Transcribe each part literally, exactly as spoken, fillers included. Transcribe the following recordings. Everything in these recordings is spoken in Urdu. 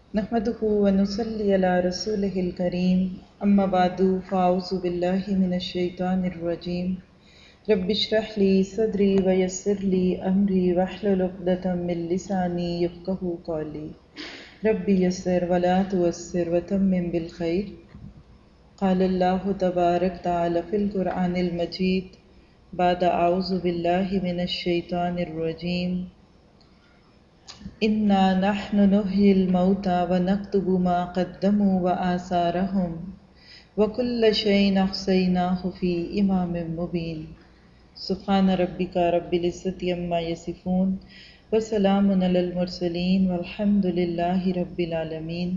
نحمده ونصلي على رسوله الكريم اما بعد فاعوذ بالله من الشيطان الرجيم رب اشرح لي صدري ويسر لي امري واحلل عقدة من لساني يفقهوا قولي رب يسر ولا تعسر وتمم بالخير. قال الله تبارك تعالى في القرآن المجيد بعد اعوذ بالله من الشيطان الرجيم انا نحن نحيي الموتى ونكتب ما قدموا وآثارهم وكل شيء احصيناه في امام مبين. سبحان ربک رب العزت عما یصفون وسلام علی المرسلین والحمد للہ رب العالمین.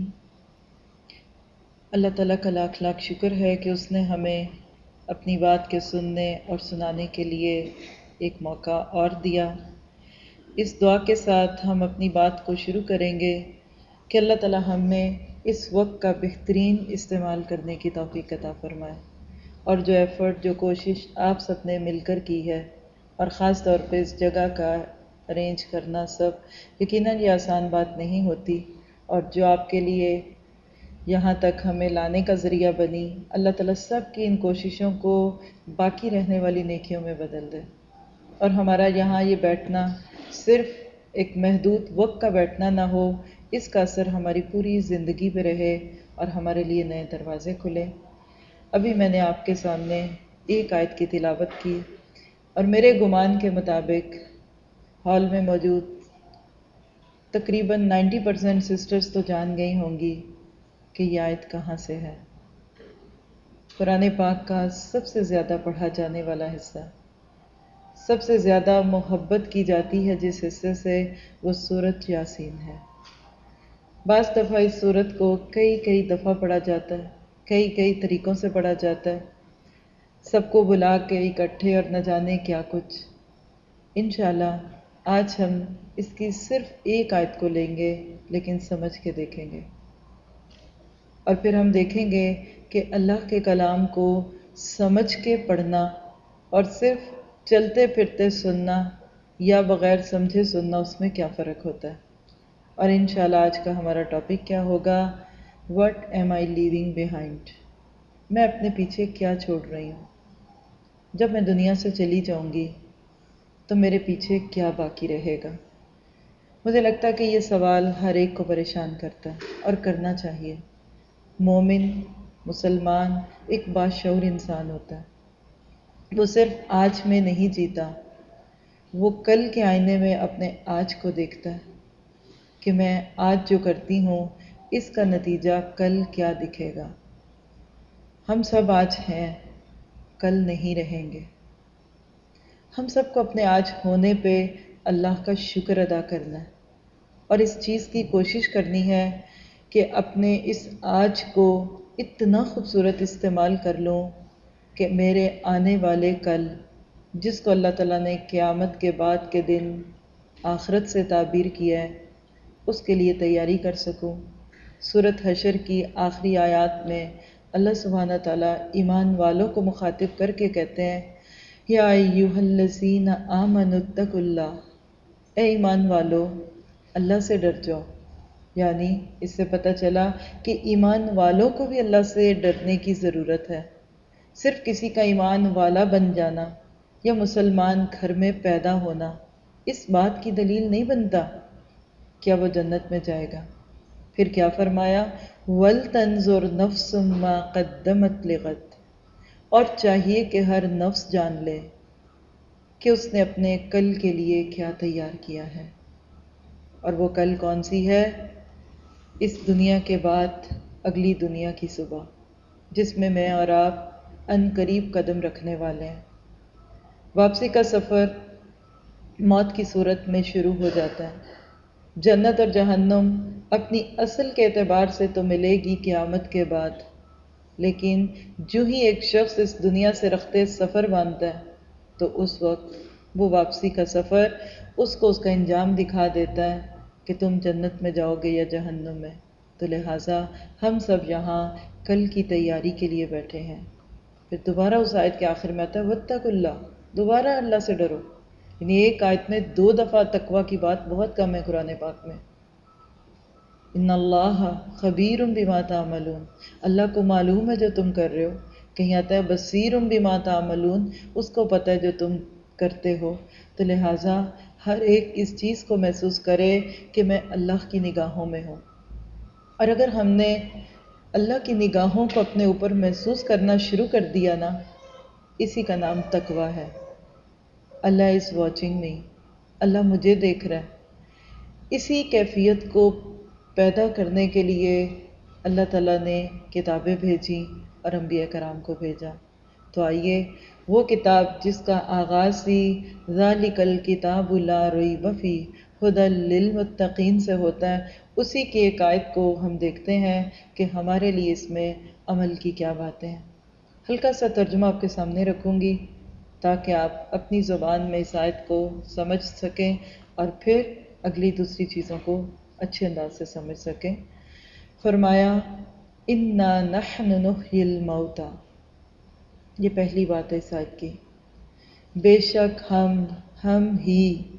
اللہ تعالیٰ کا لاکھ لاکھ شکر ہے کہ اس نے ہمیں اپنی بات کے سننے اور سنانے کے لیے ایک موقع اور دیا. اس دعا کے ساتھ ہم اپنی بات کو شروع کریں گے کہ اللہ تعالیٰ ہمیں اس وقت کا بہترین استعمال کرنے کی توفیق عطا فرمائے، اور جو ایفرٹ، جو کوشش آپ سب نے مل کر کی ہے، اور خاص طور پہ اس جگہ کا ارینج کرنا، سب یقیناً یہ آسان بات نہیں ہوتی، اور جو آپ کے لیے یہاں تک ہمیں لانے کا ذریعہ بنی، اللہ تعالیٰ سب کی ان کوششوں کو باقی رہنے والی نیکیوں میں بدل دے، اور ہمارا یہاں یہ بیٹھنا صرف ایک محدود وقت کا بیٹھنا نہ ہو، اس کا اثر ہماری پوری زندگی پہ رہے اور ہمارے لیے نئے دروازے کھلے. ابھی میں نے آپ کے سامنے ایک آیت کی تلاوت کی، اور میرے گمان کے مطابق ہال میں موجود تقریباً نائنٹی پرسینٹ سسٹرز تو جان گئی ہوں گی کہ یہ آیت کہاں سے ہے. قرآن پاک کا سب سے زیادہ پڑھا جانے والا حصہ، سب سے زیادہ محبت کی جاتی ہے جس حصے سے، وہ سورۃ یاسین ہے. بعض دفعہ اس سورت کو کئی کئی دفعہ پڑھا جاتا ہے، کئی کئی طریقوں سے پڑھا جاتا ہے، سب کو بلا کے اکٹھے اور نہ جانے کیا کچھ. انشاءاللہ آج ہم اس کی صرف ایک آیت کو لیں گے، لیکن سمجھ کے دیکھیں گے، اور پھر ہم دیکھیں گے کہ اللہ کے کلام کو سمجھ کے پڑھنا اور صرف چلتے پھرتے سننا یا بغیر سمجھے سننا، اس میں کیا فرق ہوتا ہے. اور انشاءاللہ آج کا ہمارا ٹاپک کیا ہوگا؟ What am I living behind? میں اپنے پیچھے کیا چھوڑ رہی ہوں؟ جب میں دنیا سے چلی جاؤں گی تو میرے پیچھے کیا باقی رہے گا؟ مجھے لگتا ہے کہ یہ سوال ہر ایک کو پریشان کرتا ہے، اور کرنا چاہیے. مومن، مسلمان ایک باشعور انسان ہوتا ہے. وہ صرف آج میں نہیں جیتا، وہ کل کے آئینے میں اپنے آج کو دیکھتا ہے کہ میں آج جو کرتی ہوں اس کا نتیجہ کل کیا دکھے گا. ہم سب آج ہیں، کل نہیں رہیں گے. ہم سب کو اپنے آج ہونے پہ اللہ کا شکر ادا کرنا ہے، اور اس چیز کی کوشش کرنی ہے کہ اپنے اس آج کو اتنا خوبصورت استعمال کر لوں کہ میرے آنے والے کل، جس کو اللہ تعالیٰ نے قیامت کے بعد کے دن آخرت سے تعبیر کیا ہے، اس کے لیے تیاری کر سکوں. سورۃ حشر کی آخری آیات میں اللہ سبحانہ تعالیٰ ایمان والوں کو مخاطب کر کے کہتے ہیں، یا ایھا الذین آمنوا اتقوا اللہ، اے ایمان والو اللہ سے ڈر جاؤ. یعنی اس سے پتہ چلا کہ ایمان والوں کو بھی اللہ سے ڈرنے کی ضرورت ہے. صرف کسی کا ایمان والا بن جانا یا مسلمان گھر میں پیدا ہونا اس بات کی دلیل نہیں بنتا کیا وہ جنت میں جائے گا. پھر کیا فرمایا؟ وَلْتَنْظُرْ نَفْسٌ مَّا قَدَّمَتْ لِغَدٍ، اور چاہیے کہ ہر نفس جان لے کہ اس نے اپنے کل کے لیے کیا تیار کیا ہے. اور وہ کل کون سی ہے؟ اس دنیا کے بعد اگلی دنیا کی صبح، جس میں میں اور آپ ان قریب قدم رکھنے والے ہیں. واپسی کا سفر موت کی صورت میں شروع ہو جاتا ہے. جنت اور جہنم اپنی اصل کے اعتبار سے تو ملے گی قیامت کے بعد، لیکن جو ہی ایک شخص اس دنیا سے رخت سفر باندھتا ہے تو اس وقت وہ واپسی کا سفر اس کو اس کا انجام دکھا دیتا ہے کہ تم جنت میں جاؤ گے یا جہنم میں. تو لہٰذا ہم سب یہاں کل کی تیاری کے لیے بیٹھے ہیں. پھر دوبارہ اس آیت کے آخر میں آتا ہے واتقوا اللہ، دوبارہ اللہ سے ڈرو. یعنی ایک آیت میں دو دفعہ تقوی کی بات بہت کم ہے قرآن پاک میں. ان اللہ خبیر بما تعملون، اللہ کو معلوم ہے جو تم کر رہے ہو. کہیں آتا ہے بصیر بما تعملون، اس کو پتہ ہے جو تم کرتے ہو. تو لہٰذا ہر ایک اس چیز کو محسوس کرے کہ میں اللہ کی نگاہوں میں ہوں. اور اگر ہم نے اللہ کی نگاہوں کو اپنے اوپر محسوس کرنا شروع کر دیا نا، اسی کا نام تقویٰ ہے. اللہ از واچنگ می، اللہ مجھے دیکھ رہا ہے. اسی کیفیت کو پیدا کرنے کے لیے اللہ تعالیٰ نے کتابیں بھیجی اور انبیاء کرام کو بھیجا. تو آئیے وہ کتاب جس کا آغاز ہی ذالک الکتاب لا ریب فیہ ھدی للمتقین سے ہوتا ہے، اسی کی ایک آیت کو ہم دیکھتے ہیں کہ ہمارے لیے اس میں عمل کی کیا باتیں ہیں. ہلکا سا ترجمہ آپ کے سامنے رکھوں گی تاکہ آپ اپنی زبان میں اس آیت کو سمجھ سکیں اور پھر اگلی دوسری چیزوں کو اچھے انداز سے سمجھ سکیں. فرمایا انا نحن نحیی الموتى، یہ پہلی بات ہے اس آیت کی. بے شک ہم ہم ہی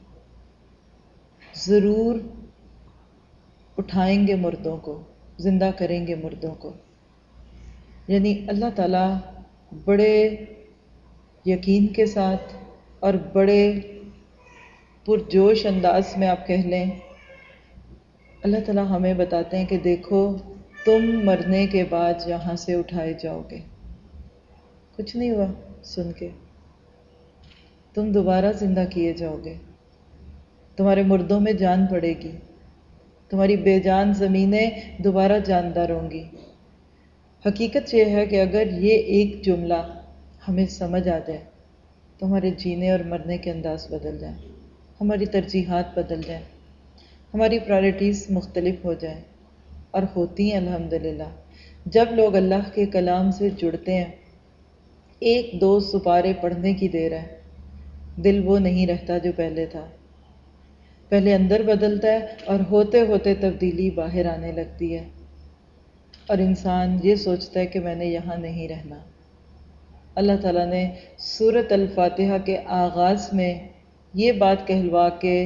ضرور اٹھائیں گے مردوں کو، زندہ کریں گے مردوں کو. یعنی اللہ تعالیٰ بڑے یقین کے ساتھ اور بڑے پرجوش انداز میں آپ کہہ لیں، اللہ تعالیٰ ہمیں بتاتے ہیں کہ دیکھو تم مرنے کے بعد یہاں سے اٹھائے جاؤ گے. کچھ نہیں ہوا سن کے، تم دوبارہ زندہ کیے جاؤ گے، تمہارے مردوں میں جان پڑے گی، تمہاری بے جان زمینیں دوبارہ جاندار ہوں گی. حقیقت یہ ہے کہ اگر یہ ایک جملہ ہمیں سمجھ آ جائے تو ہمارے جینے اور مرنے کے انداز بدل جائیں، ہماری ترجیحات بدل جائیں، ہماری پرائرٹیز مختلف ہو جائیں. اور ہوتی ہیں الحمدللہ. جب لوگ اللہ کے کلام سے جڑتے ہیں، ایک دو سپارے پڑھنے کی دیر ہے، دل وہ نہیں رہتا جو پہلے تھا. پہلے اندر بدلتا ہے اور ہوتے ہوتے تبدیلی باہر آنے لگتی ہے، اور انسان یہ سوچتا ہے کہ میں نے یہاں نہیں رہنا. اللہ تعالیٰ نے سورۃ الفاتحہ کے آغاز میں یہ بات کہلوا کے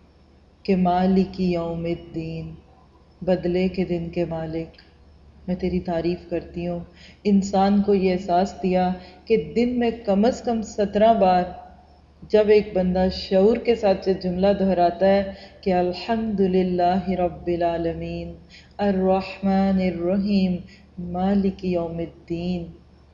کہ مالک یوم الدین، بدلے کے دن کے مالک، میں تیری تعریف کرتی ہوں. انسان کو یہ احساس دیا کہ دن میں کم از کم سترہ بار جب ایک بندہ شعور کے ساتھ یہ جملہ دہراتا ہے کہ الحمدللہ رب العالمین الرحمن الرحیم مالک یوم الدین،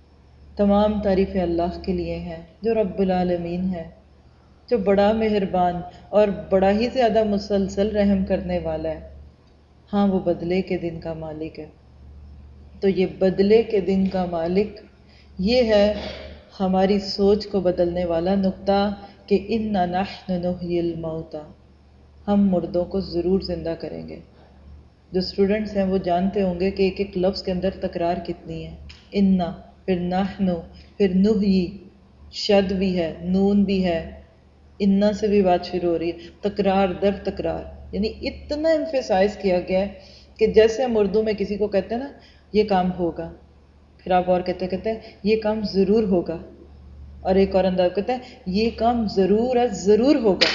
تمام تعریفیں اللہ کے لیے ہیں جو رب العالمین ہے، جو بڑا مہربان اور بڑا ہی زیادہ مسلسل رحم کرنے والا ہے. ہاں وہ بدلے کے دن کا مالک ہے. تو یہ بدلے کے دن کا مالک، یہ ہے ہماری سوچ کو بدلنے والا نقطہ کہ انا نحن نحیی الموتى، ہم مردوں کو ضرور زندہ کریں گے. جو اسٹوڈنٹس ہیں وہ جانتے ہوں گے کہ ایک ایک لفظ کے اندر تکرار کتنی ہے. انا، پھر نحن، پھر نحیی، شد بھی ہے، نون بھی ہے، انا سے بھی بات شروع ہو رہی ہے، تکرار در تکرار. یعنی اتنا ایمفیسائز کیا گیا ہے کہ جیسے ہم اردو میں کسی کو کہتے ہیں نا یہ کام ہوگا، پھر آپ اور کہتے کہتے ہیں یہ کام ضرور ہوگا، اور ایک اور انداز کہتے ہیں یہ کام ضرور ہے ضرور ہوگا،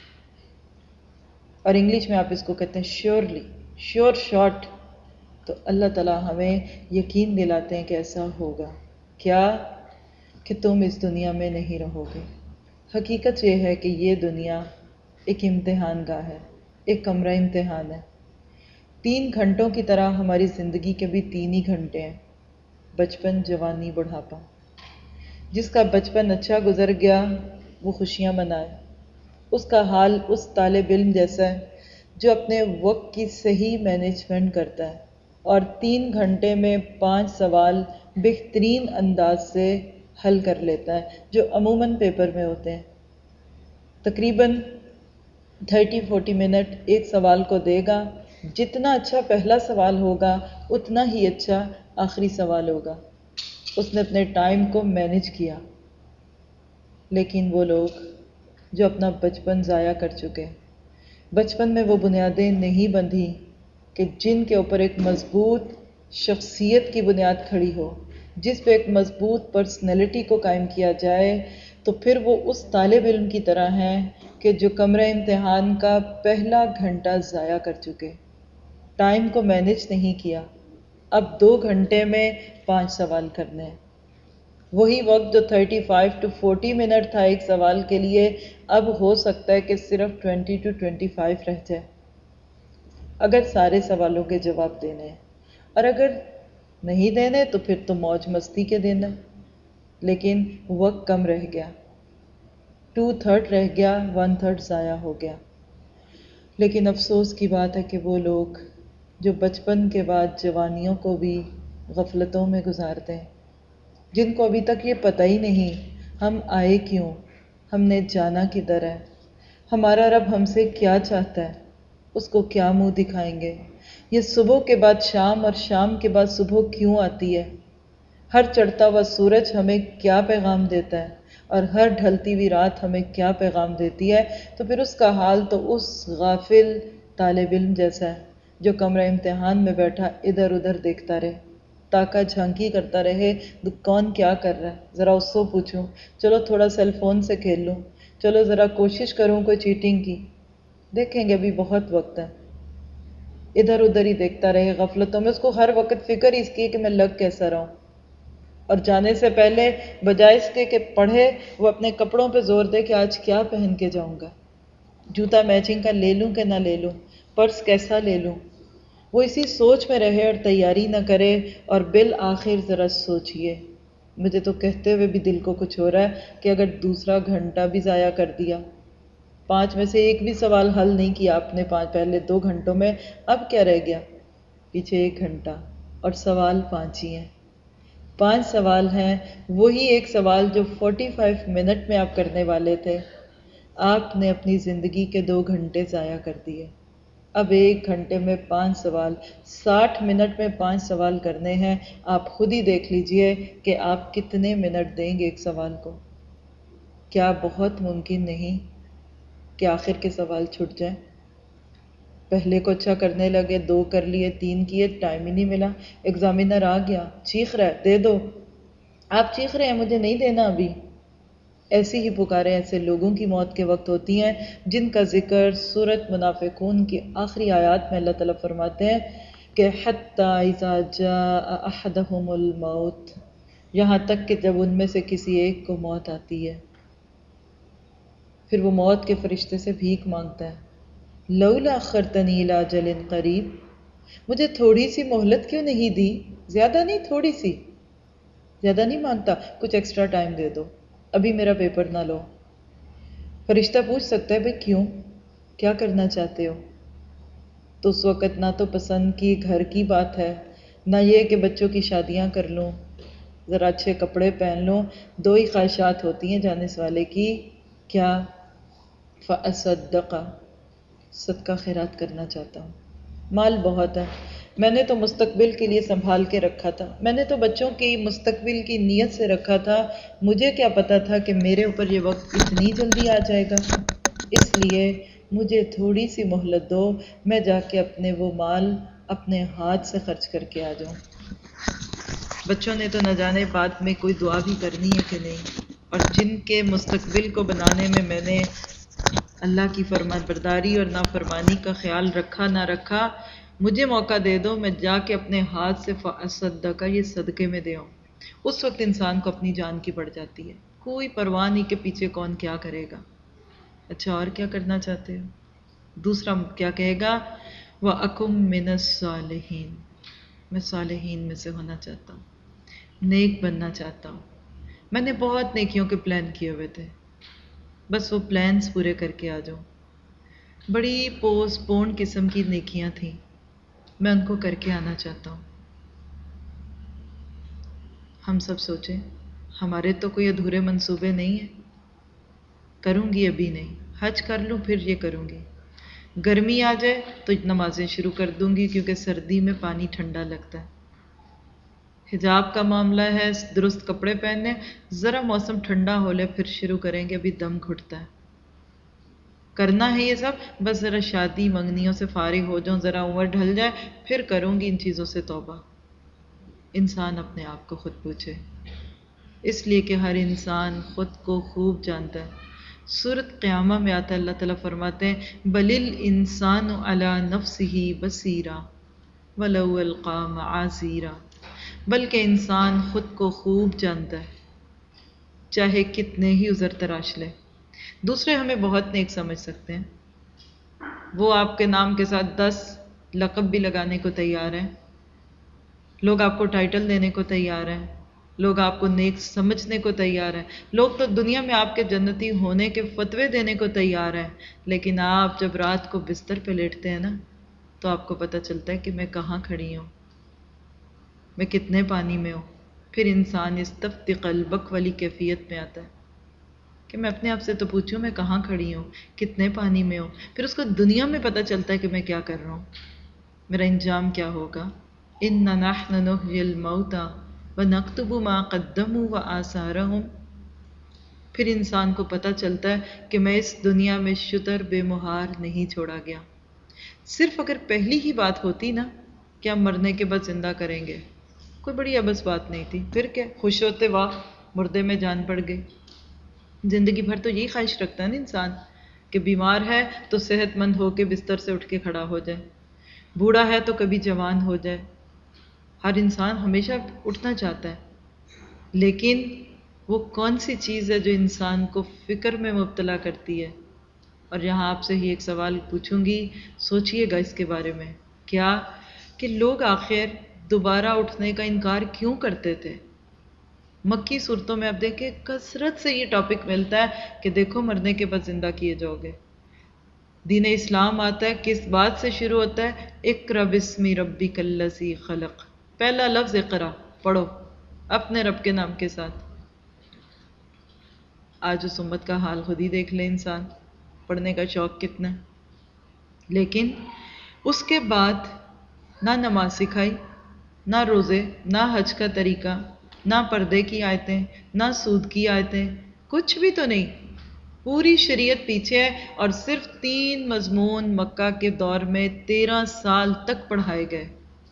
اور انگلش میں آپ اس کو کہتے ہیں شیورلی، شیور شارٹ. تو اللہ تعالیٰ ہمیں یقین دلاتے ہیں کہ ایسا ہوگا. کیا؟ کہ تم اس دنیا میں نہیں رہو گے. حقیقت یہ ہے کہ یہ دنیا ایک امتحان گاہ ہے، ایک کمرہ امتحان ہے. تین گھنٹوں کی طرح ہماری زندگی کے بھی تین ہی گھنٹے ہیں، بچپن، جوانی، بڑھاپا. جس کا بچپن اچھا گزر گیا وہ خوشیاں منائے. اس کا حال اس طالب علم جیسا ہے جو اپنے وقت کی صحیح مینجمنٹ کرتا ہے اور تین گھنٹے میں پانچ سوال بہترین انداز سے حل کر لیتا ہے جو عموماً پیپر میں ہوتے ہیں. تقریباً تھرٹی فورٹی منٹ ایک سوال کو دے گا. جتنا اچھا پہلا سوال ہوگا اتنا ہی اچھا آخری سوال ہوگا. اس نے اپنے ٹائم کو مینج کیا. لیکن وہ لوگ جو اپنا بچپن ضائع کر چکے، بچپن میں وہ بنیادیں نہیں بندھی کہ جن کے اوپر ایک مضبوط شخصیت کی بنیاد کھڑی ہو، جس پہ ایک مضبوط پرسنالٹی کو قائم کیا جائے، تو پھر وہ اس طالب علم کی طرح ہیں کہ جو کمرہ امتحان کا پہلا گھنٹہ ضائع کر چکے. ٹائم کو مینج نہیں کیا، اب دو گھنٹے میں پانچ سوال کرنے ہیں۔ وہی وقت جو thirty five to forty minute تھا ایک سوال کے لیے، اب ہو سکتا ہے کہ صرف ٹوینٹی ٹو ٹوینٹی فائیو رہ جائے، اگر سارے سوالوں کے جواب دینے ہیں۔ اور اگر نہیں دینے تو پھر تو موج مستی کے دینا، لیکن وقت کم رہ گیا، ٹو تھرڈ رہ گیا، ون تھرڈ ضائع ہو گیا۔ لیکن افسوس کی بات ہے کہ وہ لوگ جو بچپن کے بعد جوانیوں کو بھی غفلتوں میں گزارتے ہیں، جن کو ابھی تک یہ پتہ ہی نہیں ہم آئے کیوں، ہم نے جانا کدھر ہے، ہمارا رب ہم سے کیا چاہتا ہے، اس کو کیا منہ دکھائیں گے، یہ صبح کے بعد شام اور شام کے بعد صبح کیوں آتی ہے، ہر چڑھتا ہوا سورج ہمیں کیا پیغام دیتا ہے اور ہر ڈھلتی ہوئی رات ہمیں کیا پیغام دیتی ہے۔ تو پھر اس کا حال تو اس غافل طالب علم جیسا ہے جو کمرہ امتحان میں بیٹھا ادھر ادھر دیکھتا رہے، تاکہ جھانکی کرتا رہے کون کیا کر رہا ہے، ذرا اس سے پوچھوں، چلو تھوڑا سیل فون سے کھیل لوں، چلو ذرا کوشش کروں کوئی چیٹنگ کی۔ دیکھیں گے ابھی بہت وقت ہے، ادھر ادھر ہی دیکھتا رہے غفلتوں میں، اس کو ہر وقت فکر اس کی کہ میں لگ کیسا رہا ہوں، اور جانے سے پہلے بجائے اس کے کہ پڑھے، وہ اپنے کپڑوں پہ زور دے کہ آج کیا پہن کے جاؤں گا، جوتا میچنگ کا لے لوں کہ نہ لے لوں، پرس کیسا لے لوں، وہ اسی سوچ میں رہے اور تیاری نہ کرے۔ اور بالآخر ذرا سوچئے، مجھے تو کہتے ہوئے بھی دل کو کچھ ہو رہا ہے کہ اگر دوسرا گھنٹہ بھی ضائع کر دیا، پانچ میں سے ایک بھی سوال حل نہیں کیا آپ نے پانچ پہلے دو گھنٹوں میں، اب کیا رہ گیا؟ پیچھے ایک گھنٹہ اور سوال پانچ ہی ہیں، پانچ سوال ہیں، وہی ایک سوال جو فورٹی فائیو منٹ میں آپ کرنے والے تھے، آپ نے اپنی زندگی کے دو گھنٹے ضائع کر دیے۔ اب ایک گھنٹے میں پانچ سوال، ساٹھ منٹ میں پانچ سوال کرنے ہیں، آپ خود ہی دیکھ لیجئے کہ آپ کتنے منٹ دیں گے ایک سوال کو۔ کیا بہت ممکن نہیں کہ آخر کے سوال چھٹ جائیں؟ پہلے کو اچھا کرنے لگے، دو کر لیے، تین کیے، ٹائم ہی نہیں ملا، ایگزامینر آ گیا، چیخ رہا ہے دے دو، آپ چیخ رہے ہیں مجھے نہیں دینا ابھی۔ ایسی ہی پکاریں ایسے لوگوں کی موت کے وقت ہوتی ہیں جن کا ذکر سورۃ منافقون کی آخری آیات میں اللہ تعالیٰ فرماتے ہیں کہ حَتَّى إِذَا جَاءَ أَحَدَهُمُ الْمَوْتُ، یہاں تک کہ جب ان میں سے کسی ایک کو موت آتی ہے، پھر وہ موت کے فرشتے سے بھیک مانگتا ہے، لَوْلَا أَخَّرْتَنِي إِلَىٰ أَجَلٍ قَرِيبٍ، مجھے تھوڑی سی مہلت کیوں نہیں دی، زیادہ نہیں تھوڑی سی، زیادہ نہیں مانگتا، کچھ ایکسٹرا ٹائم دے دو، ابھی میرا پیپر نہ لو۔ فرشتہ پوچھ سکتا ہے بھئی کیوں، کیا کرنا چاہتے ہو؟ تو اس وقت نہ تو پسند کی گھر کی بات ہے، نہ یہ کہ بچوں کی شادیاں کر لوں، ذرا اچھے کپڑے پہن لوں، دو ہی خواہشات ہوتی ہیں جاننے والے کی، کیا؟ فَأَصَدَّقَ، صدقہ خیرات کرنا چاہتا ہوں، مال بہت ہے، میں نے تو مستقبل کے لیے سنبھال کے رکھا تھا، میں نے تو بچوں کی مستقبل کی نیت سے رکھا تھا، مجھے کیا پتا تھا کہ میرے اوپر یہ وقت اتنی جلدی آ جائے گا، اس لیے مجھے تھوڑی سی مہلت دو، میں جا کے اپنے وہ مال اپنے ہاتھ سے خرچ کر کے آ جاؤں۔ بچوں نے تو نہ جانے بعد میں کوئی دعا بھی کرنی ہے کہ نہیں، اور جن کے مستقبل کو بنانے میں میں نے اللہ کی فرمان برداری اور نافرمانی کا خیال رکھا نہ رکھا، مجھے موقع دے دو میں جا کے اپنے ہاتھ سے فَأَصَدَّقَ، یہ صدقے میں دے آؤں۔ اس وقت انسان کو اپنی جان کی پڑ جاتی ہے، کوئی پرواہ نہیں کہ پیچھے کون کیا کرے گا۔ اچھا اور کیا کرنا چاہتے ہو؟ دوسرا کیا کہے گا؟ وَأَكُمْ مِنَ الصَّالِحِينَ، میں صالحین میں سے ہونا چاہتا ہوں، نیک بننا چاہتا ہوں۔ میں نے بہت نیکیوں کے پلان کیے ہوئے تھے، بس وہ پلانز پورے کر کے آ جاؤں۔ بڑی پوسٹ پون قسم کی نیکیاں تھیں، میں ان کو کر کے آنا چاہتا ہوں۔ ہم سب سوچیں ہمارے تو کوئی ادھورے منصوبے نہیں ہیں، کروں گی ابھی نہیں، حج کر لوں پھر یہ کروں گی، گرمی آ جائے تو نمازیں شروع کر دوں گی کیونکہ سردی میں پانی ٹھنڈا لگتا ہے، حجاب کا معاملہ ہے، درست کپڑے پہننے، ذرا موسم ٹھنڈا ہو لے پھر شروع کریں گے، ابھی دم گھٹتا ہے، کرنا ہے یہ سب، بس ذرا شادی منگنیوں سے فارغ ہو جاؤں، ذرا عمر ڈھل جائے پھر کروں گی ان چیزوں سے توبہ۔ انسان اپنے آپ کو خود پوچھے، اس لیے کہ ہر انسان خود کو خوب جانتا ہے۔ سورۃ قیامہ میں آتا ہے اللہ تعالیٰ فرماتے ہیں بَلِ الْإِنسَانُ عَلَىٰ نَفْسِهِ بَصِیرًا، وَلَوْ أَلْقَى مَعَاذِيرًا، بلکہ انسان خود کو خوب جانتا ہے چاہے کتنے ہی عذر تراش لے۔ دوسرے ہمیں بہت نیک سمجھ سکتے ہیں، وہ آپ کے نام کے ساتھ دس لقب بھی لگانے کو تیار ہیں، لوگ آپ کو ٹائٹل دینے کو تیار ہیں، لوگ آپ کو نیک سمجھنے کو تیار ہیں، لوگ تو دنیا میں آپ کے جنتی ہونے کے فتوے دینے کو تیار ہیں، لیکن آپ جب رات کو بستر پہ لیٹتے ہیں نا تو آپ کو پتہ چلتا ہے کہ میں کہاں کھڑی ہوں، میں کتنے پانی میں ہوں۔ پھر انسان استفتی قلبک والی کیفیت میں آتا ہے کہ میں اپنے آپ سے تو پوچھوں میں کہاں کھڑی ہوں، کتنے پانی میں ہوں۔ پھر اس کو دنیا میں پتہ چلتا ہے کہ میں کیا کر رہا ہوں، میرا انجام کیا ہوگا۔ اِنَّا نَحْنُ نُحْيِي الْمَوْتَى وَنَكْتُبُ مَا قَدَّمُوا وَآثَارَهُمْ۔ پھر انسان کو پتہ چلتا ہے کہ میں اس دنیا میں شتر بے مہار نہیں چھوڑا گیا۔ صرف اگر پہلی ہی بات ہوتی نا کہ ہم مرنے کے بعد زندہ کریں گے، کوئی بڑی ابس بات نہیں تھی، پھر کیا خوش ہوتے واہ مردے میں جان پڑ گئی۔ زندگی بھر تو یہی خواہش رکھتا ہے نا انسان کہ بیمار ہے تو صحت مند ہو کے بستر سے اٹھ کے کھڑا ہو جائے، بوڑھا ہے تو کبھی جوان ہو جائے۔ ہر انسان ہمیشہ اٹھنا چاہتا ہے، لیکن وہ کون سی چیز ہے جو انسان کو فکر میں مبتلا کرتی ہے؟ اور یہاں آپ سے ہی ایک سوال پوچھوں گی، سوچئے گا اس کے بارے میں، کیا کہ لوگ آخر دوبارہ اٹھنے کا انکار کیوں کرتے تھے؟ مکی صورتوں میں آپ دیکھیں کثرت سے یہ ٹاپک ملتا ہے کہ دیکھو مرنے کے بعد زندہ کیے جاؤ گے۔ دین اسلام آتا ہے کس بات سے شروع ہوتا ہے؟ اقرأ بسم ربک الذی خلق، پہلا لفظ اقرا، پڑھو اپنے رب کے نام کے ساتھ۔ آج اس امت کا حال خود ہی دیکھ لے انسان، پڑھنے کا شوق کتنا ہے، لیکن اس کے بعد نہ نماز سکھائی، نہ روزے، نہ حج کا طریقہ، نہ پردے کی آیتیں، نہ سود کی آیتیں، کچھ بھی تو نہیں۔ پوری شریعت پیچھے ہے، اور صرف تین مضمون مکہ کے دور میں تیرہ سال تک پڑھائے گئے: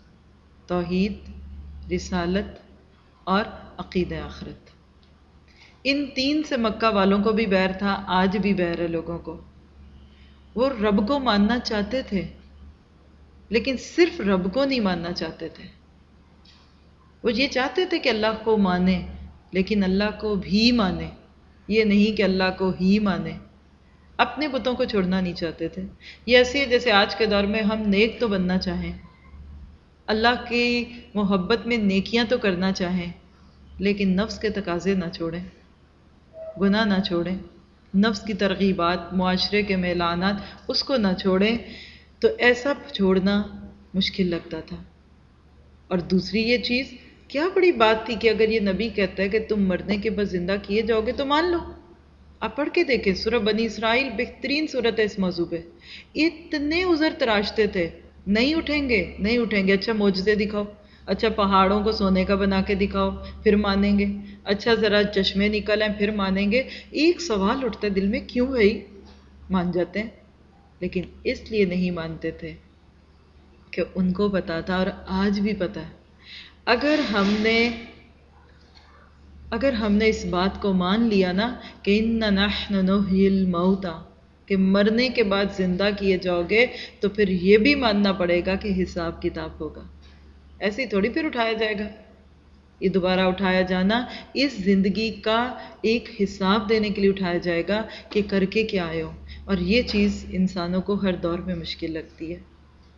توحید، رسالت اور عقیدہ آخرت۔ ان تین سے مکہ والوں کو بھی بیر تھا، آج بھی بیر ہے لوگوں کو۔ وہ رب کو ماننا چاہتے تھے، لیکن صرف رب کو نہیں ماننا چاہتے تھے، وہ یہ چاہتے تھے کہ اللہ کو مانے لیکن اللہ کو بھی مانے، یہ نہیں کہ اللہ کو ہی مانے۔ اپنے بتوں کو چھوڑنا نہیں چاہتے تھے۔ یہ ایسے ہے جیسے آج کے دور میں ہم نیک تو بننا چاہیں، اللہ کی محبت میں نیکیاں تو کرنا چاہیں، لیکن نفس کے تقاضے نہ چھوڑیں، گناہ نہ چھوڑیں، نفس کی ترغیبات، معاشرے کے میلانات اس کو نہ چھوڑیں، تو ایسا چھوڑنا مشکل لگتا تھا۔ اور دوسری یہ چیز کیا بڑی بات تھی کہ اگر یہ نبی کہتا ہے کہ تم مرنے کے بعد زندہ کیے جاؤ گے تو مان لو۔ آپ پڑھ کے دیکھیں سورہ بنی اسرائیل، بہترین سورت ہے اس موضوع پہ۔ اتنے عذر تراشتے تھے، نہیں اٹھیں گے نہیں اٹھیں گے، اچھا معجزے دکھاؤ، اچھا پہاڑوں کو سونے کا بنا کے دکھاؤ پھر مانیں گے، اچھا ذرا چشمے نکل آئیں پھر مانیں گے۔ ایک سوال اٹھتا ہے دل میں، کیوں بھائی؟ مان جاتے ہیں، لیکن اس لیے نہیں مانتے تھے کہ ان کو پتا تھا، اور آج بھی پتا ہے، اگر ہم نے اگر ہم نے اس بات کو مان لیا نا کہ اِنَّا نَحْنُ نُحْيِي الْمَوْتَى، کہ مرنے کے بعد زندہ کیے جاؤ گے، تو پھر یہ بھی ماننا پڑے گا کہ حساب کتاب ہوگا۔ ایسے ہی تھوڑی پھر اٹھایا جائے گا۔ یہ دوبارہ اٹھایا جانا اس زندگی کا ایک حساب دینے کے لیے اٹھایا جائے گا کہ کر کے کیا آئے ہو، اور یہ چیز انسانوں کو ہر دور میں مشکل لگتی ہے۔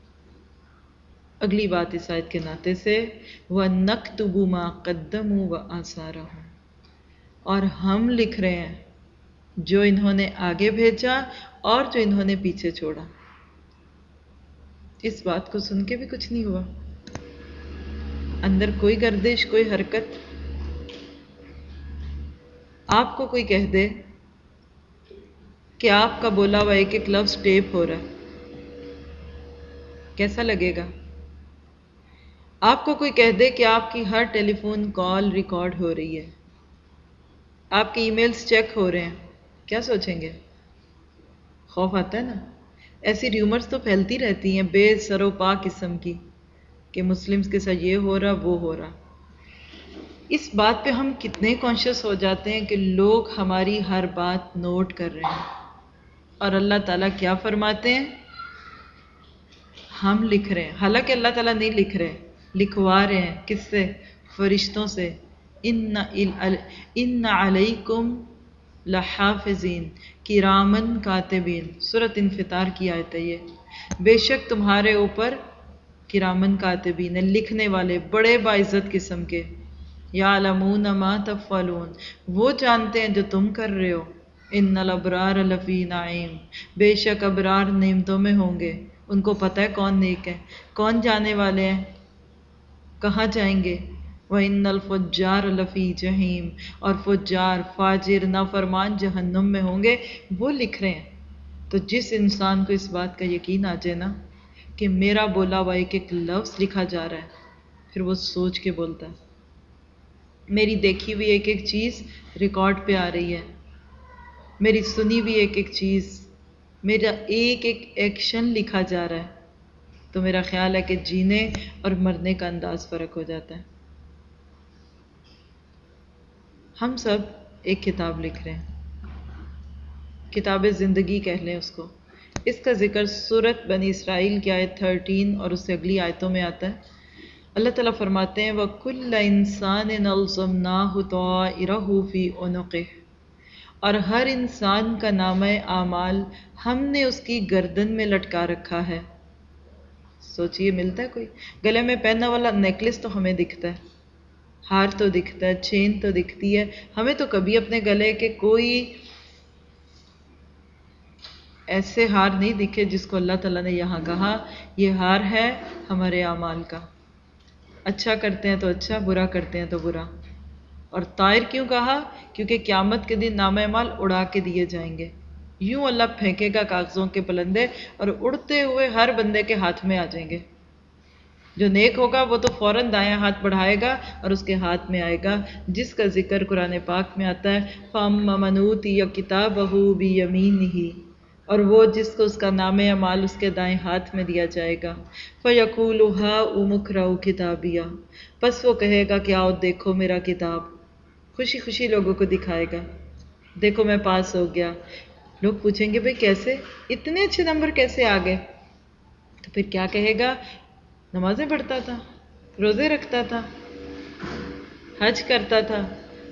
اگلی بات اس آیت کے ناطے سے، وَنَكْتُبُ مَا قَدَّمُوا وَآثَارَهُمْ، اور ہم لکھ رہے ہیں جو انہوں نے آگے بھیجا اور جو انہوں نے پیچھے چھوڑا۔ اس بات کو سن کے بھی کچھ نہیں ہوا، اندر کوئی گردش، کوئی حرکت۔ آپ کو کوئی کہہ دے کہ آپ کا بولا ہوا ایک ایک لفظ ٹیپ ہو رہا ہے، کیسا لگے گا؟ آپ کو کوئی کہہ دے کہ آپ کی ہر ٹیلی فون کال ریکارڈ ہو رہی ہے، آپ کی ای میلز چیک ہو رہے ہیں، کیا سوچیں گے؟ خوف آتا ہے نا۔ ایسی ریومرز تو پھیلتی رہتی ہیں بے سر و پا قسم کی کہ مسلمز کے ساتھ یہ ہو رہا وہ ہو رہا۔ اس بات پہ ہم کتنے کانشیس ہو جاتے ہیں کہ لوگ ہماری ہر بات نوٹ کر رہے ہیں، اور اللہ تعالیٰ کیا فرماتے ہیں؟ ہم لکھ رہے ہیں، حالانکہ اللہ تعالیٰ نہیں لکھ رہے، لکھوا رہے ہیں کس سے؟ فرشتوں سے. ان ان علیکم لحافظین کرامن کاتبین، سورۃ انفطار کی آیت ہے یہ. بے شک تمہارے اوپر کرامن کاتبین، لکھنے والے بڑے باعزت قسم کے. یعلمون ما تفعلون، وہ جانتے ہیں جو تم کر رہے ہو. ان الابرار لفی نعیم، بے شک ابرار نعمتوں میں ہوں گے. ان کو پتہ ہے کون نیک ہے، کون جانے والے ہیں، کہاں جائیں گے. وَإِنَّ الْفُجَّارَ لَفِي جَحِيمٍ، اور فجار فاجر نافرمان جہنم میں ہوں گے. وہ لکھ رہے ہیں. تو جس انسان کو اس بات کا یقین آ جائے نا کہ میرا بولا ہوا ایک ایک لفظ لکھا جا رہا ہے، پھر وہ سوچ کے بولتا ہے. میری دیکھی ہوئی ایک ایک چیز ریکارڈ پہ آ رہی ہے، میری سنی ہوئی ایک ایک چیز، میرا ایک ایک ایکشن لکھا جا رہا ہے. تو میرا خیال ہے کہ جینے اور مرنے کا انداز فرق ہو جاتا ہے. ہم سب ایک کتاب لکھ رہے ہیں، کتاب زندگی کہہ لیں اس کو. اس کا ذکر سورۃ بنی اسرائیل کی آیت تھرٹین اور اس سے اگلی آیتوں میں آتا ہے. اللہ تعالیٰ فرماتے ہیں وَكُلَّ إِنسَانٍ أَلْزَمْنَاهُ طَائِرَهُ فِي عُنُقِهِ، اور ہر انسان کا نامہ اعمال ہم نے اس کی گردن میں لٹکا رکھا ہے. سوچئے ملتا ہے کوئی؟ گلے میں پہننے والا نیکلس تو ہمیں دکھتا ہے، ہار تو دکھتا ہے، چین تو دکھتی ہے، ہمیں تو کبھی اپنے گلے کے کوئی ایسے ہار نہیں دکھے جس کو اللہ تعالیٰ نے یہاں کہا یہ ہار ہے ہمارے اعمال کا. اچھا کرتے ہیں تو اچھا، برا کرتے ہیں تو برا. اور طائر کیوں کہا؟ کیونکہ قیامت کے دن نامہ اعمال اڑا کے دیے جائیں گے. یوں اللہ پھینکے گا کاغذوں کے پلندے اور اڑتے ہوئے ہر بندے کے ہاتھ میں آ جائیں گے. جو نیک ہوگا وہ تو فوراً دایاں ہاتھ بڑھائے گا اور اس کے ہاتھ میں آئے گا، جس کا ذکر قرآن پاک میں آتا ہے فَأَمَّا مَنْ أُوتِيَ كِتَابَهُ بِيَمِينِهِ، اور وہ جس کو اس کا نامہ اعمال اس کے دائیں ہاتھ میں دیا جائے گا. فَيَقُولُ هَاؤُمُ اقْرَءُوا كِتَابِيَهْ، پس وہ کہے گا کہ آؤ دیکھو میرا کتاب. خوشی خوشی لوگوں کو دکھائے گا، دیکھو میں پاس ہو گیا. لوگ پوچھیں گے بھئی کیسے اتنے اچھے نمبر کیسے آ گئے؟ تو پھر کیا کہے گا؟ نمازیں پڑھتا تھا، روزے رکھتا تھا، حج کرتا تھا،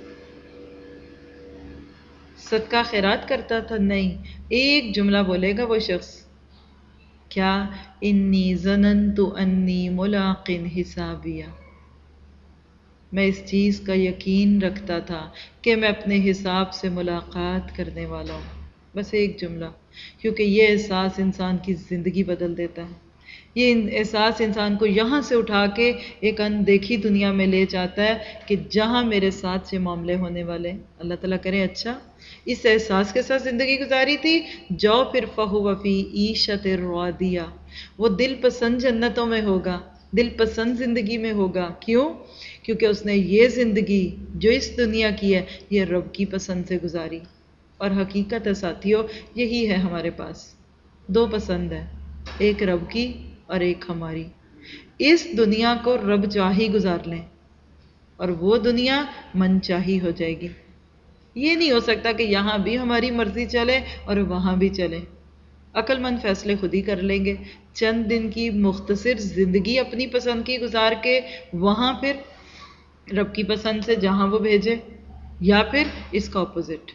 صدقہ خیرات کرتا تھا. نہیں، ایک جملہ بولے گا وہ شخص، کیا؟ انی ظننت انی ملاق حسابیہ، میں اس چیز کا یقین رکھتا تھا کہ میں اپنے حساب سے ملاقات کرنے والا ہوں. بس ایک جملہ، کیونکہ یہ احساس انسان کی زندگی بدل دیتا ہے. یہ احساس انسان کو یہاں سے اٹھا کے ایک اندیکھی دنیا میں لے جاتا ہے کہ جہاں میرے ساتھ سے معاملے ہونے والے. اللہ تعالیٰ کرے اچھا اس احساس کے ساتھ زندگی گزاری تھی، جو پھر فَهُوَ فِي عِیشَةٍ رَاضِیَةٍ، وہ دل پسند جنتوں میں ہوگا، دل پسند زندگی میں ہوگا. کیوں؟ کیونکہ اس نے یہ زندگی جو اس دنیا کی ہے یہ رب کی پسند سے گزاری. اور حقیقت ہے ساتھیو، یہی ہے ہمارے پاس، دو پسند ہے، ایک رب کی اور ایک ہماری. اس دنیا کو رب چاہی گزار لیں اور وہ دنیا من چاہی ہو جائے گی. یہ نہیں ہو سکتا کہ یہاں بھی ہماری مرضی چلے اور وہاں بھی چلے. عقل مند فیصلے خود ہی کر لیں گے. چند دن کی مختصر زندگی اپنی پسند کی گزار کے وہاں پھر رب کی پسند سے جہاں وہ بھیجے، یا پھر اس کا اپوزٹ.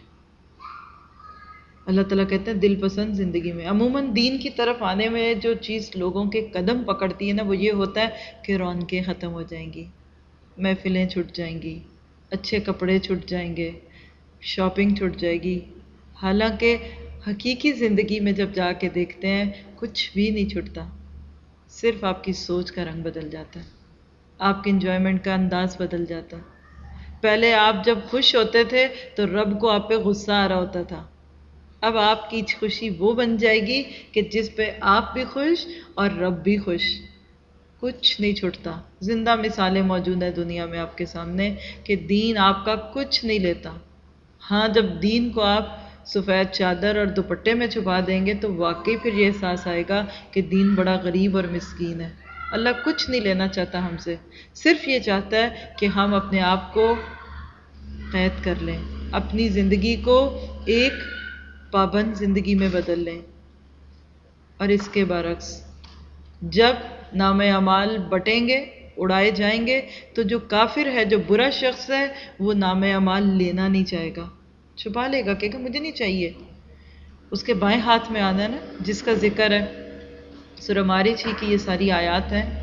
اللہ تعالیٰ کہتے ہیں دل پسند زندگی میں. عموماً دین کی طرف آنے میں جو چیز لوگوں کے قدم پکڑتی ہے نا وہ یہ ہوتا ہے کہ رونقیں ختم ہو جائیں گی، محفلیں چھٹ جائیں گی، اچھے کپڑے چھٹ جائیں گے، شاپنگ چھٹ جائے گی. حالانکہ حقیقی زندگی میں جب جا کے دیکھتے ہیں کچھ بھی نہیں چھٹتا، صرف آپ کی سوچ کا رنگ بدل جاتا ہے، آپ کے انجوائمنٹ کا انداز بدل جاتا ہے. پہلے آپ جب خوش ہوتے تھے تو رب کو آپ پہ غصہ آ رہا ہوتا تھا، اب آپ کی خوشی وہ بن جائے گی کہ جس پہ آپ بھی خوش اور رب بھی خوش. کچھ نہیں چھٹتا. زندہ مثالیں موجود ہیں دنیا میں آپ کے سامنے کہ دین آپ کا کچھ نہیں لیتا. ہاں جب دین کو آپ سفید چادر اور دوپٹے میں چھپا دیں گے تو واقعی پھر یہ احساس آئے گا کہ دین بڑا غریب اور مسکین ہے. اللہ کچھ نہیں لینا چاہتا ہم سے، صرف یہ چاہتا ہے کہ ہم اپنے آپ کو قید کر لیں، اپنی زندگی کو ایک پابند زندگی میں بدل لیں. اور اس کے برعکس جب نام اعمال بٹیں گے، اڑائے جائیں گے، تو جو کافر ہے، جو برا شخص ہے، وہ نام اعمال لینا نہیں چاہے گا، چھپا لے گا کہ مجھے نہیں چاہیے. اس کے بائیں ہاتھ میں آنا ہے نا، جس کا ذکر ہے سورہ معارج ہی کی یہ ساری آیات ہیں.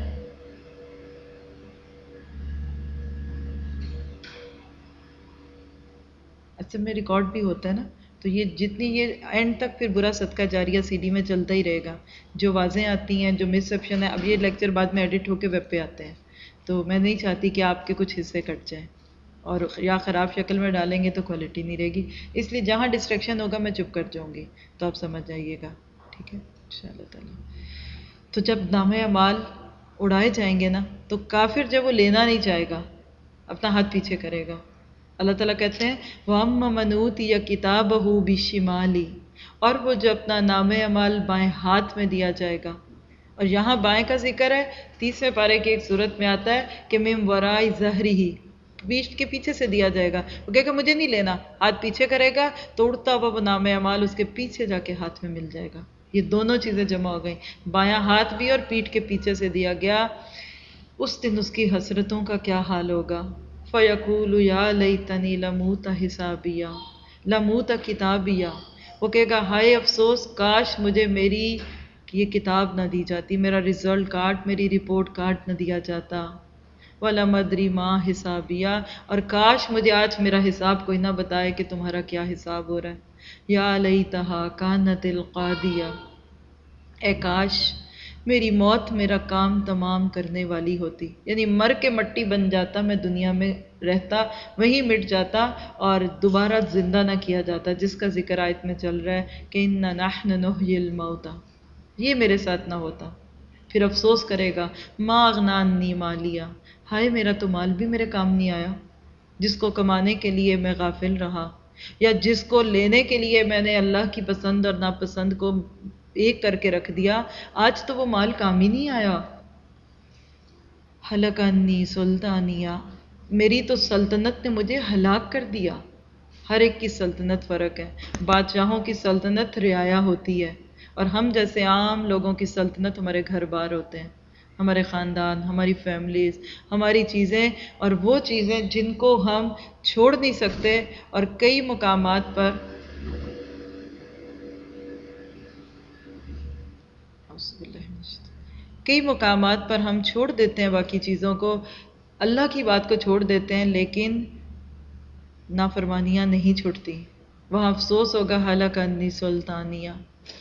اچھا میں ریکارڈ بھی ہوتا ہے نا، تو یہ جتنی یہ اینڈ تک پھر برا صدقہ جاریہ سی ڈی میں چلتا ہی رہے گا. جو واضح آتی ہیں، جو مسپشن ہے، اب یہ لیکچر بعد میں ایڈٹ ہو کے ویب پہ آتے ہیں، تو میں نہیں چاہتی کہ آپ کے کچھ حصے کٹ جائیں اور یا خراب شکل میں ڈالیں گے تو کوالٹی نہیں رہے گی. اس لیے جہاں ڈسٹریکشن ہوگا میں چپ کر جاؤں گی، تو آپ سمجھ جائیے گا. ٹھیک ہے ان شاء اللہ تعالیٰ. تو جب نام اعمال اڑائے جائیں گے نا، تو کافر جب وہ لینا نہیں چاہے گا، اپنا ہاتھ پیچھے کرے گا. اللہ تعالیٰ کہتے ہیں وَأَمَّا مَنْ أُوتِيَ كِتَابَهُ بِالشِّمَالِ، اور وہ جو اپنا نام اعمال بائیں ہاتھ میں دیا جائے گا. اور یہاں بائیں کا ذکر ہے، تیسویں پارے کی ایک صورت میں آتا ہے کہ مِن وَرَاءِ ظَهْرِهِ، پیٹھ کے پیچھے سے دیا جائے گا. وہ کہے گا مجھے نہیں لینا، ہاتھ پیچھے کرے گا، تو اڑتا ہوا وہ نام اعمال اس کے پیچھے جا کے ہاتھ میں مل جائے گا. یہ دونوں چیزیں جمع ہو گئیں، بایاں ہاتھ بھی اور پیٹھ کے پیچھے سے دیا گیا. اس دن اس کی حسرتوں کا کیا حال ہوگا. فَيَقُولُ يَا لَيْتَنِي لَمُوتَ حِسَابِيَا لَمُوتَ كِتَابِيَا، وہ کہے گا ہائے افسوس، کاش مجھے میری یہ کتاب نہ دی جاتی، میرا رزلٹ کارڈ، میری رپورٹ کارڈ نہ دیا جاتا. وَلَمْ أَدْرِ مَا حِسَابِيَا، اور کاش مجھے آج میرا حساب کوئی نہ بتائے کہ تمہارا کیا حساب ہو رہا ہے. یا لیتہا کانت القاضیہ، اے کاش میری موت میرا کام تمام کرنے والی ہوتی، یعنی مر کے مٹی بن جاتا، میں دنیا میں رہتا، وہیں مٹ جاتا اور دوبارہ زندہ نہ کیا جاتا، جس کا ذکر آیت میں چل رہا ہے کہ اِنَّا نَحْنُ نُحْيِي الْمَوْتَى، یہ میرے ساتھ نہ ہوتا. پھر افسوس کرے گا ما اغنی عنی مالیہ، ہائے میرا تو مال بھی میرے کام نہیں آیا، جس کو کمانے کے لیے میں غافل رہا، یا جس کو لینے کے لیے میں نے اللہ کی پسند اور ناپسند کو ایک کر کے رکھ دیا، آج تو وہ مال کام ہی نہیں آیا. ہلک عنی سلطانیہ، میری تو سلطنت نے مجھے ہلاک کر دیا. ہر ایک کی سلطنت فرق ہے. بادشاہوں کی سلطنت رعایا ہوتی ہے، اور ہم جیسے عام لوگوں کی سلطنت ہمارے گھر بار ہوتے ہیں، ہمارے خاندان، ہماری فیملیز، ہماری چیزیں، اور وہ چیزیں جن کو ہم چھوڑ نہیں سکتے. اور کئی مقامات پر کئی مقامات پر ہم چھوڑ دیتے ہیں باقی چیزوں کو، اللہ کی بات کو چھوڑ دیتے ہیں، لیکن نافرمانیاں نہیں چھوٹتی. وہاں افسوس ہوگا ہلاک عنی سلطانیہ.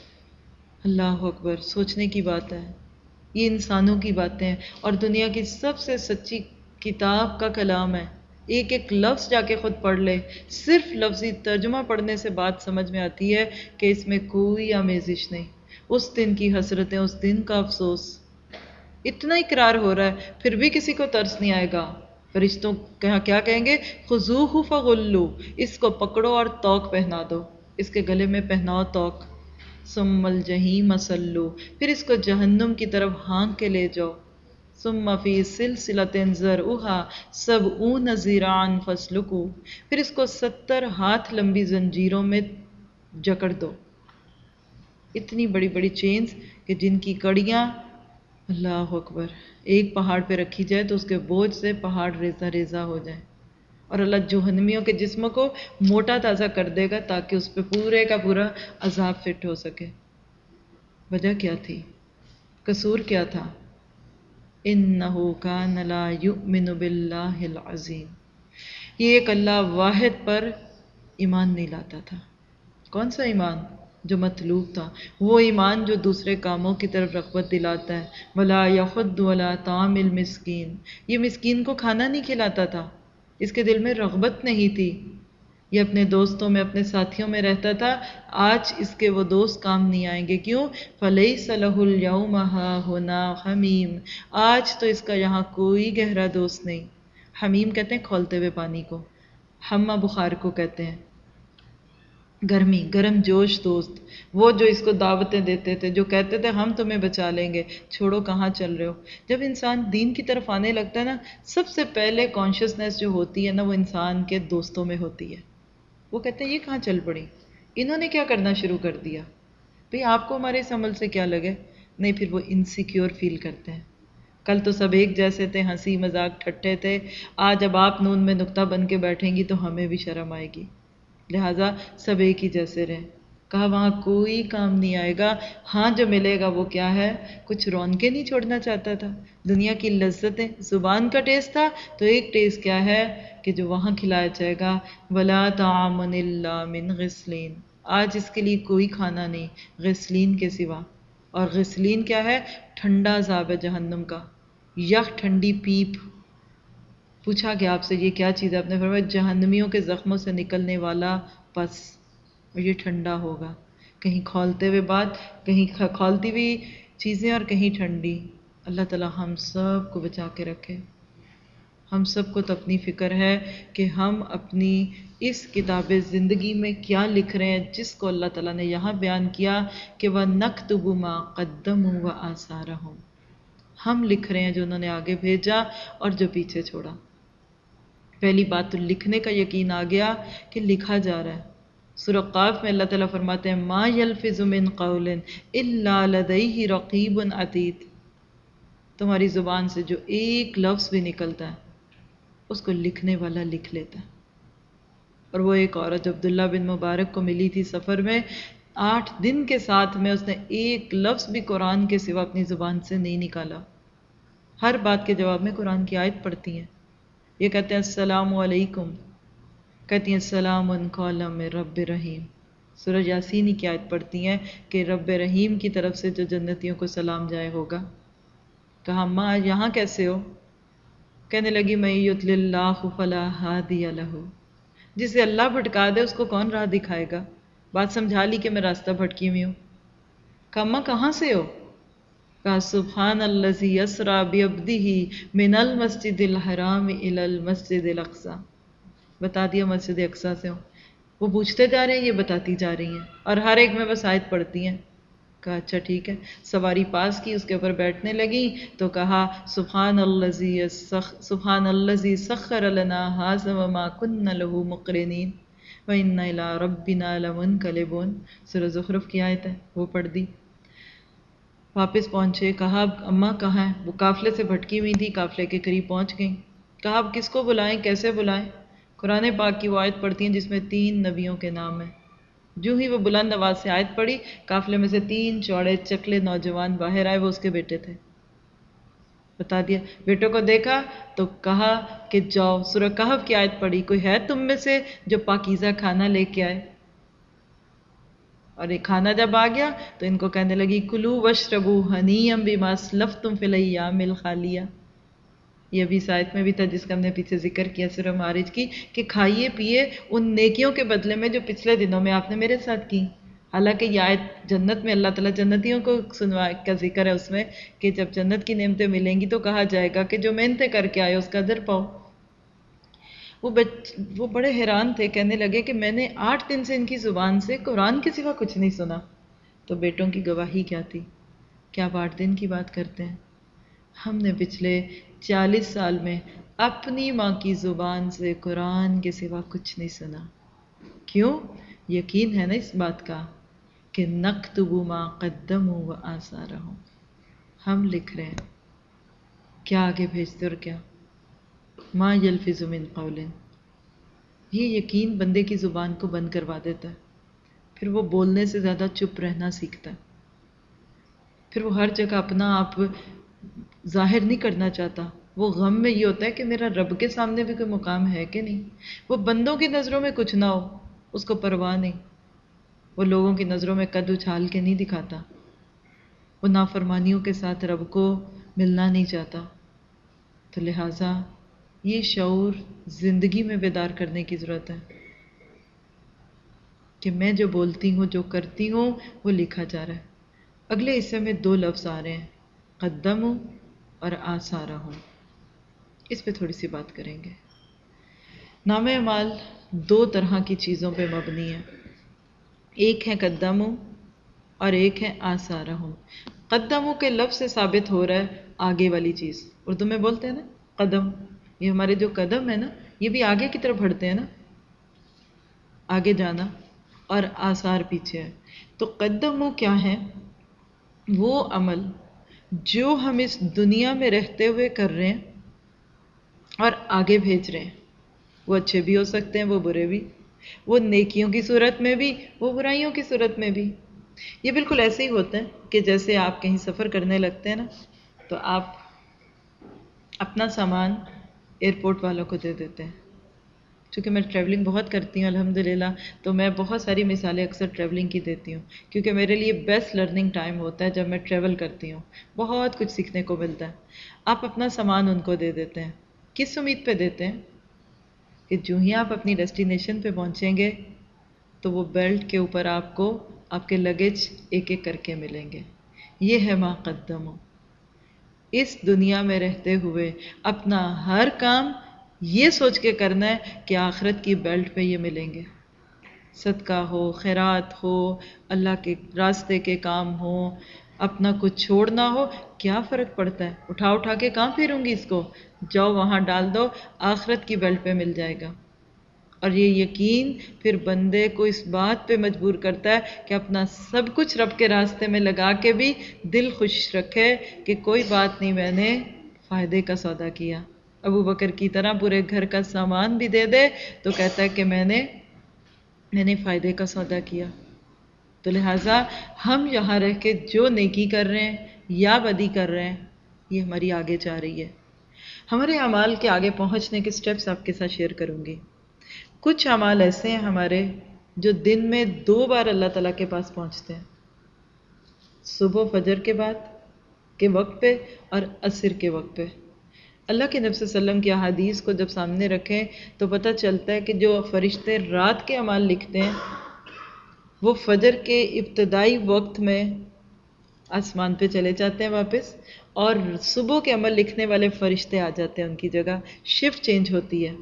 اللہ اکبر، سوچنے کی بات ہے. یہ انسانوں کی باتیں ہیں، اور دنیا کی سب سے سچی کتاب کا کلام ہے. ایک ایک لفظ جا کے خود پڑھ لے، صرف لفظی ترجمہ پڑھنے سے بات سمجھ میں آتی ہے کہ اس میں کوئی آمیزش نہیں. اس دن کی حسرتیں، اس دن کا افسوس، اتنا اقرار ہو رہا ہے پھر بھی کسی کو ترس نہیں آئے گا. فرشتوں کیا کہیں گے؟ خذوہ فغلوہ، اس کو پکڑو اور توق پہنا دو، اس کے گلے میں پہناؤ توق. ثم الجحیم صلوہ، پھر اس کو جہنم کی طرف ہانک کے لے جاؤ. ثم فی سلسلۃ ذرعہا سبعون ذراعا فاسلکوہ، پھر اس کو ستر ہاتھ لمبی زنجیروں میں جکڑ دو. اتنی بڑی بڑی چینز کہ جن کی کڑیاں، اللہ اکبر، ایک پہاڑ پہ رکھی جائے تو اس کے بوجھ سے پہاڑ ریزہ ریزہ ہو جائے. اور اللہ جہنمیوں کے جسموں کو موٹا تازہ کر دے گا تاکہ اس پہ پورے کا پورا عذاب فٹ ہو سکے. وجہ کیا تھی؟ قصور کیا تھا؟ اِنَّهُ كَانَ لَا يُؤْمِنُ بِاللَّهِ الْعَظِيمِ، یہ ایک اللہ واحد پر ایمان نہیں لاتا تھا. کون سا ایمان؟ جو مطلوب تھا، وہ ایمان جو دوسرے کاموں کی طرف رغبت دلاتا ہے. وَلَا يَحُضُّ عَلَىٰ طَعَامِ الْمِسْكِينِ، یہ مسکین کو کھانا نہیں کھلاتا تھا، اس کے دل میں رغبت نہیں تھی. یہ اپنے دوستوں میں، اپنے ساتھیوں میں رہتا تھا. آج اس کے وہ دوست کام نہیں آئیں گے. کیوں؟ فَلَيْسَ لَهُ الْيَوْمَ هَاهُنَا حَمِيمٌ، آج تو اس کا یہاں کوئی گہرا دوست نہیں. حمیم کہتے ہیں کھولتے ہوئے پانی کو، حمہ بخار کو کہتے ہیں، گرمی، گرم جوش دوست. وہ جو اس کو دعوتیں دیتے تھے، جو کہتے تھے ہم تمہیں بچا لیں گے، چھوڑو کہاں چل رہے ہو. جب انسان دین کی طرف آنے لگتا ہے نا، سب سے پہلے کانشیسنیس جو ہوتی ہے نا، وہ انسان کے دوستوں میں ہوتی ہے. وہ کہتے ہیں یہ کہاں چل پڑی، انہوں نے کیا کرنا شروع کر دیا. بھئی آپ کو ہمارے اس عمل سے کیا لگے؟ نہیں پھر وہ انسیکیور فیل کرتے ہیں. کل تو سب ایک جیسے تھے، ہنسی مذاق ٹھٹے تھے، آج اب آپ نون میں نقطہ بن کے بیٹھیں گی تو ہمیں بھی شرم آئے گی، لہٰذا سب ایک ہی جیسے رہیں. کہا وہاں کوئی کام نہیں آئے گا، ہاں جو ملے گا وہ کیا ہے، کچھ رونقیں نہیں چھوڑنا چاہتا تھا، دنیا کی لذتیں، زبان کا ٹیسٹ تھا تو ایک ٹیسٹ کیا ہے کہ جو وہاں کھلایا جائے گا، وَلَا طَعَامٌ إِلَّا مِنْ غِسْلِينَ، آج اس کے لیے کوئی کھانا نہیں غسلین کے سوا. اور غسلین کیا ہے؟ ٹھنڈا عذاب ہے جہنم کا، یک ٹھنڈی پیپ. پوچھا گیا آپ سے یہ کیا چیز ہے، آپ نے فرمایا جہنمیوں کے زخموں سے نکلنے والا پس، اور یہ ٹھنڈا ہوگا، کہیں کھولتے ہوئے بات، کہیں کھولتی ہوئی چیزیں اور کہیں ٹھنڈی. اللہ تعالی ہم سب کو بچا کے رکھے. ہم سب کو تو اپنی فکر ہے کہ ہم اپنی اس کتاب زندگی میں کیا لکھ رہے ہیں، جس کو اللہ تعالیٰ نے یہاں بیان کیا کہ وَنَكْتُبُ مَا قَدَّمُوا وَآثَارَهُمْ، ہم لکھ رہے ہیں جو انہوں نے آگے بھیجا اور جو پیچھے چھوڑا. پہلی بات تو لکھنے کا یقین آ گیا کہ لکھا جا رہا ہے. سورہ قاف میں اللہ تعالیٰ فرماتے ہیں مَا يَلْفِظُ مِنْ قَوْلٍ إِلَّا لَدَيْهِ رَقِيبٌ عَتِيدٌ، تمہاری زبان سے جو ایک لفظ بھی نکلتا ہے اس کو لکھنے والا لکھ لیتا ہے. اور وہ ایک عورت جو عبداللہ بن مبارک کو ملی تھی سفر میں، آٹھ دن کے ساتھ میں اس نے ایک لفظ بھی قرآن کے سوا اپنی زبان سے نہیں نکالا. ہر بات کے جواب میں قرآن کی آیت پڑھتی ہیں. یہ کہتے ہیں السلام علیکم، کہتی ہیں السلام قولا من رب رحیم. سورہ یاسین کی آیت پڑھتی ہیں کہ رب رحیم کی طرف سے جو جنتیوں کو سلام جائے ہوگا. کہا ماں یہاں کیسے ہو؟ کہنے لگی میں یضلل اللہ فلا ہادی لہ، جسے اللہ بھٹکا دے اس کو کون راہ دکھائے گا. بات سمجھا لی کہ میں راستہ بھٹکی ہوئی ہوں. کہا ماں کہاں سے ہو؟ کہا سبحان الذی اسریٰ بعبدہ من المسجد الحرام الی المسجد الاقصی، بتا دیا مسجد اقصی سے ہوں. وہ پوچھتے جا رہے ہیں، یہ بتاتی جا رہی ہیں، اور ہر ایک میں بس آیت پڑھتی ہیں. کہا اچھا ٹھیک ہے. سواری پاس کی، اس کے اوپر بیٹھنے لگی تو کہا سبحان الذی سبحان الذی سخر لنا ھذا وما كنا له مقرنین وإنا إلی ربنا لمنقلبون. سورہ زخرف کی آیت ہے، وہ پڑھ دی. واپس پہنچے. کہا اماں کہاں ہیں؟ وہ قافلے سے بھٹکی ہوئی تھی، قافلے کے قریب پہنچ گئیں. کہا اب کس کو بلائیں، کیسے بلائیں؟ قرآن پاک کی وہ آیت پڑھتی ہیں جس میں تین نبیوں کے نام ہیں. جو ہی وہ بلند آواز سے آیت پڑھی، قافلے میں سے تین چوڑے چکلے نوجوان باہر آئے، وہ اس کے بیٹے تھے. بتا دیا. بیٹوں کو دیکھا تو کہا کہ جاؤ. سورہ کہف کی آیت پڑھی کوئی ہے تم میں سے جو پاکیزہ کھانا لے کے آئے؟ اور یہ کھانا جب آ گیا تو ان کو کہنے لگی کلو وشربو ہنیئا بما اسلفتم فی الایام الخالیہ. یہ ابھی اس آیت میں بھی تھا جس کا ہم نے پیچھے ذکر کیا سورہ معارج کی، کہ کھائیے پیئے ان نیکیوں کے بدلے میں جو پچھلے دنوں میں آپ نے میرے ساتھ کی. حالانکہ یہ آیت جنت میں اللہ تعالیٰ جنتیوں کو سنوا کا ذکر ہے اس میں، کہ جب جنت کی نعمتیں ملیں گی تو کہا جائے گا کہ جو محنتیں کر کے آئے اس کا اجر پاؤ. وہ بچ وہ بڑے حیران تھے، کہنے لگے کہ میں نے آٹھ دن سے ان کی زبان سے قرآن کے سوا کچھ نہیں سنا. تو بیٹوں کی گواہی کیا تھی کہ آپ آٹھ دن کی بات کرتے ہیں؟ ہم نے پچھلے چالیس سال میں اپنی ماں کی زبان سے قرآن کے سوا کچھ نہیں سنا. کیوں؟ یقین ہے نا اس بات کا کہ نکتب ما قدموا وآثارہم، ہم لکھ رہے ہیں کیا آگے بھیجتے اور کیا. ما یلفظ من قول، یہ یقین بندے کی زبان کو بند کروا دیتا ہے. پھر وہ بولنے سے زیادہ چپ رہنا سیکھتا ہے. پھر وہ ہر جگہ اپنا آپ ظاہر نہیں کرنا چاہتا. وہ غم میں یہ ہوتا ہے کہ میرا رب کے سامنے بھی کوئی مقام ہے کہ نہیں. وہ بندوں کی نظروں میں کچھ نہ ہو، اس کو پرواہ نہیں. وہ لوگوں کی نظروں میں قد اچھال کے نہیں دکھاتا. وہ نافرمانیوں کے ساتھ رب کو ملنا نہیں چاہتا. تو لہٰذا یہ شعور زندگی میں بیدار کرنے کی ضرورت ہے کہ میں جو بولتی ہوں، جو کرتی ہوں، وہ لکھا جا رہا ہے. اگلے حصے میں دو لفظ آ رہے ہیں، قدموا اور آثارہم. اس پہ تھوڑی سی بات کریں گے. نام اعمال دو طرح کی چیزوں پہ مبنی ہے، ایک ہے قدموا اور ایک ہے آثارہم. قدموا کے لفظ سے ثابت ہو رہا ہے آگے والی چیز. اردو میں بولتے ہیں نا قدم، یہ ہمارے جو قدم ہے نا یہ بھی آگے کی طرف بڑھتے ہیں نا، آگے جانا، اور آثار پیچھے ہے. تو قدموا کیا ہے؟ وہ عمل جو ہم اس دنیا میں رہتے ہوئے کر رہے ہیں اور آگے بھیج رہے ہیں، وہ اچھے بھی ہو سکتے ہیں، وہ برے بھی، وہ نیکیوں کی صورت میں بھی، وہ برائیوں کی صورت میں بھی۔ یہ بالکل ایسے ہی ہوتا ہے کہ جیسے آپ کہیں سفر کرنے لگتے ہیں نا، تو آپ اپنا سامان ایئرپورٹ والوں کو دے دیتے ہیں۔ چونکہ میں ٹریولنگ بہت کرتی ہوں الحمدللہ، تو میں بہت ساری مثالیں اکثر ٹریولنگ کی دیتی ہوں، کیونکہ میرے لیے بیسٹ لرننگ ٹائم ہوتا ہے جب میں ٹریول کرتی ہوں، بہت کچھ سیکھنے کو ملتا ہے۔ آپ اپنا سامان ان کو دے دیتے ہیں، کس امید پہ دیتے ہیں؟ کہ جو ہی آپ اپنی ڈیسٹینیشن پہ پہنچیں گے تو وہ بیلٹ کے اوپر آپ کو آپ کے لگیج ایک ایک کر کے ملیں گے۔ یہ ہے ما قدمو، اس دنیا میں رہتے ہوئے اپنا ہر کام یہ سوچ کے کرنا ہے کہ آخرت کی بیلٹ پہ یہ ملیں گے۔ صدقہ ہو، خیرات ہو، اللہ کے راستے کے کام ہو، اپنا کچھ چھوڑنا ہو، کیا فرق پڑتا ہے؟ اٹھا اٹھا کے کہاں پھروں گی اس کو؟ جاؤ وہاں ڈال دو، آخرت کی بیلٹ پہ مل جائے گا۔ اور یہ یقین پھر بندے کو اس بات پہ مجبور کرتا ہے کہ اپنا سب کچھ رب کے راستے میں لگا کے بھی دل خوش رکھے کہ کوئی بات نہیں، میں نے فائدے کا سودا کیا۔ ابو بکر کی طرح پورے گھر کا سامان بھی دے دے تو کہتا ہے کہ میں نے میں نے فائدے کا سودا کیا۔ تو لہٰذا ہم یہاں رہ کے جو نیکی کر رہے ہیں یا بدی کر رہے ہیں، یہ ہماری آگے جا رہی ہے۔ ہمارے اعمال کے آگے پہنچنے کے سٹیپس آپ کے ساتھ شیئر کروں گی۔ کچھ اعمال ایسے ہیں ہمارے جو دن میں دو بار اللہ تعالیٰ کے پاس پہنچتے ہیں، صبح فجر کے بعد کے وقت پہ اور عصر کے وقت پہ۔ اللہ کے نبی صلی اللہ علیہ وسلم کی احادیث کو جب سامنے رکھیں تو پتہ چلتا ہے کہ جو فرشتے رات کے اعمال لکھتے ہیں وہ فجر کے ابتدائی وقت میں آسمان پہ چلے جاتے ہیں واپس، اور صبح کے عمل لکھنے والے فرشتے آ جاتے ہیں ان کی جگہ، شفٹ چینج ہوتی ہے۔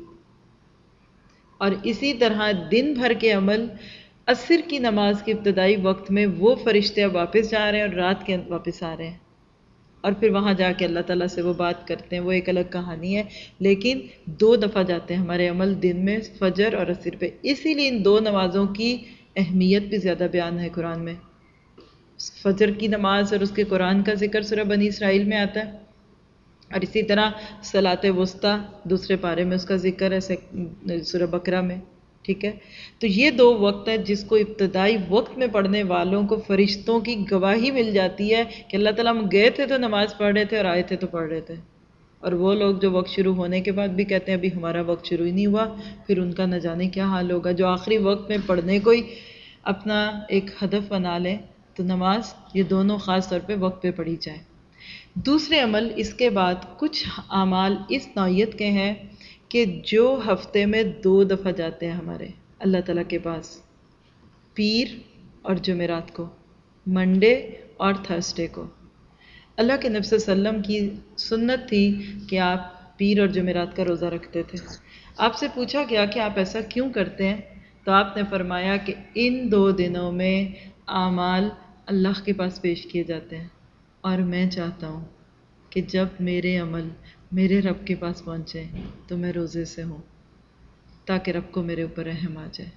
اور اسی طرح دن بھر کے عمل عصر کی نماز کے ابتدائی وقت میں وہ فرشتے اب واپس جا رہے ہیں اور رات کے واپس آ رہے ہیں، اور پھر وہاں جا کے اللہ تعالیٰ سے وہ بات کرتے ہیں، وہ ایک الگ کہانی ہے، لیکن دو دفعہ جاتے ہیں ہمارے عمل دن میں، فجر اور عصر پہ۔ اسی لیے ان دو نمازوں کی اہمیت بھی زیادہ بیان ہے قرآن میں۔ فجر کی نماز اور اس کے قرآن کا ذکر سورہ بنی اسرائیل میں آتا ہے، اور اسی طرح صلاۃ وسطیٰ دوسرے پارے میں اس کا ذکر ہے سورہ بقرہ میں، ٹھیک ہے؟ تو یہ دو وقت ہیں جس کو ابتدائی وقت میں پڑھنے والوں کو فرشتوں کی گواہی مل جاتی ہے کہ اللہ تعالیٰ ہم گئے تھے تو نماز پڑھ رہے تھے اور آئے تھے تو پڑھ رہے تھے، اور وہ لوگ جو وقت شروع ہونے کے بعد بھی کہتے ہیں ابھی ہمارا وقت شروع ہی نہیں ہوا، پھر ان کا نہ جانے کیا حال ہوگا۔ جو آخری وقت میں پڑھنے کو ہی اپنا ایک ہدف بنا لیں تو نماز یہ دونوں خاص طور پہ وقت پہ پڑھی جائے۔ دوسرے عمل اس کے بعد کچھ اعمال اس نوعیت کے ہیں کہ جو ہفتے میں دو دفعہ جاتے ہیں ہمارے اللہ تعالیٰ کے پاس، پیر اور جمعرات کو، منڈے اور تھرسڈے کو۔ اللہ کے نبی صلی اللہ علیہ وسلم کی سنت تھی کہ آپ پیر اور جمعرات کا روزہ رکھتے تھے۔ آپ سے پوچھا گیا کہ آپ ایسا کیوں کرتے ہیں، تو آپ نے فرمایا کہ ان دو دنوں میں اعمال اللہ کے پاس پیش کیے جاتے ہیں، اور میں چاہتا ہوں کہ جب میرے عمل میرے رب کے پاس پہنچے تو میں روزے سے ہوں، تاکہ رب کو میرے اوپر رحم آ جائے۔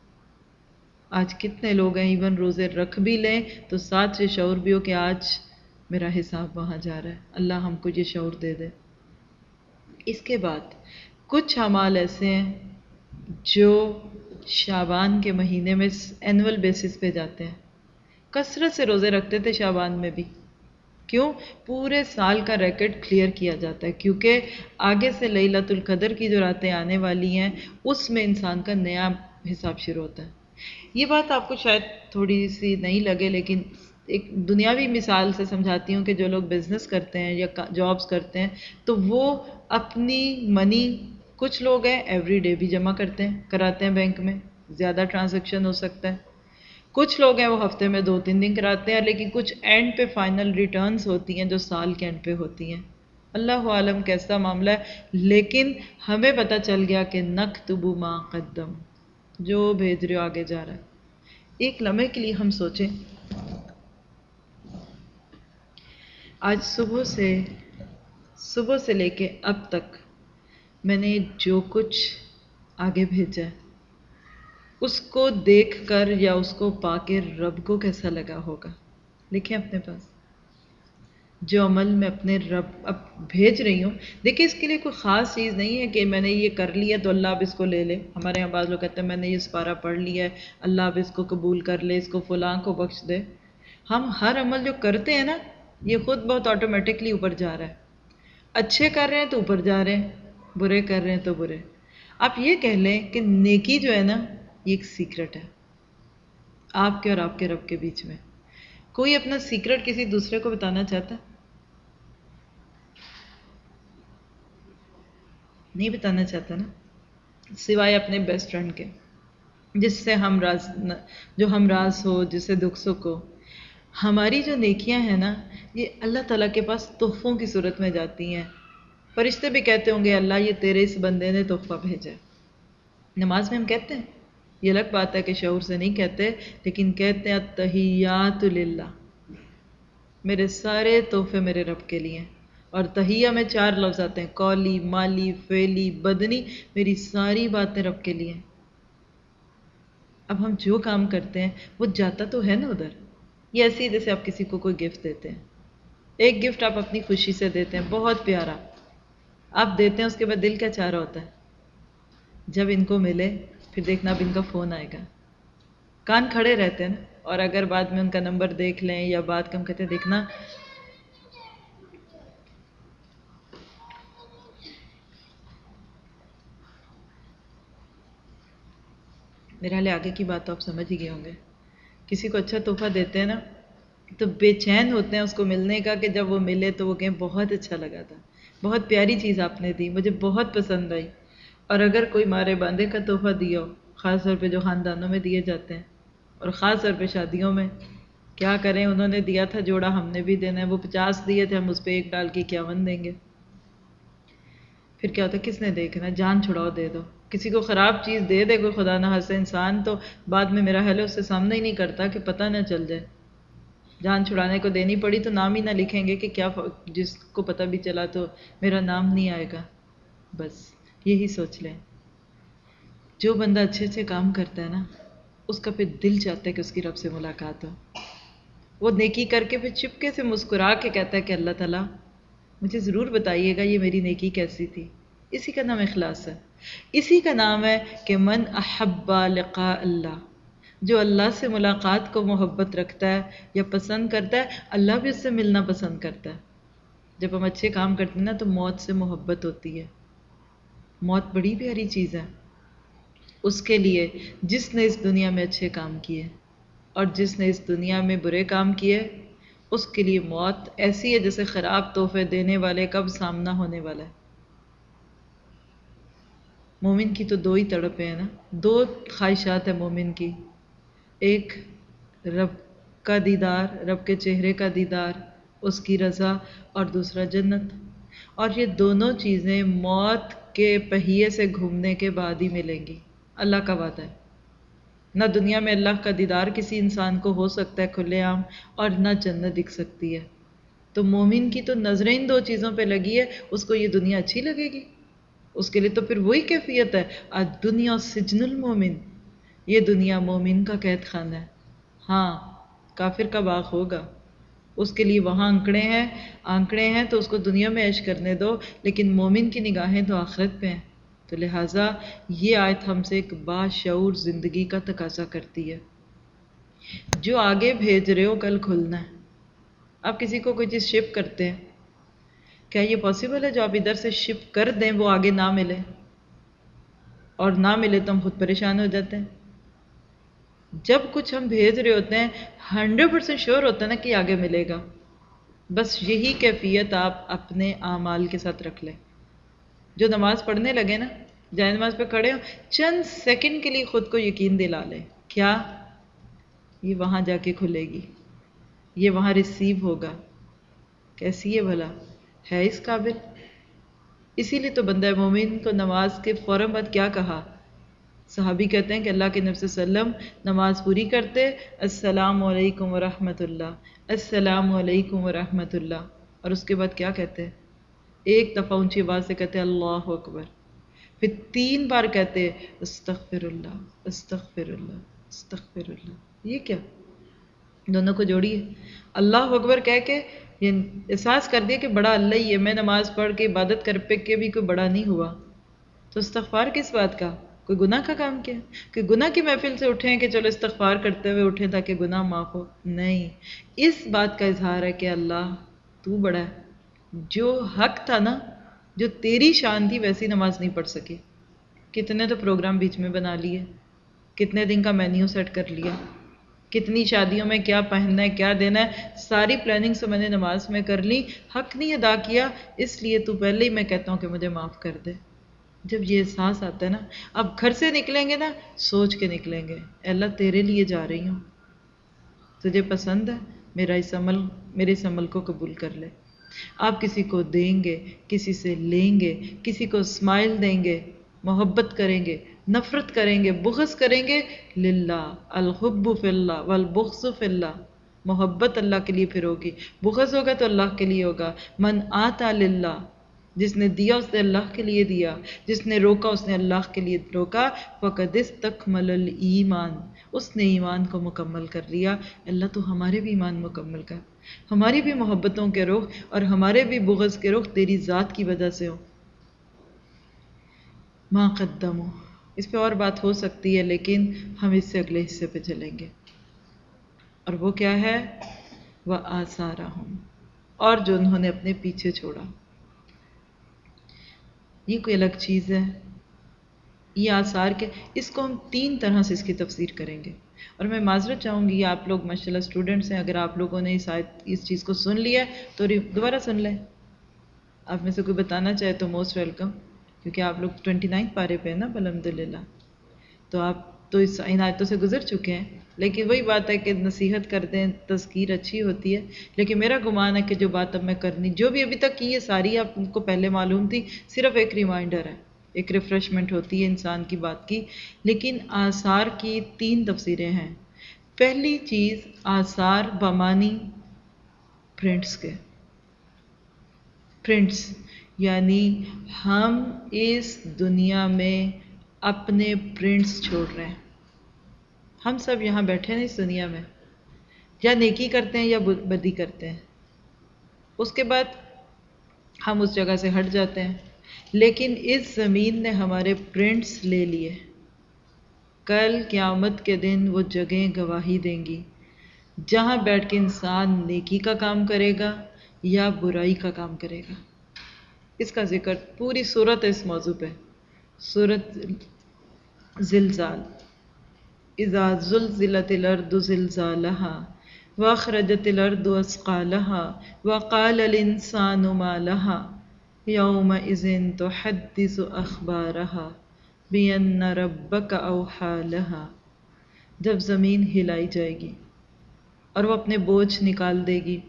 آج کتنے لوگ ہیں ایون روزے رکھ بھی لیں تو ساتھ یہ شعور بھی ہو کہ آج میرا حساب وہاں جا رہا ہے، اللہ ہم کو یہ شعور دے دے۔ اس کے بعد کچھ اعمال ایسے ہیں جو شعبان کے مہینے میں اینول بیسس پہ جاتے ہیں۔ کثرت سے روزے رکھتے تھے شعبان میں بھی، کیوں؟ پورے سال کا ریکارڈ کلیئر کیا جاتا ہے، کیونکہ آگے سے لیلۃ القدر کی جو راتیں آنے والی ہیں اس میں انسان کا نیا حساب شروع ہوتا ہے۔ یہ بات آپ کو شاید تھوڑی سی نہیں لگے، لیکن ایک دنیاوی مثال سے سمجھاتی ہوں کہ جو لوگ بزنس کرتے ہیں یا جابز کرتے ہیں تو وہ اپنی منی، کچھ لوگ ہیں ایوری ڈے بھی جمع کرتے ہیں کراتے ہیں بینک میں، زیادہ ٹرانزیکشن ہو سکتا ہے، کچھ لوگ ہیں وہ ہفتے میں دو تین دن کراتے ہیں، لیکن کچھ اینڈ پہ فائنل ریٹرنز ہوتی ہیں جو سال کے اینڈ پہ ہوتی ہیں، اللہ عالم کیسا معاملہ ہے، لیکن ہمیں پتہ چل گیا کہ نکتب ما قدم، جو بھیج رہے ہو آگے جا رہا ہے۔ ایک لمحے کے لیے ہم سوچیں، آج صبح سے صبح سے لے کے اب تک میں نے جو کچھ آگے بھیجا ہے اس کو دیکھ کر یا اس کو پا کے رب کو کیسا لگا ہوگا؟ لکھیں اپنے پاس۔ جو عمل میں اپنے رب اب بھیج رہی ہوں. دیکھیں اس کے لیے کوئی خاص چیز نہیں ہے کہ میں نے یہ کر لیا تو اللہ اب اس کو لے لے. ہمارے یہاں بعض لوگ کہتے ہیں میں نے یہ سپارہ پڑھ لیا ہے اللہ اب اس کو قبول کر لے، اس کو فلاں کو بخش دے. ہم ہر عمل جو کرتے ہیں نا یہ خود بہت آٹومیٹکلی اوپر جا رہا ہے. اچھے کر رہے ہیں تو اوپر جا رہے ہیں، برے کر رہے ہیں تو برے. آپ یہ کہہ لیں کہ نیکی جو ہے نا یہ ایک سیکرٹ ہے آپ کے اور آپ کے رب کے بیچ میں. کوئی اپنا سیکرٹ کسی دوسرے کو بتانا چاہتا؟ نہیں بتانا چاہتا نا، سوائے اپنے بیسٹ فرینڈ کے جس سے ہم راز جو ہم راز ہو، جس سے دکھ سکھ ہو. ہماری جو نیکیاں ہیں نا یہ اللہ تعالیٰ کے پاس تحفوں کی صورت میں جاتی ہیں. فرشتے بھی کہتے ہوں گے اللہ یہ تیرے اس بندے نے تحفہ بھیجا. نماز میں ہم کہتے ہیں، یہ الگ بات ہے کہ شعور سے نہیں کہتے، لیکن کہتے ہیں التحیات للہ، میرے سارے تحفے میرے رب کے لیے. اور تحیہ میں چار لفظ آتے ہیں، قولی، مالی، فعلی، بدنی، میری ساری باتیں رب کے لیے. اب ہم جو کام کرتے ہیں وہ جاتا تو ہے نا ادھر. یہ ایسی جیسے آپ کسی کو کوئی گفٹ دیتے ہیں، ایک گفٹ آپ اپنی خوشی سے دیتے ہیں بہت پیارا، آپ دیتے ہیں اس کے بعد دل کیا چاہ رہا ہوتا ہے جب ان کو ملے پھر دیکھنا اب ان کا فون آئے گا. کان کھڑے رہتے ہیں نا. اور اگر بعد میں ان کا نمبر دیکھ لیں یا بات کم کہتے ہیں دیکھنا میرا حال آگے کی بات تو آپ سمجھ ہی گئے ہوں گے. کسی کو اچھا تحفہ دیتے ہیں نا تو بے چین ہوتے ہیں اس کو ملنے کا کہ جب وہ ملے تو وہ کہیں بہت اچھا لگا تھا، بہت پیاری چیز آپ نے دی، مجھے بہت پسند آئی. اور اگر کوئی مارے باندھے کا تحفہ دیا ہو، خاص طور پہ جو خاندانوں میں دیے جاتے ہیں اور خاص طور پہ شادیوں میں، کیا کریں انہوں نے دیا تھا جوڑا ہم نے بھی دینا ہے، وہ پچاس دیے تھے ہم اس پہ ایک ڈال کے اکیاون دیں گے. پھر کیا ہوتا ہے کس نے دیکھنا، جان چھڑاؤ دے دو. کسی کو خراب چیز دے دے کوئی خدا نہ ہنسے انسان تو بعد میں میرا حل اس سے سامنا ہی نہیں کرتا کہ پتہ نہ چل جائے. جان چھڑانے کو دینی پڑی تو نام ہی نہ لکھیں گے کہ کیا جس کو پتہ بھی چلا تو میرا نام نہیں آئے گا. بس یہی سوچ لیں. جو بندہ اچھے اچھے کام کرتا ہے نا اس کا پھر دل چاہتا ہے کہ اس کی رب سے ملاقات ہو. وہ نیکی کر کے پھر چپکے سے مسکرا کے کہتا ہے کہ اللہ تعالیٰ مجھے ضرور بتائیے گا یہ میری نیکی کیسی تھی. اسی کا نام اخلاص ہے. اسی کا نام ہے کہ من احب لقاء اللہ، جو اللہ سے ملاقات کو محبت رکھتا ہے یا پسند کرتا ہے اللہ بھی اس سے ملنا پسند کرتا ہے. جب ہم اچھے کام کرتے ہیں نا تو موت سے محبت ہوتی ہے. موت بڑی پیاری چیز ہے اس کے لیے جس نے اس دنیا میں اچھے کام کیے، اور جس نے اس دنیا میں برے کام کیے اس کے لیے موت ایسی ہے جیسے خراب تحفے دینے والے کب سامنا ہونے والا ہے. مومن کی تو دو ہی تڑپیں ہیں نا، دو خواہشات ہیں مومن کی، ایک رب کا دیدار، رب کے چہرے کا دیدار، اس کی رضا، اور دوسرا جنت. اور یہ دونوں چیزیں موت کے پہیے سے گھومنے کے بعد ہی ملیں گی. اللہ کا وعدہ ہے. نہ دنیا میں اللہ کا دیدار کسی انسان کو ہو سکتا ہے کھلے عام، اور نہ جنت دکھ سکتی ہے. تو مومن کی تو نظریں ان دو چیزوں پہ لگی ہے، اس کو یہ دنیا اچھی لگے گی؟ اس کے لیے تو پھر وہی کیفیت ہے الدنیا سجن المومن، یہ دنیا مومن کا قید خانہ ہے. ہاں کافر کا باغ ہوگا، اس کے لیے وہاں انکڑے ہیں، آنکڑے ہیں تو اس کو دنیا میں عیش کرنے دو، لیکن مومن کی نگاہیں تو آخرت پہ ہیں. تو لہٰذا یہ آیت ہم سے ایک باشعور زندگی کا تقاضا کرتی ہے. جو آگے بھیج رہے ہو کل کھلنا ہے. آپ کسی کو کوئی چیز شپ کرتے ہیں، کیا یہ پاسبل ہے جو آپ ادھر سے شپ کر دیں وہ آگے نہ ملے؟ اور نہ ملے تو ہم خود پریشان ہو جاتے ہیں. جب کچھ ہم بھیج رہے ہوتے ہیں ہنڈریڈ پرسینٹ شیور ہوتا ہے نا کہ آگے ملے گا. بس یہی کیفیت آپ اپنے اعمال کے ساتھ رکھ لیں. جو نماز پڑھنے لگے نا، جائے نماز پہ کھڑے ہو، چند سیکنڈ کے لیے خود کو یقین دلا لیں، کیا یہ وہاں جا کے کھلے گی، یہ وہاں ریسیو ہوگا. کیسی ہے بھلا، ہے اس قابل؟ اسی لیے تو بندہ مومن کو نماز کے فوراً بعد کیا کہا؟ صحابی کہتے ہیں کہ اللہ کے نبی صلی اللہ علیہ وسلم نماز پوری کرتے السلام علیکم ورحمۃ اللہ، السلام علیکم ورحمۃ اللہ، اور اس کے بعد کیا کہتے ہیں؟ ایک دفعہ اونچی آواز سے کہتے اللہ اکبر، پھر تین بار کہتے استغفر اللہ استغفر اللہ استغفر اللہ. یہ کیا؟ دونوں کو جوڑیے، اللہ اکبر کہہ کے یہ احساس کر دیا کہ بڑا اللہ ہی ہے، میں نماز پڑھ کے عبادت کر پہ کے بھی کوئی بڑا نہیں ہوا، تو استغفار کس بات کا؟ کوئی گناہ کا کام کیا کہ گناہ کی محفل سے اٹھیں کہ چلو استغفار کرتے ہوئے اٹھیں تاکہ گناہ معاف ہو؟ نہیں، اس بات کا اظہار ہے کہ اللہ تو بڑا ہے، جو حق تھا نا، جو تیری شان تھی ویسی نماز نہیں پڑھ سکی، کتنے تو پروگرام بیچ میں بنا لیے، کتنے دن کا مینیو سیٹ کر لیا، کتنی شادیوں میں کیا پہننا ہے کیا دینا ہے، ساری پلاننگ سے میں نے نماز میں کر لی، حق نہیں ادا کیا، اس لیے تو پہلے ہی میں کہتا ہوں کہ مجھے معاف کر دے۔ جب یہ احساس آتا ہے نا، اب گھر سے نکلیں گے نا، سوچ کے نکلیں گے اے اللہ تیرے لیے جا رہی ہوں، تجھے پسند ہے، میرا اس عمل میرے اس عمل کو قبول کر لے۔ آپ کسی کو دیں گے، کسی سے لیں گے، کسی کو اسمائل دیں گے، محبت کریں گے، نفرت کریں گے، بغض کریں گے، للہ، الحب فی اللہ والبغض فی اللہ، محبت اللہ کے لیے پھر ہوگی، بغض ہوگا تو اللہ کے لیے ہوگا۔ من آتا للہ، جس نے دیا اس نے اللہ کے لیے دیا، جس نے روکا اس نے اللہ کے لیے روکا، فقد استکمل الایمان، اس نے ایمان کو مکمل کر لیا۔ اللہ تو ہمارے بھی ایمان مکمل کر، ہماری بھی محبتوں کے رخ اور ہمارے بھی بغض کے رخ تیری ذات کی وجہ سے ہو۔ ما قدمو، اس پہ اور بات ہو سکتی ہے لیکن ہم اس سے اگلے حصے پہ چلیں گے، اور وہ کیا ہے؟ وآثارہم، اور جو انہوں نے اپنے پیچھے چھوڑا، یہ کوئی الگ چیز ہے۔ یہ آثار کے، اس کو ہم تین طرح سے اس کی تفسیر کریں گے، اور میں معذرت چاہوں گی، آپ لوگ ماشاءاللہ اسٹوڈنٹس ہیں، اگر آپ لوگوں نے اس آیت اس چیز کو سن لیا تو دوبارہ سن لیں، آپ میں سے کوئی بتانا چاہے تو موسٹ ویلکم، کیونکہ آپ لوگ ٹوئنٹی نائنتھ پارے پہ ہیں نا الحمدللہ، تو آپ تو اس ان آیتوں سے گزر چکے ہیں، لیکن وہی بات ہے کہ نصیحت کر دیں، تذکیر اچھی ہوتی ہے، لیکن میرا گمان ہے کہ جو بات اب میں کرنی، جو بھی ابھی تک کی ہے ساری آپ کو پہلے معلوم تھی، صرف ایک ریمائنڈر ہے، ایک ریفریشمنٹ ہوتی ہے انسان کی بات کی۔ لیکن آثار کی تین تفسیریں ہیں۔ پہلی چیز، آثار بمانی پرنٹس کے، پرنٹس یعنی ہم اس دنیا میں اپنے پرنٹس چھوڑ رہے ہیں۔ ہم سب یہاں بیٹھے ہیں اس دنیا میں، یا نیکی کرتے ہیں یا بدی کرتے ہیں، اس کے بعد ہم اس جگہ سے ہٹ جاتے ہیں، لیکن اس زمین نے ہمارے پرنٹس لے لیے۔ کل قیامت کے دن وہ جگہیں گواہی دیں گی جہاں بیٹھ کے انسان نیکی کا کام کرے گا یا برائی کا کام کرے گا۔ اس کا ذکر پوری سورت اس موضوع پہ، سورت زلزال، اذا زلزلت الارض زلزالها واخرجت الارض اثقالها وقال الانسان ما لها يومئذ تحدث اخبارها بان ربك اوحى لها، جب زمین ہلائی جائے گی اور وہ اپنے بوجھ نکال دے گی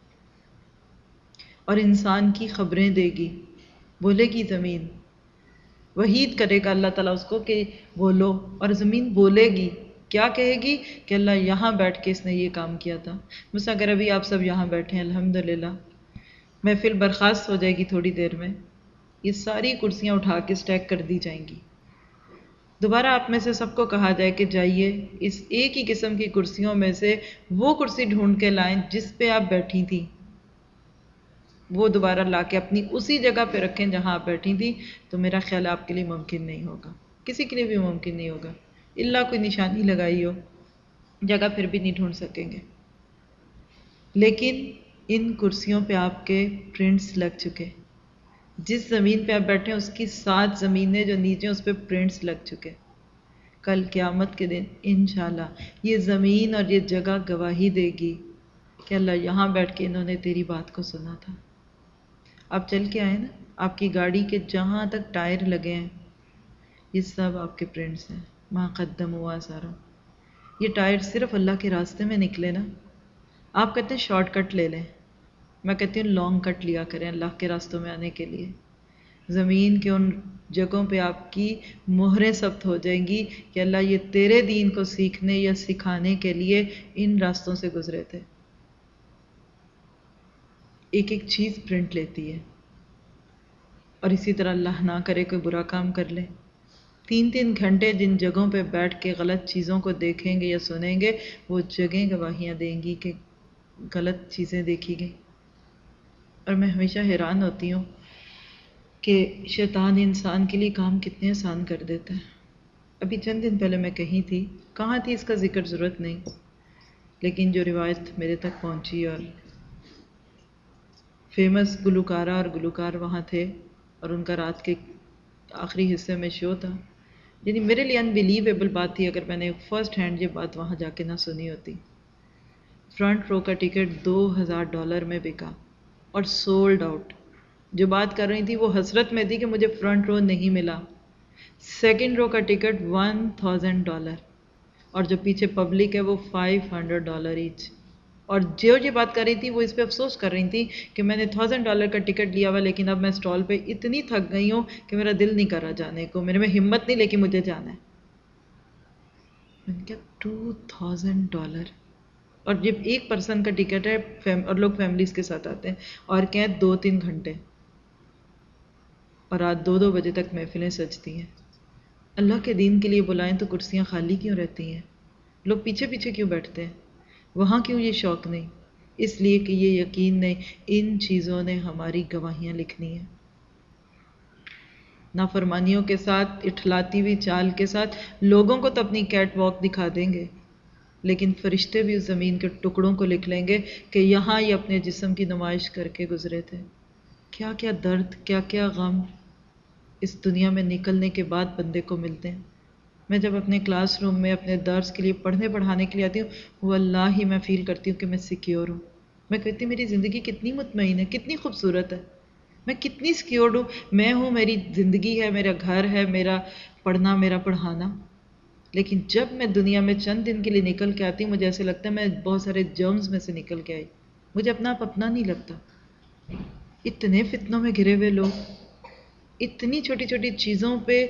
اور انسان کی خبریں دے گی، بولے گی زمین، وحید کرے گا اللہ تعالیٰ اس کو کہ بولو، اور زمین بولے گی، کیا کہے گی کہ اللہ یہاں بیٹھ کے اس نے یہ کام کیا تھا۔ مثلا اگر ابھی آپ سب یہاں بیٹھے ہیں الحمدللہ، محفل برخاست ہو جائے گی تھوڑی دیر میں، یہ ساری کرسیاں اٹھا کے اسٹیک کر دی جائیں گی، دوبارہ آپ میں سے سب کو کہا جائے کہ جائیے اس ایک ہی قسم کی کرسیوں میں سے وہ کرسی ڈھونڈ کے لائیں جس پہ آپ بیٹھی تھی، وہ دوبارہ لا کے اپنی اسی جگہ پہ رکھیں جہاں آپ بیٹھی تھی، تو میرا خیال آپ کے لیے ممکن نہیں ہوگا، کسی کے لیے بھی ممکن نہیں ہوگا، اللہ کوئی نشانی لگائی ہو، جگہ پھر بھی نہیں ڈھونڈ سکیں گے۔ لیکن ان کرسیوں پہ آپ کے پرنٹس لگ چکے، جس زمین پہ آپ بیٹھے ہیں اس کی سات زمینیں جو نیچے اس پہ پرنٹس لگ چکے۔ کل قیامت کے دن انشاءاللہ یہ زمین اور یہ جگہ گواہی دے گی کہ اللہ یہاں بیٹھ کے انہوں نے تیری بات کو سنا تھا۔ آپ چل کے آئے نا، آپ کی گاڑی کے جہاں تک ٹائر لگے ہیں یہ سب آپ کے پرنٹس ہیں، ما قدموا آثارہم۔ یہ ٹائر صرف اللہ کے راستے میں نکلے نا، آپ کہتے ہیں شارٹ کٹ لے لیں، میں کہتی ہوں لانگ کٹ لیا کریں اللہ کے راستوں میں آنے کے لیے۔ زمین کے ان جگہوں پہ آپ کی مہریں ثبت ہو جائیں گی کہ اللہ یہ تیرے دین کو سیکھنے یا سکھانے کے لیے ان راستوں سے گزرے تھے۔ ایک ایک چیز پرنٹ لیتی ہے، اور اسی طرح اللہ نہ کرے کوئی برا کام کر لے تین تین گھنٹے جن جگہوں پہ بیٹھ کے غلط چیزوں کو دیکھیں گے یا سنیں گے وہ جگہیں گواہیاں دیں گی کہ غلط چیزیں دیکھی گئی. اور میں ہمیشہ حیران ہوتی ہوں کہ شیطان انسان کے لیے کام کتنے آسان کر دیتا ہے. ابھی چند دن پہلے میں کہیں تھی، کہاں تھی اس کا ذکر ضرورت نہیں، لیکن جو روایت میرے تک پہنچی اور فیمس گلوکارہ اور گلوکار وہاں تھے اور ان کا رات کے آخری حصے میں شو تھا، یعنی میرے لیے انبیلیویبل بات تھی اگر میں نے فرسٹ ہینڈ یہ بات وہاں جا کے نہ سنی ہوتی. فرنٹ رو کا ٹکٹ دو ہزار ڈالر میں بکا اور سولڈ آؤٹ. جو بات کر رہی تھی وہ حسرت میں تھی کہ مجھے فرنٹ رو نہیں ملا. سیکنڈ رو کا ٹکٹ ون تھاؤزینڈ ڈالر اور جو پیچھے پبلک ہے وہ فائیو ہنڈریڈ ڈالر ایچ. اور جو یہ بات کر رہی تھی وہ اس پہ افسوس کر رہی تھی کہ میں نے تھاؤزینڈ ڈالر کا ٹکٹ لیا ہوا لیکن اب میں اسٹال پہ اتنی تھک گئی ہوں کہ میرا دل نہیں کرا جانے کو، میرے میں ہمت نہیں لیکن مجھے جانا ہے. میں نے کہا ٹو تھاؤزینڈ ڈالر اور جب ایک پرسن کا ٹکٹ ہے فیم اور لوگ فیملیز کے ساتھ آتے ہیں اور کہیں دو تین گھنٹے اور رات دو دو بجے تک محفلیں سجتی ہیں. اللہ کے دین کے لیے بلائیں تو کرسیاں خالی کیوں رہتی ہیں؟ لوگ پیچھے پیچھے کیوں بیٹھتے ہیں؟ وہاں کیوں یہ شوق نہیں؟ اس لیے کہ یہ یقین نہیں ان چیزوں نے ہماری گواہیاں لکھنی ہیں. نافرمانیوں کے ساتھ، اٹھلاتی ہوئی چال کے ساتھ لوگوں کو تو اپنی کیٹ واک دکھا دیں گے، لیکن فرشتے بھی اس زمین کے ٹکڑوں کو لکھ لیں گے کہ یہاں یہ اپنے جسم کی نمائش کر کے گزرے تھے. کیا کیا درد، کیا کیا غم اس دنیا میں نکلنے کے بعد بندے کو ملتے ہیں. میں جب اپنے کلاس روم میں اپنے درس کے لیے پڑھنے پڑھانے کے لیے آتی ہوں وہ اللہ ہی میں فیل کرتی ہوں کہ میں سیکیور ہوں. میں کہتی ہوں میری زندگی کتنی مطمئن ہے، کتنی خوبصورت ہے، میں کتنی سیکیورڈ ہوں. میں ہوں، میری زندگی ہے، میرا گھر ہے، میرا پڑھنا، میرا پڑھانا. لیکن جب میں دنیا میں چند دن کے لیے نکل کے آتی ہوں مجھے ایسے لگتا ہے میں بہت سارے جرمز میں سے نکل کے آئی. مجھے اپنا آپ اپنا نہیں لگتا. اتنے فتنوں میں گھرے ہوئے لوگ، اتنی چھوٹی چھوٹی چیزوں پہ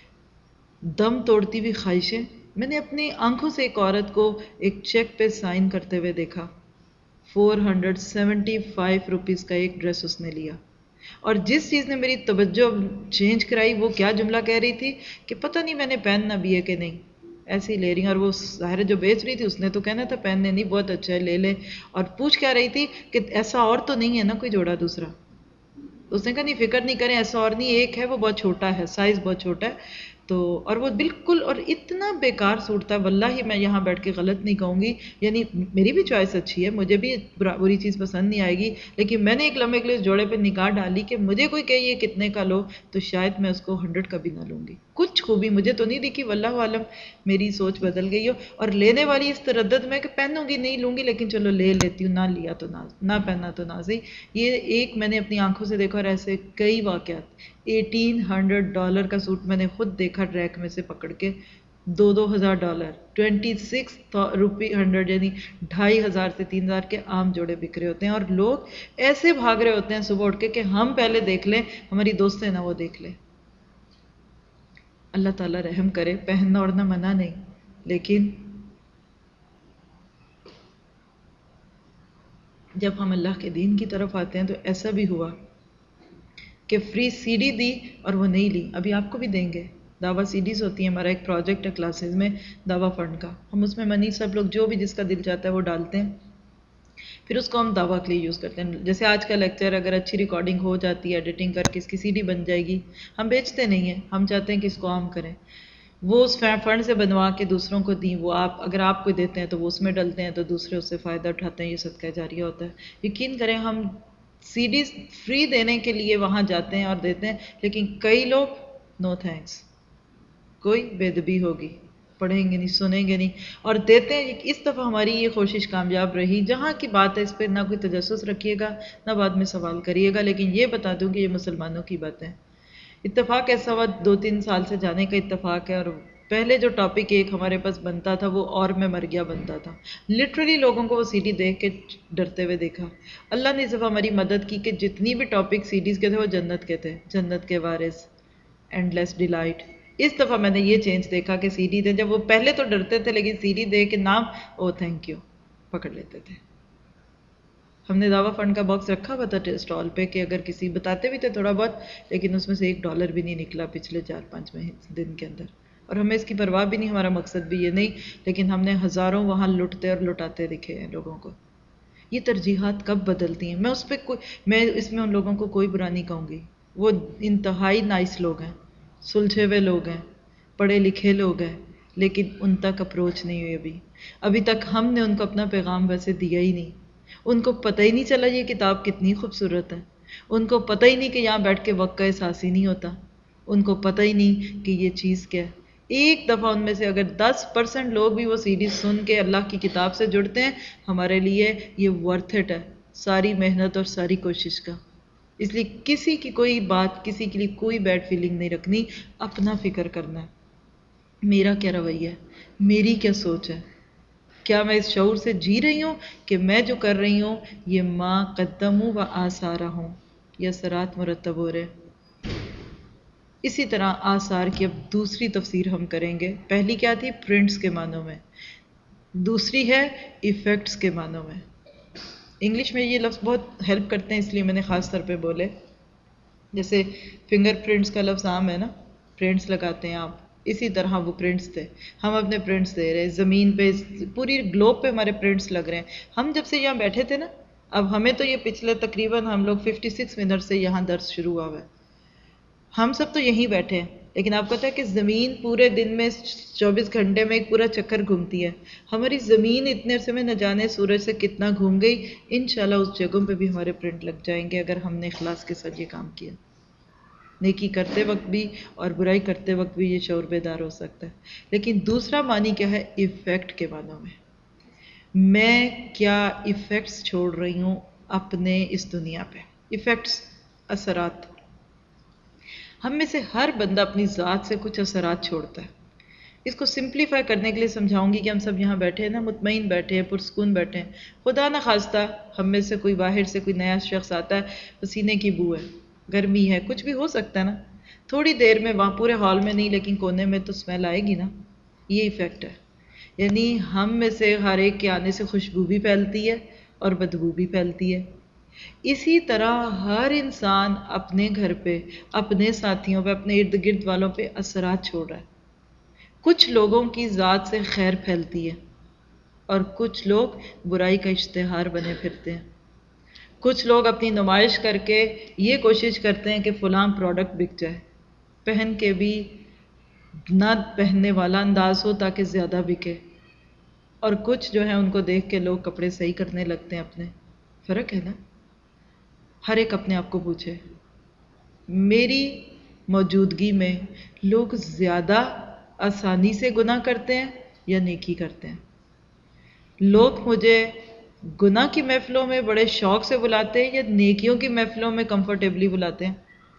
دم توڑتی ہوئی خواہشیں. میں نے اپنی آنکھوں سے ایک عورت کو ایک چیک پہ سائن کرتے ہوئے دیکھا. Four hundred seventy five rupees کا ایک ڈریس اس نے لیا. اور جس چیز نے میری توجہ چینج کرائی وہ کیا جملہ کہہ رہی تھی کہ پتہ نہیں میں نے پہننا بھی ہے کہ نہیں، ایسے ہی لے رہی ہیں. اور وہ ظاہر جو بیچ رہی تھی اس نے تو کہنا تھا پہننے نہیں، بہت اچھا ہے لے لے. اور پوچھ کیا رہی تھی کہ ایسا اور تو نہیں ہے نا کوئی جوڑا دوسرا. اس نے کہا نہیں فکر نہیں کریں، ایسا اور نہیں، ایک ہے وہ بہت چھوٹا ہے، سائز بہت چھوٹا ہے. تو اور وہ بالکل اور اتنا بیکار سوٹ تھا، واللہ میں یہاں بیٹھ کے غلط نہیں کہوں گی، یعنی میری بھی چوائس اچھی ہے، مجھے بھی بری چیز پسند نہیں آئے گی، لیکن میں نے ایک لمحے کے لیے اس جوڑے پہ نگاہ ڈالی کہ مجھے کوئی کہے یہ کتنے کا لو تو شاید میں اس کو ہنڈریڈ کا بھی نہ لوں گی. کچھ خوبی مجھے تو نہیں دکھی، واللہ عالم میری سوچ بدل گئی ہو. اور لینے والی اس تردد میں کہ پہنوں گی نہیں لوں گی لیکن چلو لے لیتی ہوں، نہ لیا تو نہ نہ پہنا تو نہ صحیح. یہ ایک میں نے اپنی آنکھوں سے دیکھا اور ایسے کئی واقعات. ایٹین ہنڈریڈ ڈالر کا سوٹ میں نے خود دیکھا ریک میں سے پکڑ کے، دو دو ہزار dollar twenty six rupee hundred یعنی ڈھائی ہزار سے تین ہزار کے عام جوڑے بک رہے ہوتے ہیں. اور لوگ ایسے بھاگ رہے ہوتے ہیں صبح اٹھ کے کہ ہم پہلے دیکھ لیں، ہماری دوستیں نہ وہ دیکھ لیں. اللہ تعالیٰ رحم کرے. پہننا اوڑھنا منع نہیں، لیکن جب ہم اللہ کے دین کی طرف آتے ہیں تو ایسا بھی ہوا کہ فری سی ڈی دی اور وہ نہیں لی. ابھی آپ کو بھی دیں گے. دعویٰ سی ڈیز ہوتی ہیں، ہمارا ایک پروجیکٹ ہے کلاسز میں دعویٰ فنڈ کا. ہم اس میں منی سب لوگ جو بھی جس کا دل چاہتا ہے وہ ڈالتے ہیں، پھر اس کو ہم دعویٰ کے لیے یوز کرتے ہیں. جیسے آج کا لیکچر اگر اچھی ریکارڈنگ ہو جاتی ہے ایڈیٹنگ کر کے اس کی سی ڈی بن جائے گی، ہم بیچتے نہیں ہیں، ہم چاہتے ہیں کہ اس کو عام کریں. وہ اس فنڈ سے بنوا کے دوسروں کو دیں، وہ آپ اگر آپ کو دیتے ہیں تو وہ اس میں ڈلتے ہیں تو دوسرے اس سے فائدہ اٹھاتے ہیں. یہ صدقہ جاریہ ہوتا ہے. یقین کریں ہم سی ڈیز فری دینے کے لیے وہاں جاتے ہیں اور دیتے ہیں، لیکن کئی لوگ نو تھینکس، کوئی بے ادبی ہوگی، پڑھیں گے نہیں، سنیں گے نہیں اور دیتے ہیں. اس دفعہ ہماری یہ کوشش کامیاب رہی. جہاں کی بات ہے اس پہ نہ کوئی تجسس رکھیے گا نہ بعد میں سوال کریے گا، لیکن یہ بتا دوں کہ یہ مسلمانوں کی باتیں. اتفاق ایسا ہوا دو تین سال سے جانے کا اتفاق ہے، اور پہلے جو ٹاپک ایک ہمارے پاس بنتا تھا وہ اور میں مر گیا بنتا تھا. لٹرلی لوگوں کو وہ سی ڈی دیکھ کے ڈرتے ہوئے دیکھا. اللہ نے اس دفعہ ہماری مدد کی کہ جتنی بھی ٹاپک سی ڈیز کے تھے وہ جنت کے تھے، جنت کے وارث، اینڈ لیس ڈیلائٹ. اس دفعہ میں نے یہ چینج دیکھا کہ سی ڈی تھے، جب وہ پہلے تو ڈرتے تھے لیکن سی ڈی دے کے نام او تھینک یو پکڑ لیتے تھے. ہم نے دعویٰ فنڈ کا باکس رکھا ہوا تھا اسٹال پہ کہ اگر کسی بتاتے بھی تھے تھوڑا بہت، لیکن اس میں سے ایک ڈالر بھی نہیں نکلا پچھلے چار پانچ دن کے اندر، اور ہمیں اس کی پرواہ بھی نہیں، ہمارا مقصد بھی یہ نہیں، لیکن ہم نے ہزاروں وہاں لٹتے اور لٹاتے دکھے ہیں لوگوں کو۔ یہ ترجیحات کب بدلتی ہیں؟ میں اس پہ کوئی میں اس میں ان لوگوں کو کوئی برا نہیں کہوں گی، وہ انتہائی نائس لوگ ہیں، سلجھے ہوئے لوگ ہیں، پڑھے لکھے لوگ ہیں، لیکن ان تک اپروچ نہیں ہوئی ابھی ابھی تک ہم نے ان کو اپنا پیغام ویسے دیا ہی نہیں۔ ان کو پتہ ہی نہیں چلا یہ کتاب کتنی خوبصورت ہے، ان کو پتہ ہی نہیں کہ یہاں بیٹھ کے وقت کا احساس ہی نہیں ہوتا، ان کو پتہ ہی نہیں کہ یہ چیز کیا ہے۔ ایک دفعہ ان میں سے اگر دس پرسنٹ لوگ بھی وہ سیریز سن کے اللہ کی کتاب سے جڑتے ہیں، ہمارے لیے یہ ورتھ اٹ ہے ساری محنت اور ساری کوشش کا۔ اس لیے کسی کی کوئی بات، کسی کے لیے کوئی بیڈ فیلنگ نہیں رکھنی، اپنا فکر کرنا ہے، میرا کیا رویہ ہے، میری کیا سوچ ہے، کیا میں اس شعور سے جی رہی ہوں کہ میں جو کر رہی ہوں یہ ما قدموا و آثارہ ہوں، یہ اثرات مرتب ہو رہے۔ اسی طرح آثار کی اب دوسری تفسیر ہم کریں گے۔ پہلی کیا تھی؟ پرنٹس کے معنوں میں، دوسری ہے ایفیکٹس کے معنوں میں۔ انگلش میں یہ لفظ بہت ہیلپ کرتے ہیں، اس لیے میں نے خاص طور پہ بولے۔ جیسے فنگر پرنٹس کا لفظ عام ہے نا، پرنٹس لگاتے ہیں آپ، اسی طرح وہ پرنٹس تھے، ہم اپنے پرنٹس دے رہے ہیں زمین پہ، پوری گلوب پہ ہمارے پرنٹس لگ رہے ہیں۔ ہم جب سے یہاں بیٹھے تھے نا، اب ہمیں تو یہ پچھلے تقریباً ہم لوگ ففٹی سکس منٹ سے یہاں درس شروع ہوا ہوا ہے، ہم سب تو یہیں بیٹھے ہیں، لیکن آپ کو پتہ ہے کہ زمین پورے دن میں چوبیس گھنٹے میں ایک پورا چکر گھومتی ہے۔ ہماری زمین اتنے عرصے میں نہ جانے سورج سے کتنا گھوم گئی، انشاءاللہ اس جگہوں پہ بھی ہمارے پرنٹ لگ جائیں گے اگر ہم نے اخلاص کے ساتھ یہ کام کیا۔ نیکی کرتے وقت بھی اور برائی کرتے وقت بھی یہ شعور بیدار ہو سکتا ہے۔ لیکن دوسرا معنی کیا ہے؟ ایفیکٹ کے معنوں میں، میں کیا ایفیکٹس چھوڑ رہی ہوں اپنے اس دنیا پہ۔ ایفیکٹس، اثرات، ہم میں سے ہر بندہ اپنی ذات سے کچھ اثرات چھوڑتا ہے۔ اس کو سمپلیفائی کرنے کے لیے سمجھاؤں گی کہ ہم سب یہاں بیٹھے ہیں نا، مطمئن بیٹھے ہیں، پرسکون بیٹھے ہیں، خدا نہ خواستہ ہم میں سے کوئی باہر سے کوئی نیا شخص آتا ہے، پسینے کی بو ہے، گرمی ہے، کچھ بھی ہو سکتا ہے نا، تھوڑی دیر میں وہاں پورے ہال میں نہیں لیکن کونے میں تو اسمیل آئے گی نا، یہ ایفیکٹ ہے۔ یعنی ہم میں سے ہر ایک کے آنے سے خوشبو بھی پھیلتی ہے اور بدبو بھی پھیلتی ہے۔ اسی طرح ہر انسان اپنے گھر پہ، اپنے ساتھیوں پہ، اپنے ارد گرد والوں پہ اثرات چھوڑ رہا ہے۔ کچھ لوگوں کی ذات سے خیر پھیلتی ہے اور کچھ لوگ برائی کا اشتہار بنے پھرتے ہیں۔ کچھ لوگ اپنی نمائش کر کے یہ کوشش کرتے ہیں کہ فلاں پروڈکٹ بک جائے، پہن کے بھی نہ پہننے والا انداز ہو تاکہ زیادہ بکے، اور کچھ جو ہیں ان کو دیکھ کے لوگ کپڑے صحیح کرنے لگتے ہیں اپنے۔ فرق ہے نا؟ ہر ایک اپنے آپ کو پوچھے، میری موجودگی میں لوگ زیادہ آسانی سے گناہ کرتے ہیں یا نیکی کرتے ہیں؟ لوگ مجھے گناہ کی محفلوں میں بڑے شوق سے بلاتے ہیں یا نیکیوں کی محفلوں میں کمفرٹیبلی بلاتے ہیں؟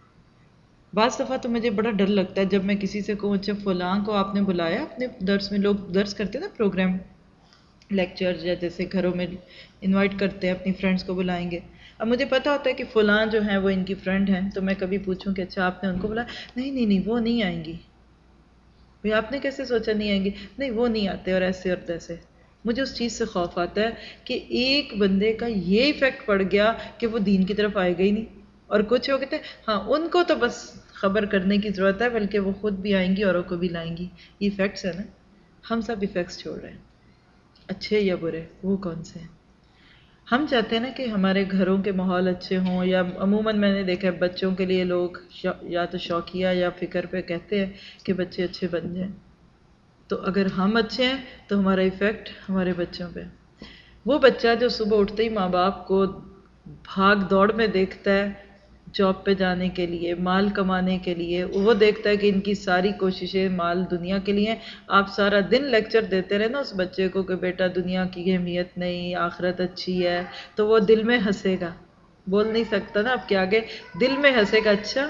بعض دفعہ تو مجھے بڑا ڈر لگتا ہے جب میں کسی سے کہوں اچھا فلاں کو آپ نے بلایا اپنے درس میں، لوگ درس کرتے ہیں نا پروگرام، لیکچر، یا جیسے گھروں میں انوائٹ کرتے ہیں اپنی فرینڈس کو بلائیں گے، اب مجھے پتا ہوتا ہے کہ فلاں جو ہیں وہ ان کی فرینڈ ہیں، تو میں کبھی پوچھوں کہ اچھا آپ نے ان کو بلایا؟ نہیں نہیں نہیں وہ نہیں آئیں گی۔ بھئی آپ نے کیسے سوچا نہیں آئیں گی؟ نہیں وہ نہیں آتے، اور ایسے اور تیسے۔ مجھے اس چیز سے خوف آتا ہے کہ ایک بندے کا یہ ایفیکٹ پڑ گیا کہ وہ دین کی طرف آئے گا ہی نہیں، اور کچھ ہو کہتے ہیں ہاں ان کو تو بس خبر کرنے کی ضرورت ہے، بلکہ وہ خود بھی آئیں گی اوروں کو بھی لائیں گی۔ یہ ایفیکٹس ہے نا، ہم سب ایفیکٹس چھوڑ رہے ہیں، اچھے یا برے، وہ کون سے ہیں؟ ہم چاہتے ہیں نا کہ ہمارے گھروں کے ماحول اچھے ہوں، یا عموماً میں نے دیکھا ہے بچوں کے لیے لوگ یا تو شوقیہ یا فکر پہ کہتے ہیں کہ بچے اچھے بن جائیں، تو اگر ہم اچھے ہیں تو ہمارا ایفیکٹ ہمارے بچوں پہ۔ وہ بچہ جو صبح اٹھتے ہی ماں باپ کو بھاگ دوڑ میں دیکھتا ہے جاب پہ جانے کے لیے، مال کمانے کے لیے، وہ دیکھتا ہے کہ ان کی ساری کوششیں مال دنیا کے لیے ہیں، آپ سارا دن لیکچر دیتے رہے نا اس بچے کو کہ بیٹا دنیا کی اہمیت نہیں، آخرت اچھی ہے، تو وہ دل میں ہنسے گا، بول نہیں سکتا نا آپ کے آگے، دل میں ہنسے گا، اچھا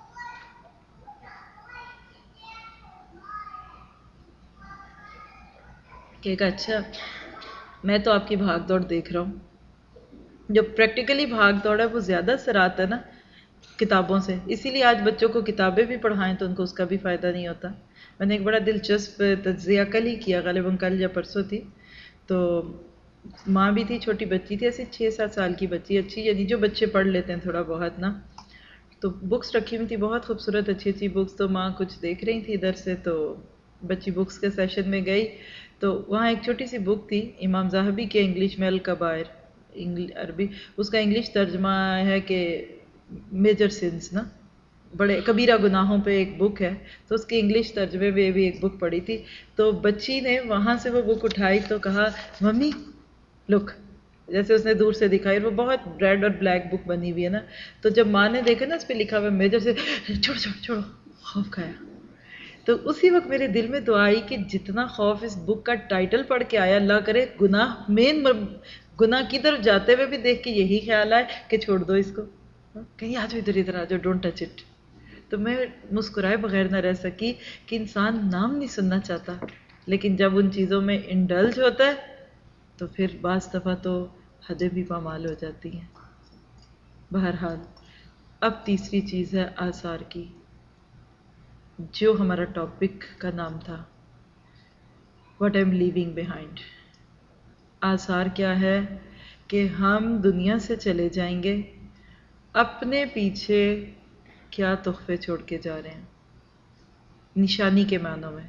کہے گا اچھا میں تو آپ کی بھاگ دوڑ دیکھ رہا ہوں۔ جو پریکٹیکلی بھاگ دوڑ ہے وہ زیادہ اثرات ہے نا کتابوں سے، اسی لیے آج بچوں کو کتابیں بھی پڑھائیں تو ان کو اس کا بھی فائدہ نہیں ہوتا۔ میں نے ایک بڑا دلچسپ تجزیہ کل ہی کیا، غالباً کل یا پرسوں تھی، تو ماں بھی تھی، چھوٹی بچی تھی، ایسے چھ سات سال کی بچی اچھی، یعنی جو بچے پڑھ لیتے ہیں تھوڑا بہت نا، تو بکس رکھی ہوئی تھی بہت خوبصورت اچھی اچھی بکس، تو ماں کچھ دیکھ رہی تھی ادھر سے، تو بچی بکس کے سیشن میں گئی تو وہاں ایک چھوٹی سی بک تھی امام ذہبی کے انگلش میں الکبائر، عربی اس کا انگلش ترجمہ ہے کہ میجر سنس نا، بڑے کبیرہ گناہوں پہ ایک بک ہے، تو اس کے انگلش ترجمے میں بھی ایک بک پڑھی تھی، تو بچی نے وہاں سے وہ بک اٹھائی تو کہا ممی لک، جیسے اس نے دور سے دکھائی، اور وہ بہت ریڈ اور بلیک بک بنی ہوئی ہے نا، تو جب ماں نے دیکھا نا اس پہ لکھا ہوا میجر سے، چھوڑو چھوڑو چھوڑو، خوف کھایا۔ تو اسی وقت میرے دل میں دعا آئی کہ جتنا خوف اس بک کا ٹائٹل پڑھ کے آیا، اللہ کرے گناہ مین گناہ کی طرف جاتے ہوئے بھی دیکھ کے یہی خیال آئے کہ چھوڑ دو اس کو، کہیں آ جاؤ ادھر ادھر آ جاؤ، ڈونٹ ٹچ اٹ۔ تو میں مسکرائے بغیر نہ رہ سکی کہ انسان نام نہیں سننا چاہتا، لیکن جب ان چیزوں میں انڈلج ہوتا ہے تو پھر بعض دفعہ تو حدیں بھی پامال ہو جاتی ہیں۔ بہرحال اب تیسری چیز ہے آثار کی، جو ہمارا ٹاپک کا نام تھا، what I am living behind. آثار کیا ہے کہ ہم دنیا سے چلے جائیں گے، اپنے پیچھے کیا تحفے چھوڑ کے جا رہے ہیں، نشانی کے معنوں میں،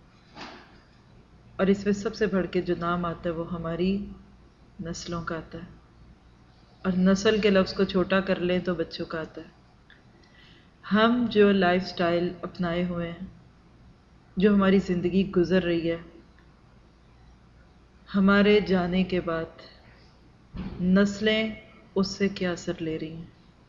اور اس میں سب سے بڑھ کے جو نام آتا ہے وہ ہماری نسلوں کا آتا ہے، اور نسل کے لفظ کو چھوٹا کر لیں تو بچوں کا آتا ہے۔ ہم جو لائف سٹائل اپنائے ہوئے ہیں، جو ہماری زندگی گزر رہی ہے، ہمارے جانے کے بعد نسلیں اس سے کیا اثر لے رہی ہیں۔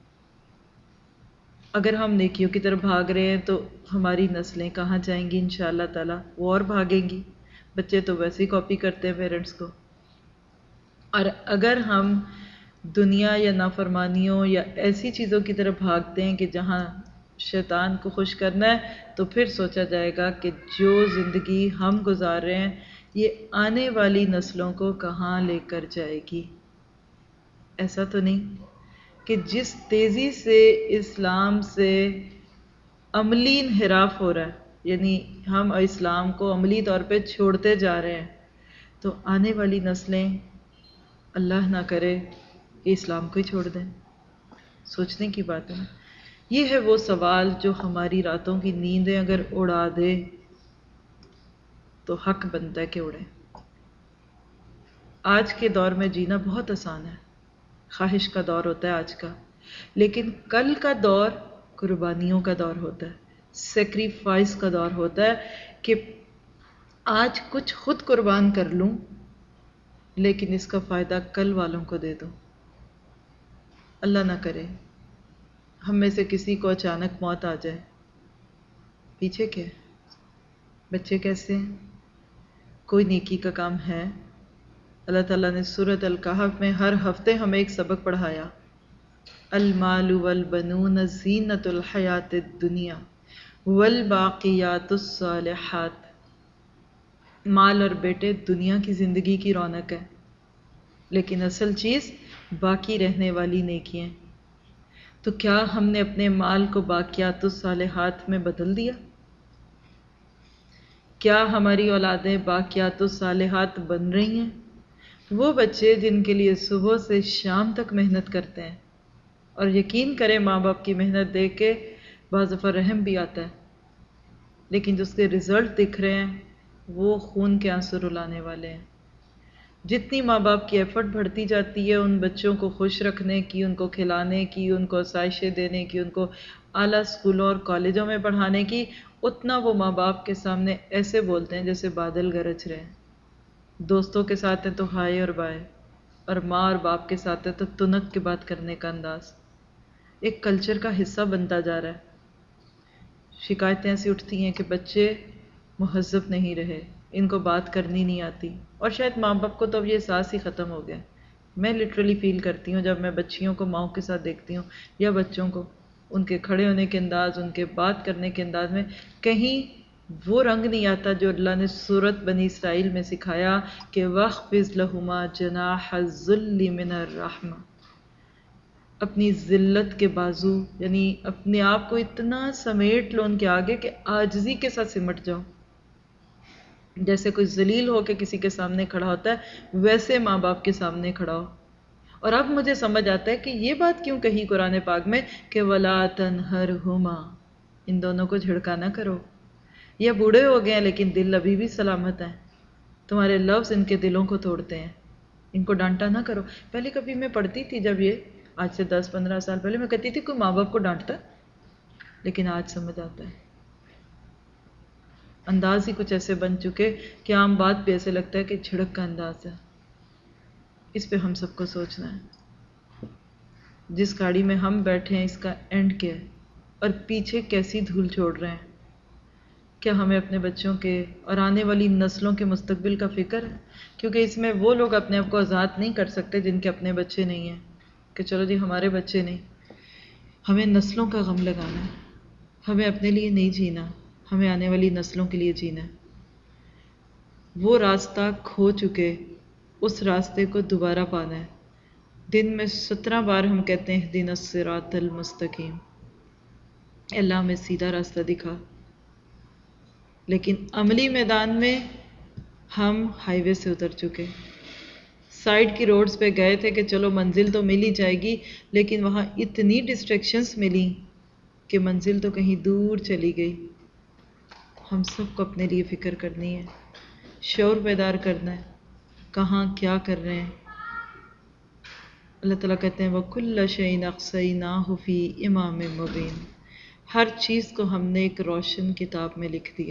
اگر ہم نیکیوں کی طرف بھاگ رہے ہیں تو ہماری نسلیں کہاں جائیں گی انشاءاللہ تعالی، وہ اور بھاگیں گی، بچے تو ویسے ہی کاپی کرتے ہیں پیرنٹس کو۔ اور اگر ہم دنیا یا نافرمانیوں یا ایسی چیزوں کی طرف بھاگتے ہیں کہ جہاں شیطان کو خوش کرنا ہے، تو پھر سوچا جائے گا کہ جو زندگی ہم گزار رہے ہیں یہ آنے والی نسلوں کو کہاں لے کر جائے گی۔ ایسا تو نہیں کہ جس تیزی سے اسلام سے عملی انحراف ہو رہا ہے، یعنی ہم اسلام کو عملی طور پہ چھوڑتے جا رہے ہیں، تو آنے والی نسلیں اللہ نہ کرے کہ اسلام کو ہی چھوڑ دیں۔ سوچنے کی بات ہے۔ یہ ہے وہ سوال جو ہماری راتوں کی نیندیں اگر اڑا دے تو حق بنتا ہے کہ اڑے۔ آج کے دور میں جینا بہت آسان ہے، خواہش کا دور ہوتا ہے آج کا، لیکن کل کا دور قربانیوں کا دور ہوتا ہے، سیکریفائس کا دور ہوتا ہے کہ آج کچھ خود قربان کر لوں لیکن اس کا فائدہ کل والوں کو دے دوں۔ اللہ نہ کرے ہم میں سے کسی کو اچانک موت آ جائے، پیچھے کیا ہے؟ بچے کیسے ہیں؟ کوئی نیکی کا کام ہے؟ اللہ تعالیٰ نے سورۃ الکہف میں ہر ہفتے ہمیں ایک سبق پڑھایا، المال والبنون زینۃ الحیات الدنیا والباقیات الصالحات، مال اور بیٹے دنیا کی زندگی کی رونق ہے، لیکن اصل چیز باقی رہنے والی نیکیاں۔ تو کیا ہم نے اپنے مال کو باقیات الصالحات میں بدل دیا؟ کیا ہماری اولادیں باقیات الصالحات بن رہی ہیں؟ وہ بچے جن کے لیے صبح سے شام تک محنت کرتے ہیں، اور یقین کریں ماں باپ کی محنت دیکھ کے بعض دفعہ رحم بھی آتا ہے، لیکن جس کے رزلٹ دکھ رہے ہیں وہ خون کے آنسو رلانے والے ہیں۔ جتنی ماں باپ کی ایفرٹ بڑھتی جاتی ہے ان بچوں کو خوش رکھنے کی، ان کو کھلانے کی، ان کو آسائشیں دینے کی، ان کو اعلیٰ اسکولوں اور کالجوں میں پڑھانے کی، اتنا وہ ماں باپ کے سامنے ایسے بولتے ہیں جیسے بادل گرج رہے ہیں۔ دوستوں کے ساتھ ہیں تو ہائے اور بائے، اور ماں اور باپ کے ساتھ ہے تو تنک کے بات کرنے کا انداز ایک کلچر کا حصہ بنتا جا رہا ہے۔ شکایتیں ایسی اٹھتی ہیں کہ بچے مہذب نہیں رہے، ان کو بات کرنی نہیں آتی، اور شاید ماں باپ کو تو اب یہ احساس ہی ختم ہو گیا۔ میں لٹرلی فیل کرتی ہوں جب میں بچیوں کو ماؤں کے ساتھ دیکھتی ہوں یا بچوں کو، ان کے کھڑے ہونے کے انداز، ان کے بات کرنے کے انداز میں کہیں وہ رنگ نہیں آتا جو اللہ نے سورۃ بنی اسرائیل میں سکھایا کہ وَاخْفِضْ لَهُمَا جَنَاحَ الذُّلِّ مِنَ الرَّحْمَةِ، اپنی ذلت کے بازو، یعنی اپنے آپ کو اتنا سمیٹ لو ان کے آگے کہ عاجزی کے ساتھ سمٹ جاؤ۔ جیسے کوئی ذلیل ہو کے کسی کے سامنے کھڑا ہوتا ہے ویسے ماں باپ کے سامنے کھڑا ہو. اور اب مجھے سمجھ آتا ہے کہ یہ بات کیوں کہی قرآن پاک میں کہ وَلَا تَنْهَرْهُمَا، ان دونوں کو جھڑکا نہ کرو. یہ بوڑھے ہو گئے ہیں لیکن دل ابھی بھی سلامت ہیں، تمہارے لفظ ان کے دلوں کو توڑتے ہیں، ان کو ڈانٹا نہ کرو. پہلے کبھی میں پڑھتی تھی، جب یہ آج سے دس پندرہ سال پہلے میں کہتی تھی کوئی ماں باپ کو ڈانٹتا، لیکن آج سمجھ آتا ہے انداز ہی کچھ ایسے بن چکے کہ عام بات بھی ایسے لگتا ہے کہ جھڑک کا انداز ہے. اس پہ ہم سب کو سوچنا ہے. جس گاڑی میں ہم بیٹھے ہیں اس کا اینڈ کیا ہے اور پیچھے کیسی دھول چھوڑ رہے ہیں؟ کیا ہمیں اپنے بچوں کے اور آنے والی نسلوں کے مستقبل کا فکر ہے؟ کیونکہ اس میں وہ لوگ اپنے آپ کو آزاد نہیں کر سکتے جن کے اپنے بچے نہیں ہیں کہ چلو جی ہمارے بچے نہیں. ہمیں نسلوں کا غم لگانا ہے، ہمیں اپنے لیے نہیں جینا، ہمیں آنے والی نسلوں کے لیے جینا ہے. وہ راستہ کھو چکے، اس راستے کو دوبارہ پانا ہے. دن میں سترہ بار ہم کہتے ہیں اہدنا الصراط المستقیم، اللہ ہمیں سیدھا راستہ دکھا. لیکن عملی میدان میں ہم ہائی وے سے اتر چکے، سائڈ کی روڈز پہ گئے تھے کہ چلو منزل تو مل ہی جائے گی، لیکن وہاں اتنی ڈسٹریکشنز ملی کہ منزل تو کہیں دور چلی گئی. ہم سب کو اپنے لیے فکر کرنی ہے، شعور بیدار کرنا ہے، کہاں کیا کر رہے ہیں. اللہ تعالیٰ کہتے ہیں وَكُلَّ شَيْءٍ أَحْصَيْنَاهُ فِي إِمَامٍ مُبِينٍ، ہر چیز کو ہم نے ایک روشن کتاب میں لکھ دیا.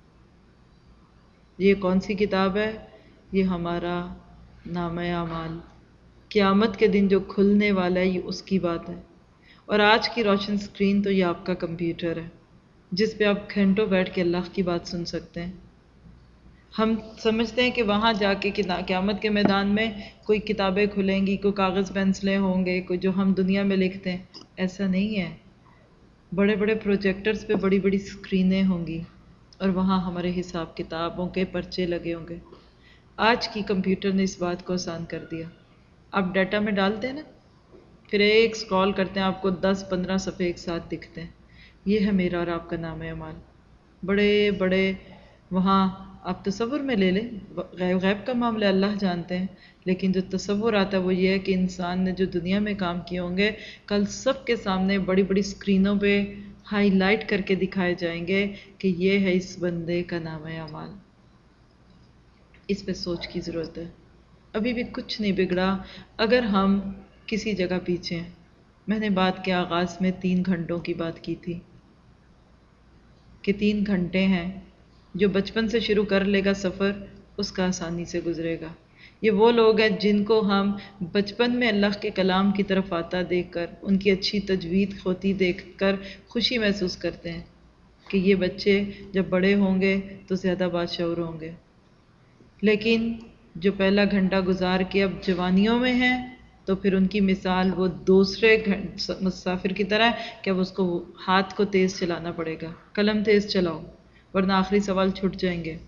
یہ کون سی کتاب ہے؟ یہ ہمارا نامہ اعمال، قیامت کے دن جو کھلنے والا ہے، یہ اس کی بات ہے. اور آج کی روشن سکرین تو یہ آپ کا کمپیوٹر ہے جس پہ آپ گھنٹوں بیٹھ کے اللہ کی بات سن سکتے ہیں. ہم سمجھتے ہیں کہ وہاں جا کے قیامت کے میدان میں کوئی کتابیں کھلیں گی، کوئی کاغذ پینسلیں ہوں گے، کوئی جو ہم دنیا میں لکھتے ہیں. ایسا نہیں ہے. بڑے بڑے پروجیکٹرز پہ بڑی بڑی سکرینیں ہوں گی اور وہاں ہمارے حساب کتابوں کے پرچے لگے ہوں گے. آج کی کمپیوٹر نے اس بات کو آسان کر دیا. آپ ڈیٹا میں ڈالتے ہیں نا، پھر ایک سکرول کرتے ہیں، آپ کو دس پندرہ صفحے ایک ساتھ دکھتے ہیں. یہ ہے میرا اور آپ کا نام اعمال. بڑے بڑے وہاں آپ تصور میں لے لیں، غیب غیب کا معاملہ اللہ جانتے ہیں، لیکن جو تصور آتا ہے وہ یہ ہے کہ انسان نے جو دنیا میں کام کیے ہوں گے کل سب کے سامنے بڑی بڑی سکرینوں پہ ہائی لائٹ کر کے دکھائے جائیں گے کہ یہ ہے اس بندے کا نام اعمال. اس پہ سوچ کی ضرورت ہے. ابھی بھی کچھ نہیں بگڑا اگر ہم کسی جگہ پیچھے ہیں. میں نے بات کے آغاز میں تین گھنٹوں کی بات کی تھی کہ تین گھنٹے ہیں، جو بچپن سے شروع کر لے گا سفر اس کا آسانی سے گزرے گا. یہ وہ لوگ ہیں جن کو ہم بچپن میں اللہ کے کلام کی طرف آتا دیکھ کر، ان کی اچھی تجوید ہوتی دیکھ کر خوشی محسوس کرتے ہیں کہ یہ بچے جب بڑے ہوں گے تو زیادہ باشعور ہوں گے. لیکن جو پہلا گھنٹہ گزار کے اب جوانیوں میں ہیں تو پھر ان کی مثال وہ دوسرے مسافر کی طرح ہے کہ اب اس کو ہاتھ کو تیز چلانا پڑے گا. قلم تیز چلاؤ ورنہ آخری سوال چھٹ جائیں گے.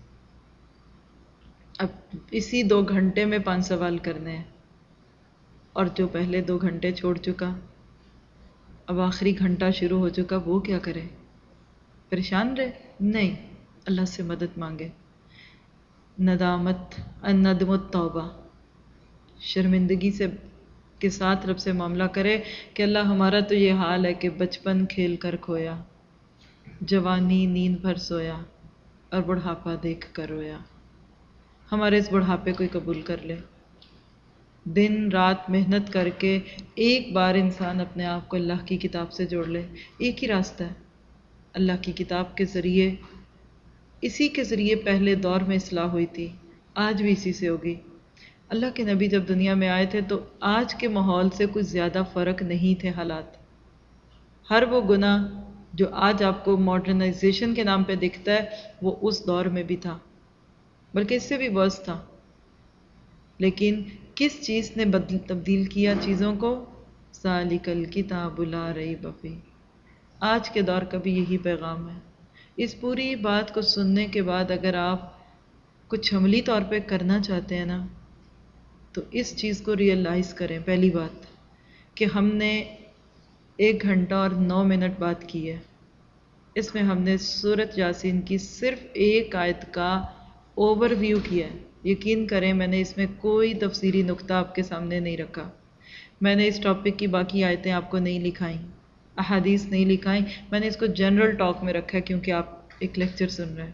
اب اسی دو گھنٹے میں پانچ سوال کرنے ہیں، اور جو پہلے دو گھنٹے چھوڑ چکا اب آخری گھنٹہ شروع ہو چکا، وہ کیا کرے؟ پریشان رہے؟ نہیں، اللہ سے مدد مانگے. ندامت الندم التوبہ، شرمندگی سے کے ساتھ رب سے معاملہ کرے کہ اللہ ہمارا تو یہ حال ہے کہ بچپن کھیل کر کھویا، جوانی نیند بھر سویا اور بڑھاپا دیکھ کر رویا. ہمارے اس بڑھاپے کو قبول کر لے. دن رات محنت کر کے ایک بار انسان اپنے آپ کو اللہ کی کتاب سے جوڑ لے. ایک ہی راستہ ہے، اللہ کی کتاب کے ذریعے. اسی کے ذریعے پہلے دور میں اصلاح ہوئی تھی، آج بھی اسی سے ہوگی. اللہ کے نبی جب دنیا میں آئے تھے تو آج کے ماحول سے کچھ زیادہ فرق نہیں تھے حالات. ہر وہ گناہ جو آج آپ کو ماڈرنائزیشن کے نام پہ دکھتا ہے وہ اس دور میں بھی تھا، بلکہ اس سے بھی ورس تھا. لیکن کس چیز نے بدل تبدیل کیا چیزوں کو؟ ذالک الکتاب لا ریب فیہ. آج کے دور کا بھی یہی پیغام ہے. اس پوری بات کو سننے کے بعد اگر آپ کچھ عملی طور پہ کرنا چاہتے ہیں نا تو اس چیز کو ریئلائز کریں. پہلی بات کہ ہم نے ایک گھنٹہ اور نو منٹ بات کی ہے، اس میں ہم نے سورۃ یاسین کی صرف ایک آیت کا اوور ویو کیا ہے. یقین کریں میں نے اس میں کوئی تفسیری نقطہ آپ کے سامنے نہیں رکھا. میں نے اس ٹاپک کی باقی آیتیں آپ کو نہیں لکھائیں, احادیث نہیں لکھائیں, میں نے اس کو جنرل ٹاک میں رکھا ہے کیونکہ آپ ایک لیکچر سن رہے ہیں.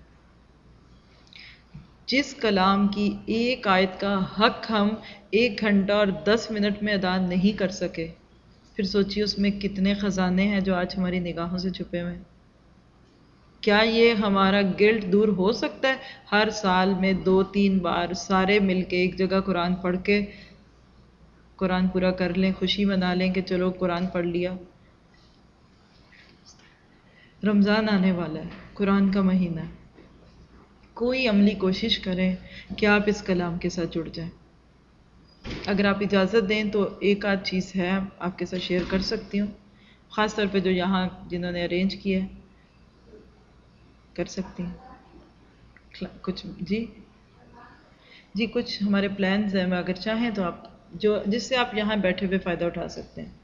جس کلام کی ایک آیت کا حق ہم ایک گھنٹہ اور دس منٹ میں ادا نہیں کر سکے, پھر سوچیے اس میں کتنے خزانے ہیں جو آج ہماری نگاہوں سے چھپے ہوئے ہیں. کیا یہ ہمارا گلٹ دور ہو سکتا ہے ہر سال میں دو تین بار سارے مل کے ایک جگہ قرآن پڑھ کے قرآن پورا کر لیں, خوشی منا لیں کہ چلو قرآن پڑھ لیا. رمضان آنے والا ہے, قرآن کا مہینہ ہے, کوئی عملی کوشش کریں کہ آپ اس کلام کے ساتھ جڑ جائیں. اگر آپ اجازت دیں تو ایک آدھ چیز ہے آپ کے ساتھ شیئر کر سکتی ہوں, خاص طور پہ جو یہاں جنہوں نے ارینج کیا ہے کر سکتی ہیں کچھ. جی جی کچھ ہمارے پلانز ہیں, میں اگر چاہیں تو آپ جو جس سے آپ یہاں بیٹھے ہوئے فائدہ اٹھا سکتے ہیں,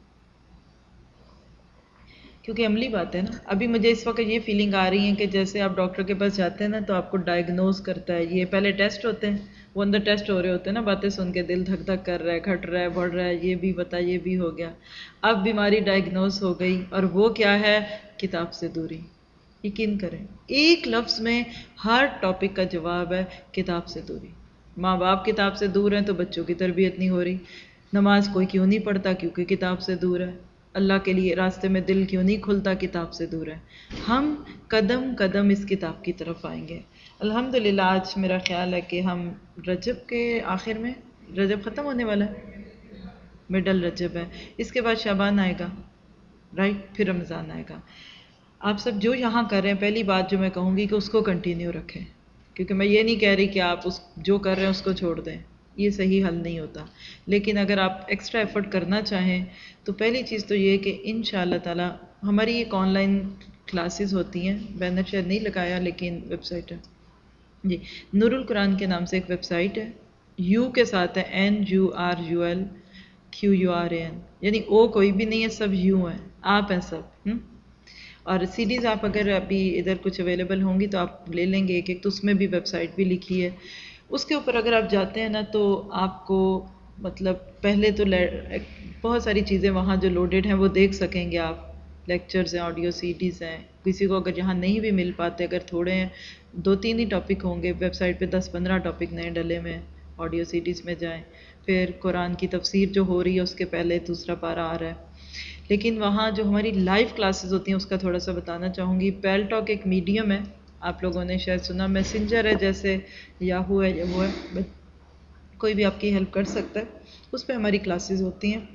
کیونکہ عملی بات ہے نا. ابھی مجھے اس وقت یہ فیلنگ آ رہی ہے کہ جیسے آپ ڈاکٹر کے پاس جاتے ہیں نا تو آپ کو ڈائگنوز کرتا ہے, یہ پہلے ٹیسٹ ہوتے ہیں, وہ اندر ٹیسٹ ہو رہے ہوتے ہیں نا, باتیں سن کے دل دھک دھک کر رہا ہے, گھٹ رہا ہے, بڑھ رہا ہے, یہ بھی بتا, یہ بھی ہو گیا. اب بیماری ڈائگنوز ہو گئی اور وہ کیا ہے, کتاب سے دوری. یقین کریں ایک لفظ میں ہر ٹاپک کا جواب ہے, کتاب سے دوری. ماں باپ کتاب سے دور ہیں تو بچوں کی تربیت نہیں ہو رہی. نماز کوئی کیوں نہیں پڑھتا, کیونکہ کتاب سے دور ہے. اللہ کے لیے راستے میں دل کیوں نہیں کھلتا, کتاب سے دور ہے. ہم قدم قدم اس کتاب کی طرف آئیں گے. الحمدللہ آج میرا خیال ہے کہ ہم رجب کے آخر میں, رجب ختم ہونے والا ہے, مڈل رجب ہے, اس کے بعد شعبان آئے گا, رائٹ, پھر رمضان آئے گا. آپ سب جو یہاں کر رہے ہیں, پہلی بات جو میں کہوں گی کہ اس کو کنٹینیو رکھیں, کیونکہ میں یہ نہیں کہہ رہی کہ آپ اس جو کر رہے ہیں اس کو چھوڑ دیں, یہ صحیح حل نہیں ہوتا. لیکن اگر آپ ایکسٹرا ایفرٹ کرنا چاہیں تو پہلی چیز تو یہ کہ انشاءاللہ تعالی ہماری ایک آن لائن کلاسز ہوتی ہیں, بینر شاید نہیں لگایا لیکن ویب سائٹ ہے جی, نور القرآن کے نام سے ایک ویب سائٹ ہے, یو کے ساتھ ہے, N U R U L Q U R A N, یعنی او کوئی بھی نہیں ہے, سب یو ہیں, آپ ہیں سب. اور سیریز آپ اگر ابھی ادھر کچھ اویلیبل ہوں گی تو آپ لے لیں گے ایک ایک, تو اس میں بھی ویب سائٹ بھی لکھی ہے. اس کے اوپر اگر آپ جاتے ہیں نا تو آپ کو مطلب پہلے تو بہت ساری چیزیں وہاں جو لوڈڈ ہیں وہ دیکھ سکیں گے آپ, لیکچرز ہیں, آڈیو سی ڈیز ہیں. کسی کو اگر یہاں نہیں بھی مل پاتے, اگر تھوڑے ہیں, دو تین ہی ٹاپک ہوں گے, ویب سائٹ پہ دس پندرہ ٹاپک نئے ڈلے میں, آڈیو سی ڈیز میں جائیں. پھر قرآن کی تفسیر جو ہو رہی ہے اس کے پہلے دوسرا پارہ آ رہا ہے. لیکن وہاں جو ہماری لائیو کلاسز ہوتی ہیں اس کا تھوڑا سا بتانا چاہوں گی. پیل ٹاک ایک میڈیم ہے, آپ لوگوں نے شاید سنا, میسنجر ہے جیسے یاہو ہے یا وہ ہے, کوئی بھی آپ کی ہیلپ کر سکتا ہے. اس پہ ہماری کلاسز ہوتی ہیں,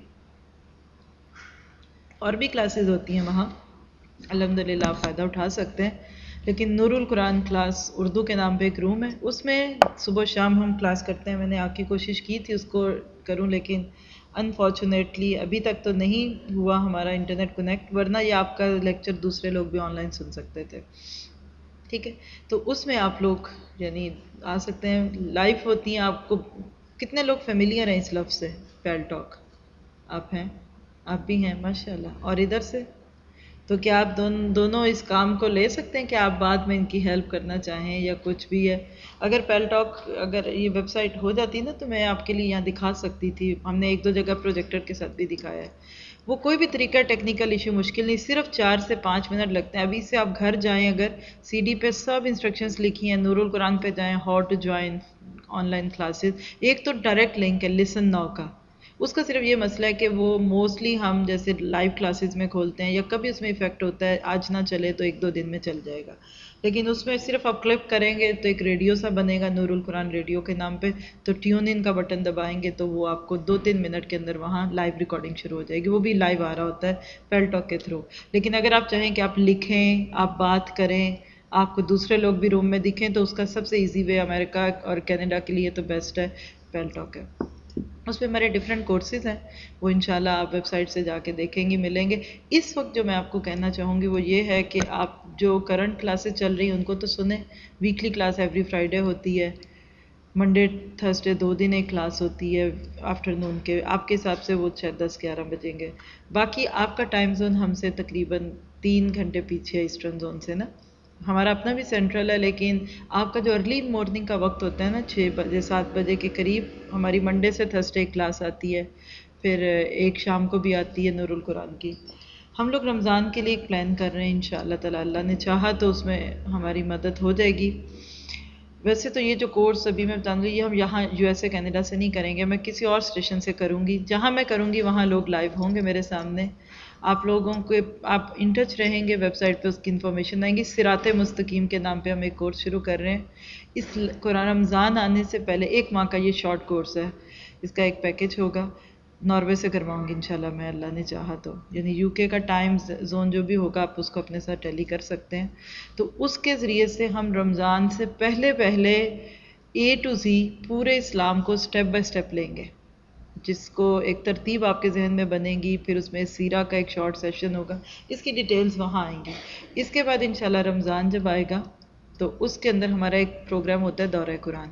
اور بھی کلاسز ہوتی ہیں وہاں, الحمدللہ آپ فائدہ اٹھا سکتے ہیں. لیکن نور القرآن کلاس اردو کے نام پہ ایک روم ہے, اس میں صبح شام ہم کلاس کرتے ہیں. میں نے آ کی کوشش کی تھی اس کو کروں, لیکن انفارچونیٹلی ابھی تک تو نہیں ہوا ہمارا انٹرنیٹ کنیکٹ, ورنہ یہ آپ کا لیکچر دوسرے لوگ بھی آن لائن سن سکتے تھے. ٹھیک ہے, تو اس میں آپ لوگ یعنی آ سکتے ہیں, لائیو ہوتی ہیں. آپ کو کتنے لوگ فیملیئر ہیں اس لفظ سے, پیل ٹاک؟ آپ ہیں, آپ بھی ہیں ماشاءاللہ. اور ادھر سے تو کیا آپ دون دونوں اس کام کو لے سکتے ہیں کہ آپ بعد میں ان کی ہیلپ کرنا چاہیں یا کچھ بھی ہے؟ اگر پیل ٹاک اگر یہ ویب سائٹ ہو جاتی نا تو میں آپ کے لیے یہاں دکھا سکتی تھی. ہم نے ایک دو جگہ پروجیکٹر کے ساتھ بھی دکھایا ہے. وہ کوئی بھی طریقہ ٹیکنیکل ایشو مشکل نہیں, صرف چار سے پانچ منٹ لگتے ہیں. ابھی سے آپ گھر جائیں, اگر سی ڈی پہ سب انسٹرکشنز لکھی ہیں, نور القرآن پہ جائیں, how to join online classes. ایک تو ڈائریکٹ لنک ہے لسن ناؤ کا, اس کا صرف یہ مسئلہ ہے کہ وہ موسٹلی ہم جیسے لائیو کلاسز میں کھولتے ہیں یا کبھی اس میں افیکٹ ہوتا ہے, آج نہ چلے تو ایک دو دن میں چل جائے گا. لیکن اس میں صرف آپ کلک کریں گے تو ایک ریڈیو سا بنے گا, نور القرآن ریڈیو کے نام پہ, تو ٹیون ان کا بٹن دبائیں گے تو وہ آپ کو دو تین منٹ کے اندر وہاں لائیو ریکارڈنگ شروع ہو جائے گی. وہ بھی لائیو آ رہا ہوتا ہے پیل ٹاک کے تھرو. لیکن اگر آپ چاہیں کہ آپ لکھیں, آپ بات کریں, آپ کو دوسرے لوگ بھی روم میں دکھیں, تو اس کا سب سے ایزی وے امریکہ اور کینیڈا کے لیے تو بیسٹ ہے, پیل ٹاک ہے. اس پہ ہمارے ڈفرینٹ کورسز ہیں, وہ انشاءاللہ آپ ویب سائٹ سے جا کے دیکھیں گی, ملیں گے. اس وقت جو میں آپ کو کہنا چاہوں گی وہ یہ ہے کہ آپ جو کرنٹ کلاسز چل رہی ہیں ان کو تو سنیں. ویکلی کلاس ایوری فرائیڈے ہوتی ہے, منڈے تھرسڈے دو دن ایک کلاس ہوتی ہے آفٹر نون کے, آپ کے حساب سے وہ شاید دس گیارہ بجیں گے. باقی آپ کا ٹائم زون ہم سے تقریباً تین گھنٹے پیچھے ہے ایسٹرن زون سے نا, ہمارا اپنا بھی سینٹرل ہے، لیکن آپ کا جو ارلی مارننگ کا وقت ہوتا ہے نا، چھ بجے سات بجے کے قریب ہماری منڈے سے تھرسڈے کلاس آتی ہے، پھر ایک شام کو بھی آتی ہے نور القرآن کی. ہم لوگ رمضان کے لیے ایک پلان کر رہے ہیں، انشاءاللہ تعالی اللہ نے چاہا تو اس میں ہماری مدد ہو جائے گی. ویسے تو یہ جو کورس ابھی میں بتا دوں، یہ ہم یہاں یو ایس اے کینیڈا سے نہیں کریں گے، میں کسی اور اسٹیشن سے کروں گی. جہاں میں کروں گی وہاں لوگ لائیو ہوں گے میرے سامنے. آپ لوگوں کو آپ ان ٹچ رہیں گے، ویب سائٹ پہ اس کی انفارمیشن آئیں گی. صراط مستقیم کے نام پہ ہم ایک کورس شروع کر رہے ہیں. اس قرآن رمضان آنے سے پہلے ایک ماہ کا یہ شارٹ کورس ہے، اس کا ایک پیکج ہوگا. ناروے سے کرواؤں گی انشاءاللہ میں، اللہ نے چاہا تو. یعنی یو کے کا ٹائم زون جو بھی ہوگا آپ اس کو اپنے ساتھ ٹیلی کر سکتے ہیں. تو اس کے ذریعے سے ہم رمضان سے پہلے پہلے اے ٹو زی پورے اسلام کو سٹیپ بائی سٹیپ لیں گے، جس کو ایک ترتیب آپ کے ذہن میں بنے گی. پھر اس میں سیرہ کا ایک شارٹ سیشن ہوگا، اس کی ڈیٹیلز وہاں آئیں گی. اس کے بعد انشاءاللہ رمضان جب آئے گا تو اس کے اندر ہمارا ایک پروگرام ہوتا ہے دورہ قرآن.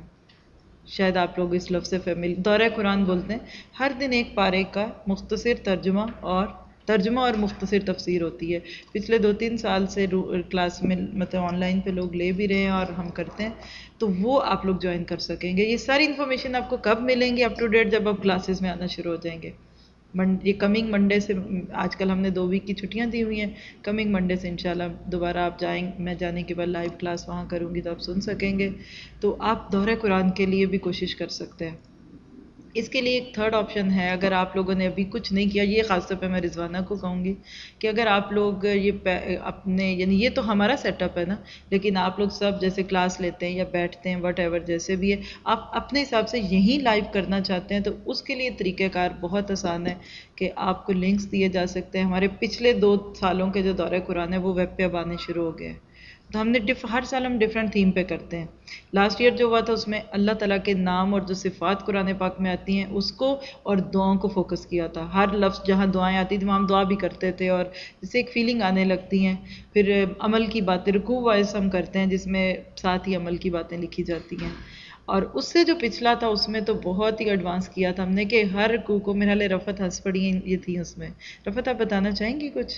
شاید آپ لوگ اس لفظ سے فیملی دورہ قرآن بولتے ہیں. ہر دن ایک پارے کا مختصر ترجمہ اور ترجمہ اور مختصر تفسیر ہوتی ہے. پچھلے دو تین سال سے کلاس میں مطلب آن لائن پہ لوگ لے بھی رہے ہیں اور ہم کرتے ہیں، تو وہ آپ لوگ جوائن کر سکیں گے. یہ ساری انفارمیشن آپ کو کب ملیں گی اپ ٹو ڈیٹ؟ جب آپ کلاسز میں آنا شروع ہو جائیں گے. یہ کمنگ منڈے سے، آج کل ہم نے دو ویک کی چھٹیاں دی ہوئی ہیں، کمنگ منڈے سے انشاءاللہ دوبارہ آپ جائیں، میں جانے کے بعد لائیو کلاس وہاں کروں گی تو آپ سن سکیں گے. تو آپ دورہ قرآن کے لیے بھی کوشش کر سکتے ہیں. اس کے لیے ایک تھرڈ آپشن ہے، اگر آپ لوگوں نے ابھی کچھ نہیں کیا، یہ خاص طور پہ میں رضوانہ کو کہوں گی کہ اگر آپ لوگ یہ اپنے، یعنی یہ تو ہمارا سیٹ اپ ہے نا، لیکن آپ لوگ سب جیسے کلاس لیتے ہیں یا بیٹھتے ہیں وٹ ایور جیسے بھی ہے، آپ اپنے حساب سے یہیں لائیو کرنا چاہتے ہیں تو اس کے لیے طریقہ کار بہت آسان ہے کہ آپ کو لنکس دیے جا سکتے ہیں. ہمارے پچھلے دو سالوں کے جو دورہ قرآن ہے وہ ویب پہ اب آنے شروع ہو گئے ہیں. تو ہم نے ہر سال ہم ڈفرینٹ تھیم پہ کرتے ہیں. لاسٹ ایئر جو ہوا تھا اس میں اللہ تعالیٰ کے نام اور جو صفات قرآن پاک میں آتی ہیں اس کو اور دعاؤں کو فوکس کیا تھا. ہر لفظ جہاں دعائیں آتی تھیں وہاں ہم دعا بھی کرتے تھے، اور جس سے ایک فیلنگ آنے لگتی ہیں. پھر عمل کی باتیں رکوع وائز ہم کرتے ہیں جس میں ساتھ ہی عمل کی باتیں لکھی جاتی ہیں. اور اس سے جو پچھلا تھا اس میں تو بہت ہی ایڈوانس کیا تھا ہم نے کہ ہر رکوع کو، میرا لے رفت ہنس پڑی یہ تھی اس میں. رفت آپ بتانا چاہیں گی کچھ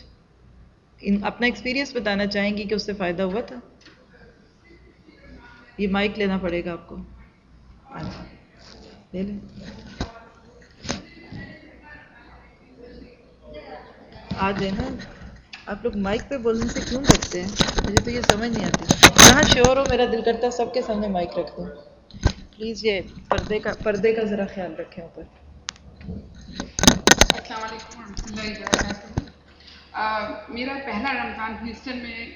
ان اپنا ایکسپیرینس بتانا چاہیں گی کہ اس سے فائدہ ہوا تھا؟ یہ مائک لینا پڑے گا آپ کو. اچھا لے لیں. آ جائے نا، آپ لوگ مائک پہ بولنے سے کیوں ڈرتے ہیں؟ مجھے تو یہ سمجھ نہیں آتی. جہاں شور ہو میرا دل کرتا ہے سب کے سامنے مائک رکھ دوں. پلیز یہ پردے کا پردے کا ذرا خیال رکھیں اوپر. السلام علیکم ورحمۃ اللہ وبرکاتہ. میرا پہلا رمضان ہیوسٹن میں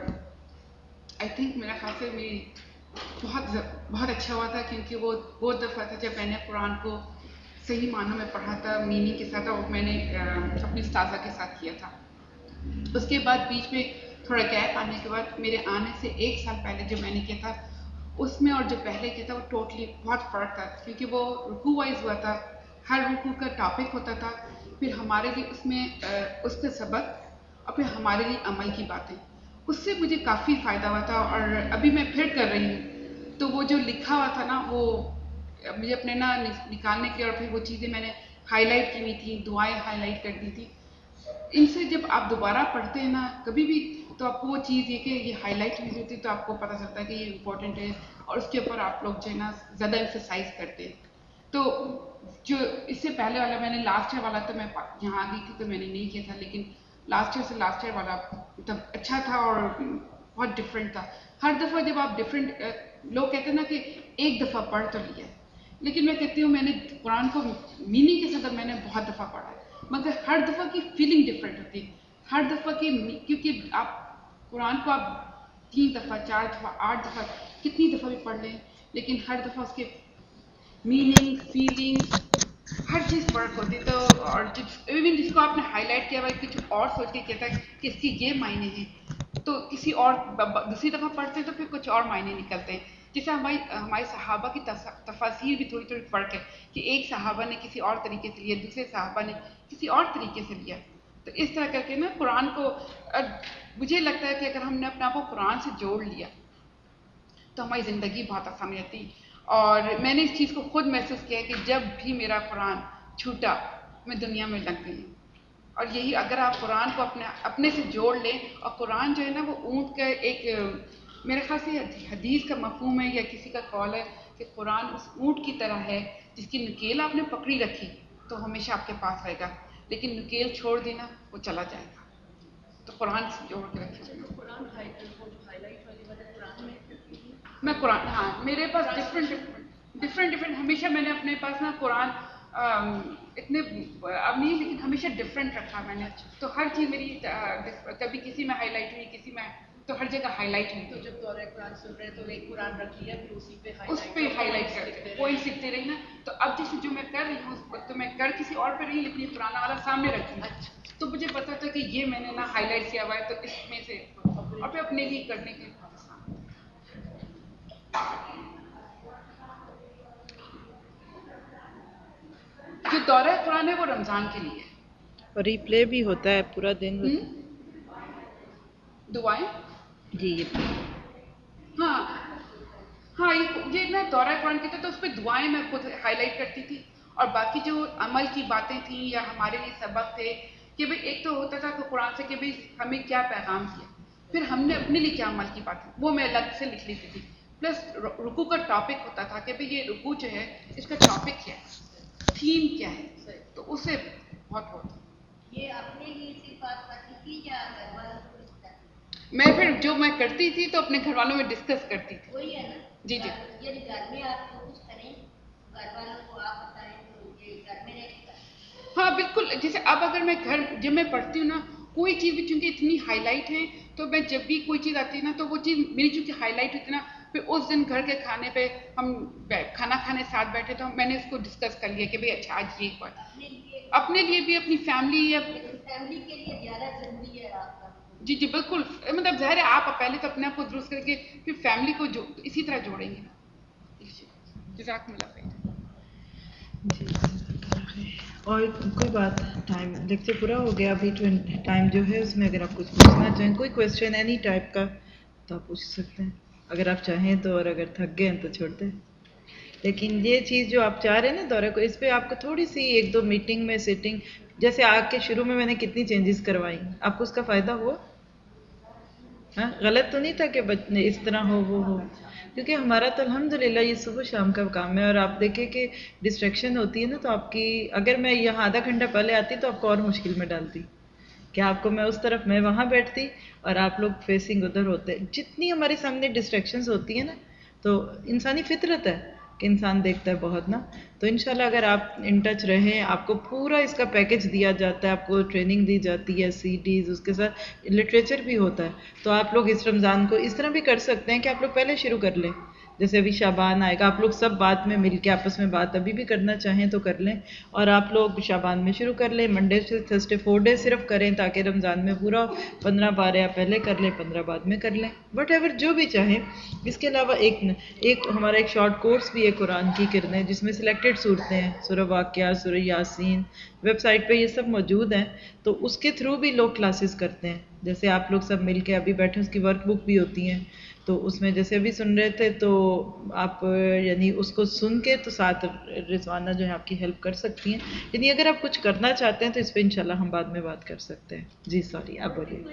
آئی تھنک میرا خیال سے میری بہت بہت اچھا ہوا تھا، کیونکہ وہ وہ دفعہ تھا جب میں نے قرآن کو صحیح معنوں میں پڑھا تھا، میننگ کے ساتھ، اور میں نے اپنی استاذہ کے ساتھ کیا تھا. اس کے بعد بیچ میں تھوڑا گیپ آنے کے بعد میرے آنے سے ایک سال پہلے جو میں نے کیا تھا اس میں اور جو پہلے کیا تھا وہ ٹوٹلی بہت فرق تھا، کیونکہ وہ رکوع وائز ہوا تھا. ہر رکوع کا ٹاپک ہوتا تھا، پھر ہمارے لیے اس میں اس کا سبق، اور پھر ہمارے لیے عمل کی باتیں. اس سے مجھے کافی فائدہ ہوا تھا، اور ابھی میں پھر کر رہی ہوں. تو وہ جو لکھا ہوا تھا نا وہ مجھے اپنے نا نکالنے کے، اور پھر وہ چیزیں میں نے ہائی لائٹ کی ہوئی تھیں، دعائیں ہائی لائٹ کر دی تھی. ان سے جب آپ دوبارہ پڑھتے ہیں نا کبھی بھی، تو آپ کو وہ چیز یہ کہ یہ ہائی لائٹ ہوئی ہوتی ہے تو آپ کو پتہ چلتا ہے کہ یہ امپورٹنٹ ہے، اور اس کے اوپر آپ لوگ جو ہے نا زیادہ ایمفسائز کرتے ہیں. تو جو اس سے پہلے والا میں نے لاسٹ ایئر والا تو میں یہاں آ گئی تھی تو میں نے نہیں کیا تھا، لیکن لاسٹ ایئر سے لاسٹ ایئر والا مطلب اچھا تھا اور بہت ڈفرینٹ تھا. ہر دفعہ جب آپ ڈفرینٹ، لوگ کہتے ہیں نا کہ ایک دفعہ پڑھ تو لیا، لیکن میں کہتی ہوں میں نے قرآن کو میننگ کے ساتھ میں نے بہت دفعہ پڑھا ہے، مگر ہر دفعہ کی فیلنگ ڈفرینٹ ہوتی ہے. ہر دفعہ کی، کیونکہ آپ قرآن کو آپ تین دفعہ، چار دفعہ، آٹھ دفعہ، کتنی دفعہ بھی پڑھ لیں، لیکن ہر دفعہ اس کے میننگ، فیلنگ، ہر چیز فرق ہوتی ہے. تو اور ایون جس کو آپ نے ہائی لائٹ کیا ہوا کچھ اور سوچ کے کہتا ہے کہ اس کی یہ معنی ہے، تو کسی اور دوسری دفعہ پڑھتے ہیں تو پھر کچھ اور معنی نکلتے ہیں. جیسے ہماری ہمارے صحابہ کی تفاسیر بھی تھوڑی تھوڑی فرق ہے، کہ ایک صحابہ نے کسی اور طریقے سے لیا، دوسرے صحابہ نے کسی اور طریقے سے لیا. تو اس طرح کر کے نا قرآن کو، مجھے لگتا ہے کہ اگر ہم نے اپنے آپ کو قرآن سے جوڑ لیا تو ہماری زندگی بہت آسان ہو جاتی. اور میں نے اس چیز کو خود محسوس کیا ہے کہ جب بھی میرا قرآن چھوٹا میں دنیا میں لگ گئی. اور یہی اگر آپ قرآن کو اپنے اپنے سے جوڑ لیں، اور قرآن جو ہے نا وہ اونٹ کا ایک میرے خیال سے حدیث کا مفہوم ہے یا کسی کا قول ہے کہ قرآن اس اونٹ کی طرح ہے جس کی نکیل آپ نے پکڑی رکھی تو ہمیشہ آپ کے پاس رہے گا، لیکن نکیل چھوڑ دینا وہ چلا جائے گا. تو قرآن سے جوڑ کے رکھیے. میں قرآن ہاں میرے پاس ڈفرینٹ ڈفرینٹ ڈفرینٹ ہمیشہ میں نے اپنے پاس نا قرآن اتنے اب نہیں لیکن ہمیشہ ڈفرینٹ رکھا میں نے. تو ہر چیز میری کبھی کسی میں ہائی لائٹ ہوئی کسی میں تو ہر جگہ ہائی لائٹ ہوئی. تو جب دورہ قرآن سن رہے تو ایک قرآن رکھ لیا پھر اسی پہ اس پہ ہائی لائٹ کرتے پوائنٹ سیکھتے رہی نا. تو اب جیسے جو میں کر رہی ہوں اس وقت تو میں کر کسی اور پہ رہی لیکن یہ پرانا والا سامنے رکھی تو مجھے پتا تھا کہ یہ میں نے نا ہائی لائٹ کیا ہوا ہے تو اس میں سے اور پھر اپنے لیے کرنے کے جو دورہ قرآن ہے وہ رمضان کے لیے اور ریپلے بھی ہوتا ہے پورا دن. دعائیں جی یہ ہاں ہاں یہ میں دورہ قرآن کی تھا تو اس پہ دعائیں میں خود ہائی لائٹ کرتی تھی اور باقی جو عمل کی باتیں تھیں یا ہمارے لیے سبق تھے کہ بھئی ایک تو ہوتا تھا کہ قرآن سے کہ بھئی ہمیں کیا پیغام کیا پھر ہم نے اپنے لیے کیا عمل کی باتیں وہ میں الگ سے لکھ لیتی تھی. پلس رکوع کا ٹاپک ہوتا تھا کہ بھئی یہ رکوع جو ہے اس کا ٹاپک کیا ہے تھیم کیا ہے تو اسے بہت ہوتا. یہ اپنے لیے صرف بات کرتی تھی یا گھر والوں کو میں پھر جو میں کرتی تھی تو اپنے گھر والوں میں ڈسکس کرتی تھی. وہی ہے نا جی جی یہ گھر میں آپ کو کچھ کریں گھر والوں کو آپ بتائیں تو یہ گھر میں رہے گا. ہاں بالکل. جیسے اب اگر میں گھر جب میں پڑھتی ہوں نا کوئی چیز بھی چونکہ اتنی ہائی لائٹ ہے تو میں جب بھی کوئی چیز آتی ہے نا تو وہ چیز میری چونکہ ہائی لائٹ ہوتی ہے نا پھر اس دن گھر کے کھانے پہ ہم کھانا کھانے ساتھ بیٹھے تو میں نے اس کو ڈسکس کر لیا کہ بھئی اچھا آج یہ ہوا اپنے لیے بھی اپنی فیملی یا فیملی کے لیے زیادہ ضروری ہے آپ کا. جی جی بالکل. مطلب ظاہر ہے آپ پہلے تو اپنے آپ کو درست کر کے پھر فیملی کو جو اسی طرح جوڑیں گے نا. جزاکم اللہ خیر. جی اور کوئی بات ٹائم لیکچر پورا ہو گیا ابھی ٹائم جو ہے اس میں اگر آپ کچھ پوچھنا چاہیں کوئی کویشچن اینی ٹائپ کا تو آپ پوچھ سکتے ہیں اگر آپ چاہیں تو اور اگر تھک گئے ہیں تو چھوڑ دیں. لیکن یہ چیز جو آپ چاہ رہے ہیں نا دورے کو اس پہ آپ کو تھوڑی سی ایک دو میٹنگ میں سیٹنگ جیسے آگ کے شروع میں میں نے کتنی چینجز کروائی آپ کو اس کا فائدہ ہوا؟ ہاں غلط تو نہیں تھا کہ بچنے اس طرح ہو وہ ہو کیونکہ ہمارا تو الحمدللہ یہ صبح شام کا کام ہے اور آپ دیکھیں کہ ڈسٹریکشن ہوتی ہے نا تو آپ کی اگر میں یہاں آدھا گھنٹہ پہلے آتی تو آپ کو اور مشکل میں ڈالتی کہ آپ کو میں اس طرف میں وہاں بیٹھتی اور آپ لوگ فیسنگ ادھر ہوتے. جتنی ہمارے سامنے ڈسٹریکشنز ہوتی ہیں نا تو انسانی فطرت ہے کہ انسان دیکھتا ہے بہت نا. تو انشاءاللہ اگر آپ ان ٹچ رہیں آپ کو پورا اس کا پیکج دیا جاتا ہے آپ کو ٹریننگ دی جاتی ہے سی ڈیز اس کے ساتھ لٹریچر بھی ہوتا ہے تو آپ لوگ اس رمضان کو اس طرح بھی کر سکتے ہیں کہ آپ لوگ پہلے شروع کر لیں. جیسے ابھی شعبان آئے گا آپ لوگ سب بعد میں مل کے آپس میں بات ابھی بھی کرنا چاہیں تو کر لیں اور آپ لوگ شعبان میں شروع کر لیں منڈے سے تھرسڈے فور ڈے صرف کریں تاکہ رمضان میں پورا پندرہ بارہ پہلے کر لیں پندرہ بعد میں کر لیں وٹ ایور جو بھی چاہیں. اس کے علاوہ ایک ایک ہمارا ایک شارٹ کورس بھی ہے قرآن کی کرنیں جس میں سلیکٹڈ صورتیں ہیں سورہ واقعہ سورہ یاسین ویب سائٹ پہ یہ سب موجود ہیں تو اس کے تھرو بھی لوگ کلاسز کرتے ہیں. جیسے آپ لوگ سب مل کے ابھی بیٹھے اس کی ورک بک بھی ہوتی ہیں تو اس میں جیسے ابھی سن رہے تھے تو آپ یعنی اس کو سن کے تو ساتھ رضوانہ جو ہے آپ کی ہیلپ کر سکتی ہیں یعنی اگر آپ کچھ کرنا چاہتے ہیں تو اس پہ انشاءاللہ ہم بعد میں بات کر سکتے ہیں. جی سوری آپ بولیے.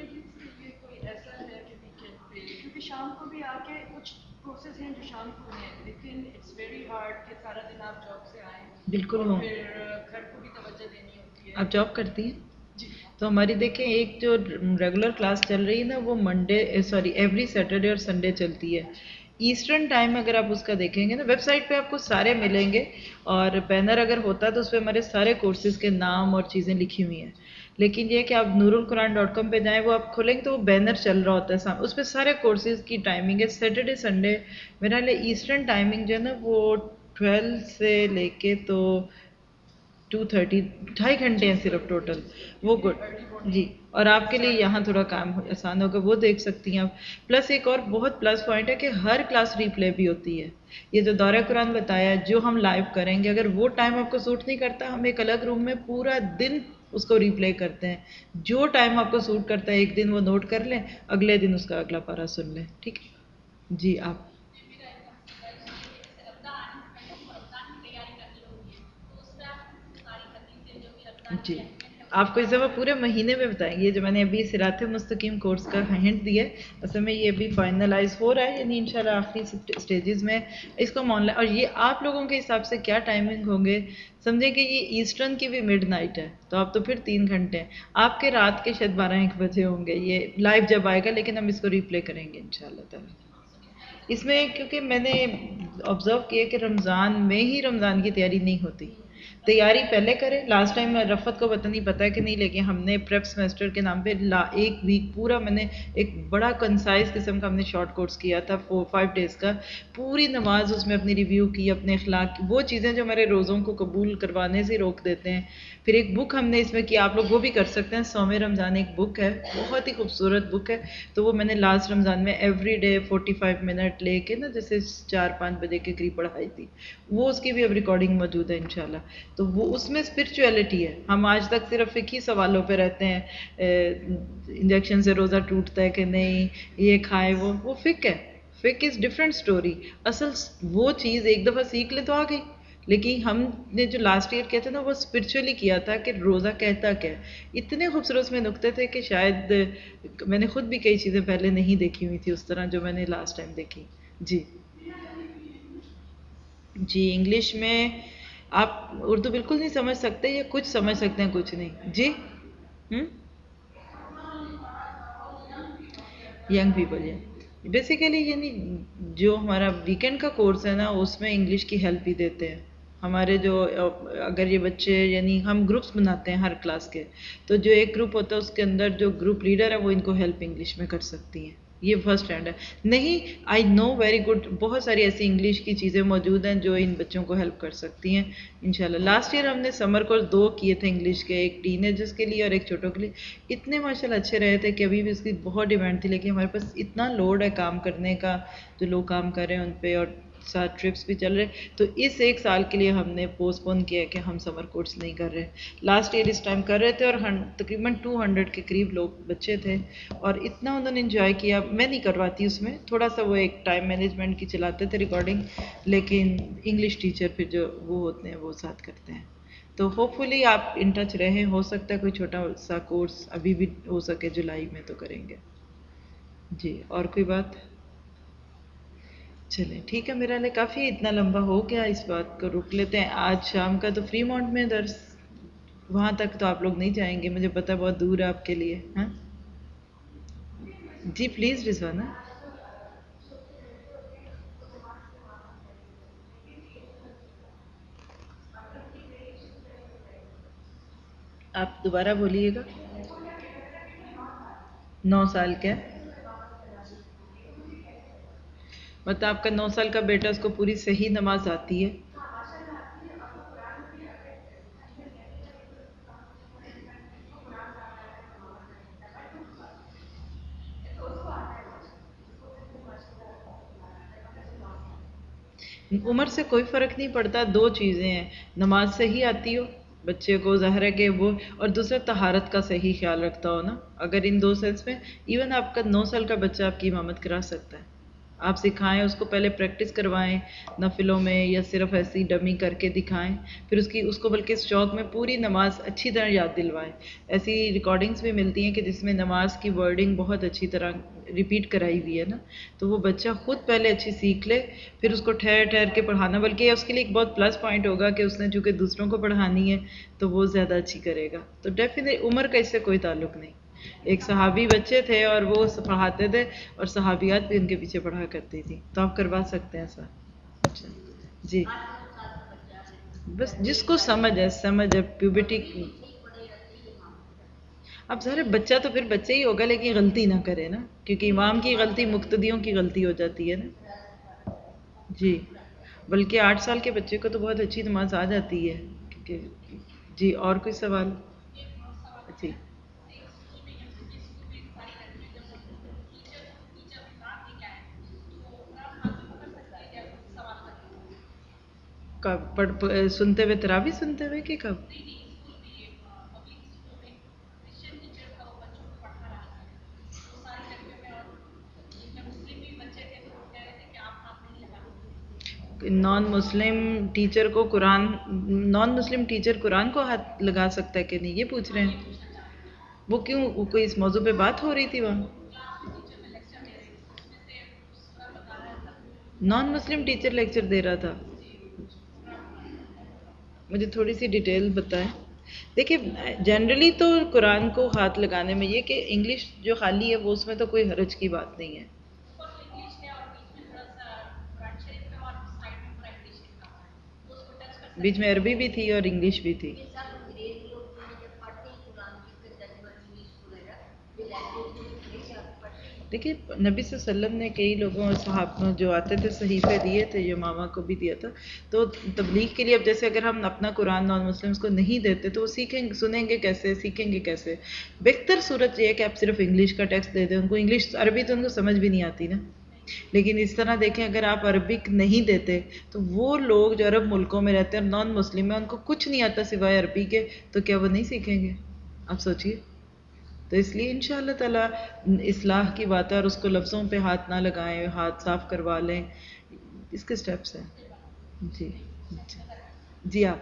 کیونکہ شام کو بھی آ کے کچھ کورسز ہیں جو شام کو ہیں لیکن اٹس ویری ہارڈ کہ سارا دن آپ جاب سے آئیں بالکل اور ہوں پھر گھر کو بھی توجہ دینی ہوتی ہے. آپ جاب کرتی ہیں جی تو ہماری دیکھیں ایک جو ریگولر کلاس چل رہی ہے نا وہ منڈے سوری ایوری سیٹرڈے اور سنڈے چلتی ہے ایسٹرن ٹائم اگر آپ اس کا دیکھیں گے نا ویب سائٹ پہ آپ کو سارے ملیں گے اور بینر اگر ہوتا تو اس پہ ہمارے سارے کورسز کے نام اور چیزیں لکھی ہوئی ہیں لیکن یہ کہ آپ نور القرآن ڈاٹ کام پہ جائیں وہ آپ کھولیں گے تو وہ بینر چل رہا ہوتا ہے اس پہ سارے کورسز کی ٹائمنگ ہے سیٹرڈے سنڈے میرا لیے ایسٹرن ٹائمنگ جو ہے نا وہ ٹویلو سے لے کے تو ٹو تھرٹی ڈھائی گھنٹے ہیں صرف ٹوٹل وہ گڈ جی اور آپ کے لیے یہاں تھوڑا کام آسان ہوگا وہ دیکھ سکتی ہیں آپ پلس ایک اور بہت پلس پوائنٹ ہے کہ ہر کلاس ری پلے بھی ہوتی ہے یہ جو دورہ قرآن بتایا جو ہم لائیو کریں گے اگر وہ ٹائم آپ کو سوٹ نہیں کرتا ہم ایک الگ روم میں پورا دن اس کو ری پلے کرتے ہیں جو ٹائم آپ کو سوٹ کرتا ہے ایک دن وہ نوٹ کر لیں اگلے دن اس کا اگلا پارا سن لیں ٹھیک ہے جی آپ جی آپ کو اس دفعہ پورے مہینے میں بتائیں گے. جو میں نے ابھی صراط مستقیم کورس کا ہنٹ دیا ہے اصل میں یہ ابھی فائنلائز ہو رہا ہے، یعنی انشاءاللہ آخری سٹیجز میں اس کو آن لائن. اور یہ آپ لوگوں کے حساب سے کیا ٹائمنگ ہوں گے، سمجھیں کہ یہ ایسٹرن کی بھی مڈ نائٹ ہے تو آپ تو پھر تین گھنٹے ہیں، آپ کے رات کے شاید بارہ ایک بجے ہوں گے یہ لائیو جب آئے گا، لیکن ہم اس کو ریپلے کریں گے انشاءاللہ تعالی. اس میں کیونکہ میں نے آبزرو کیا کہ رمضان میں ہی رمضان کی تیاری نہیں ہوتی. تیاری پہلے کرے. لاسٹ ٹائم رفت کو پتہ نہیں پتہ ہے کہ نہیں، لیکن ہم نے پریپ سمیسٹر کے نام پہ لا ایک ویک پورا میں نے ایک بڑا کنسائز قسم کا ہم نے شارٹ کورس کیا تھا فور فائیو ڈیز کا. پوری نماز اس میں اپنی ریویو کی، اپنے اخلاق کی، وہ چیزیں جو ہمارے روزوں کو قبول کروانے سے روک دیتے ہیں. پھر ایک بک ہم نے اس میں کیا، آپ لوگ وہ بھی کر سکتے ہیں، سوم رمضان ایک بک ہے، بہت ہی خوبصورت بک ہے. تو وہ میں نے لاسٹ رمضان میں every day forty five minute لے کے نا جیسے چار پانچ بجے کے قریب پڑھائی تھی. وہ اس کی بھی اب ریکارڈنگ موجود ہے انشاءاللہ. تو وہ اس میں اسپرچویلٹی ہے. ہم آج تک صرف فقہی سوالوں پہ رہتے ہیں، انجیکشن سے روزہ ٹوٹتا ہے کہ نہیں، یہ کھائے، وہ وہ فقہ ہے. فقہ از ڈفرینٹ اسٹوری. اصل وہ چیز ایک دفعہ سیکھ لے تو آ گئی. لیکن ہم نے جو لاسٹ ایئر کیا تھا نا وہ اسپرچولی کیا تھا کہ روزہ کہتا کیا ہے. اتنے خوبصورت اس میں نکتے تھے کہ شاید میں نے خود بھی کئی چیزیں پہلے نہیں دیکھی ہوئی تھی اس طرح جو میں نے لاسٹ ٹائم دیکھی. جی جی انگلش میں آپ اردو بالکل نہیں سمجھ سکتے یا کچھ سمجھ سکتے ہیں کچھ نہیں؟ جی ہوں ینگ پیپل یا بیسیکلی یعنی جو ہمارا ویکینڈ کا کورس ہے نا اس میں انگلش کی ہیلپ بھی دیتے ہیں. ہمارے جو اگر یہ بچے یعنی ہم گروپس بناتے ہیں ہر کلاس کے، تو جو ایک گروپ ہوتا ہے اس کے اندر جو گروپ لیڈر ہے وہ ان کو ہیلپ انگلش میں کر سکتی ہیں. یہ فرسٹ ہینڈ ہے. نہیں آئی نو ویری گڈ، بہت ساری ایسی انگلش کی چیزیں موجود ہیں جو ان بچوں کو ہیلپ کر سکتی ہیں انشاءاللہ. لاسٹ ایئر ہم نے سمر کورس دو کیے تھے انگلش کے، ایک ٹین ایجرس کے لیے اور ایک چھوٹوں کے لیے. اتنے ماشاءاللہ اچھے رہے تھے کہ ابھی بھی اس کی بہت ڈیمانڈ تھی، لیکن ہمارے پاس اتنا لوڈ ہے کام کرنے کا، جو لوگ کام کر رہے ہیں ان پہ اور ساتھ ٹرپس بھی چل رہے، تو اس ایک سال کے لیے ہم نے پوسٹ پون کیا کہ ہم سمر کورس نہیں کر رہے. لاسٹ ایئر اس ٹائم کر رہے تھے اور تقریباً ٹو ہنڈریڈ کے قریب لوگ بچے تھے اور اتنا انہوں نے انجوائے کیا. میں نہیں کرواتی اس میں، تھوڑا سا وہ ایک ٹائم مینجمنٹ کی چلاتے تھے ریکارڈنگ، لیکن انگلش ٹیچر پھر جو وہ ہوتے ہیں وہ ساتھ کرتے ہیں. تو ہوپ فلی آپ ان ٹچ رہیں. ہو سکتا ہے کوئی چھوٹا سا کورس ابھی بھی ہو سکے جولائی میں تو کریں گے. جی اور کوئی بات؟ چلیں ٹھیک ہے، میرا لئے کافی اتنا لمبا ہو گیا، اس بات کو رک لیتے ہیں. آج شام کا تو فری مونٹ میں درس، وہاں تک تو آپ لوگ نہیں جائیں گے، مجھے پتہ بہت دور ہے آپ کے لیے. ہاں جی پلیز رضوانہ. آپ دوبارہ بولیے گا. نو سال کا مطلب آپ کا نو سال کا بیٹا، اس کو پوری صحیح نماز آتی ہے؟ عمر سے کوئی فرق نہیں پڑتا. دو چیزیں ہیں، نماز صحیح آتی ہو بچے کو، ظاہر ہے کہ وہ، اور دوسرا طہارت کا صحیح خیال رکھتا ہو نا. اگر ان دو سینس میں ایون آپ کا نو سال کا بچہ آپ کی امامت کرا سکتا ہے. آپ سکھائیں اس کو، پہلے پریکٹس کروائیں نفلوں میں یا صرف ایسی ڈمی کر کے دکھائیں، پھر اس کی اس کو بلکہ اس شوق میں پوری نماز اچھی طرح یاد دلوائیں. ایسی ریکارڈنگز بھی ملتی ہیں کہ جس میں نماز کی ورڈنگ بہت اچھی طرح ریپیٹ کرائی ہوئی ہے نا، تو وہ بچہ خود پہلے اچھی سیکھ لے، پھر اس کو ٹھہر ٹھہر کے پڑھانا. بلکہ اس کے لیے ایک بہت پلس پوائنٹ ہوگا کہ اس نے چونکہ دوسروں کو پڑھانی ہے تو وہ زیادہ اچھی کرے گا. تو ڈیفینیٹ عمر کا اس سے کوئی تعلق نہیں. ایک صحابی بچے تھے اور وہ پڑھاتے تھے اور صحابیات بھی ان کے پیچھے پڑھا کرتی تھی، تو آپ کروا سکتے ہیں ایسا. اچھا جی، بس جس کو سمجھ ہے سمجھ ہے پیوبرٹی. اب ظاہر بچہ تو پھر بچہ ہی ہوگا لیکن غلطی نہ کرے نا، کیونکہ امام کی غلطی مقتدیوں کی غلطی ہو جاتی ہے نا. جی بلکہ آٹھ سال کے بچے کو تو بہت اچھی نماز آ جاتی ہے کیونکہ. جی اور کوئی سوال؟ جی کب پڑھ سنتے ہوئے تراویح سنتے ہوئے کہ کب؟ نان مسلم ٹیچر کو قرآن نان مسلم ٹیچر قرآن کو ہاتھ لگا سکتا ہے کہ نہیں، یہ پوچھ رہے ہیں؟ وہ کیوں، وہ کوئی اس موضوع پہ بات ہو رہی تھی وہاں؟ نان مسلم ٹیچر لیکچر دے رہا تھا؟ مجھے تھوڑی سی ڈیٹیل بتائیں. دیکھیے جنرلی تو قرآن کو ہاتھ لگانے میں یہ کہ انگلش جو خالی ہے وہ اس میں تو کوئی حرج کی بات نہیں ہے. بیچ میں عربی بھی تھی اور انگلش بھی تھی. دیکھیے نبی صلی اللہ علیہ وسلم نے کئی لوگوں اور صحابہ جو آتے تھے صحیفے دیے تھے، جو ماما کو بھی دیا تھا. تو تبلیغ کے لیے اب جیسے اگر ہم اپنا قرآن نان مسلمس کو نہیں دیتے تو وہ سیکھیں گے، سنیں گے کیسے، سیکھیں گے کیسے؟ بہتر صورت یہ ہے کہ آپ صرف انگلش کا ٹیکسٹ دے دیں ان کو. انگلش عربی تو ان کو سمجھ بھی نہیں آتی نا. لیکن اس طرح دیکھیں اگر آپ عربک نہیں دیتے تو وہ لوگ جو عرب ملکوں میں رہتے ہیں نان مسلم ہیں، ان کو کچھ نہیں آتا سوائے عربی کے، تو کیا وہ نہیں سیکھیں گے؟ آپ سوچئے. تو اس لیے ان شاء اللہ تعالیٰ اصلاح کی بات ہے، اور اس کو لفظوں پہ ہاتھ نہ لگائیں، ہاتھ صاف کروا لیں، اس کے سٹیپس ہیں. جی جی آپ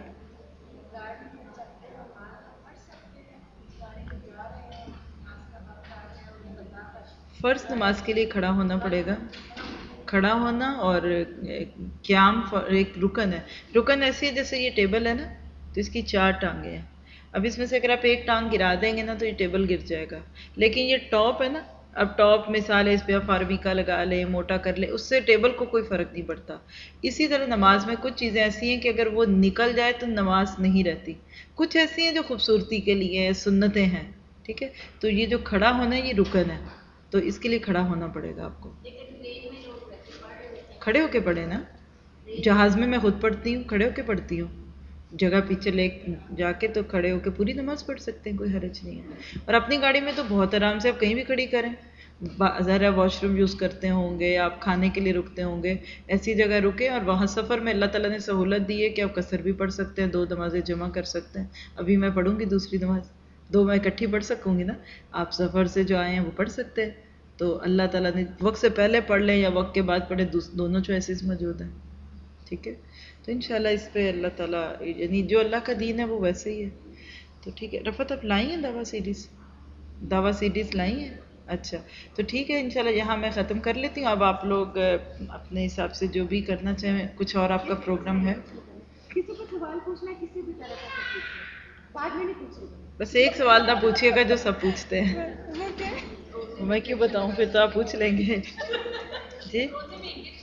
فرض نماز کے لیے کھڑا ہونا پڑے گا. کھڑا ہونا اور قیام ایک رکن ہے. رکن ایسی ہے جیسے یہ ٹیبل ہے نا، تو اس کی چار ٹانگیں ہیں. اب اس میں سے اگر آپ ایک ٹانگ گرا دیں گے نا تو یہ ٹیبل گر جائے گا. لیکن یہ ٹاپ ہے نا، اب ٹاپ مثال ہے اس پہ آپ فارمی کا لگا لیں، موٹا کر لیں، اس سے ٹیبل کو کوئی فرق نہیں پڑتا. اسی طرح نماز میں کچھ چیزیں ایسی ہیں کہ اگر وہ نکل جائے تو نماز نہیں رہتی. کچھ ایسی ہیں جو خوبصورتی کے لیے سنتیں ہیں، ٹھیک ہے. تو یہ جو کھڑا ہونا ہے یہ رکن ہے، تو اس کے لیے کھڑا ہونا پڑے گا آپ کو. کھڑے ہو کے پڑھے نا. جہاز میں میں خود پڑھتی ہوں، کھڑے ہو کے پڑھتی ہوں. جگہ پیچھے لے جا کے تو کھڑے ہو کے پوری نماز پڑھ سکتے ہیں، کوئی حرج نہیں ہے. اور اپنی گاڑی میں تو بہت آرام سے آپ کہیں بھی کھڑی کریں. ذرا واش روم یوز کرتے ہوں گے، آپ کھانے کے لیے رکتے ہوں گے، ایسی جگہ رکیں. اور وہاں سفر میں اللہ تعالیٰ نے سہولت دی ہے کہ آپ قصر بھی پڑھ سکتے ہیں، دو نمازیں جمع کر سکتے ہیں. ابھی میں پڑھوں گی دوسری نماز، دو میں اکٹھی پڑھ سکوں گی نا. آپ سفر سے جو آئے ہیں وہ پڑھ سکتے ہیں. تو اللہ تعالیٰ نے وقت سے پہلے پڑھ لیں یا وقت کے بعد پڑھیں، دونوں چوائسیز موجود ہیں. ٹھیک ہے. تو انشاءاللہ اس پہ اللہ تعالیٰ یعنی جو اللہ کا دین ہے وہ ویسے ہی ہے. تو ٹھیک ہے. رفعت آپ لائی ہیں دعویٰ سیڈیز؟ دعویٰ سیڈیز لائی ہیں؟ اچھا تو ٹھیک ہے. انشاءاللہ یہاں میں ختم کر لیتی ہوں. اب آپ لوگ اپنے حساب سے جو بھی کرنا چاہیں. کچھ اور آپ کا پروگرام ہے؟ کسی کو سوال پوچھنا ہے کسی بھی طرح کا پوچھنا، بعد میں نہیں پوچھے گا. بس ایک سوال نہ پوچھیے گا جو سب پوچھتے ہیں. میں کیوں بتاؤں، پھر تو آپ پوچھ لیں گے. جی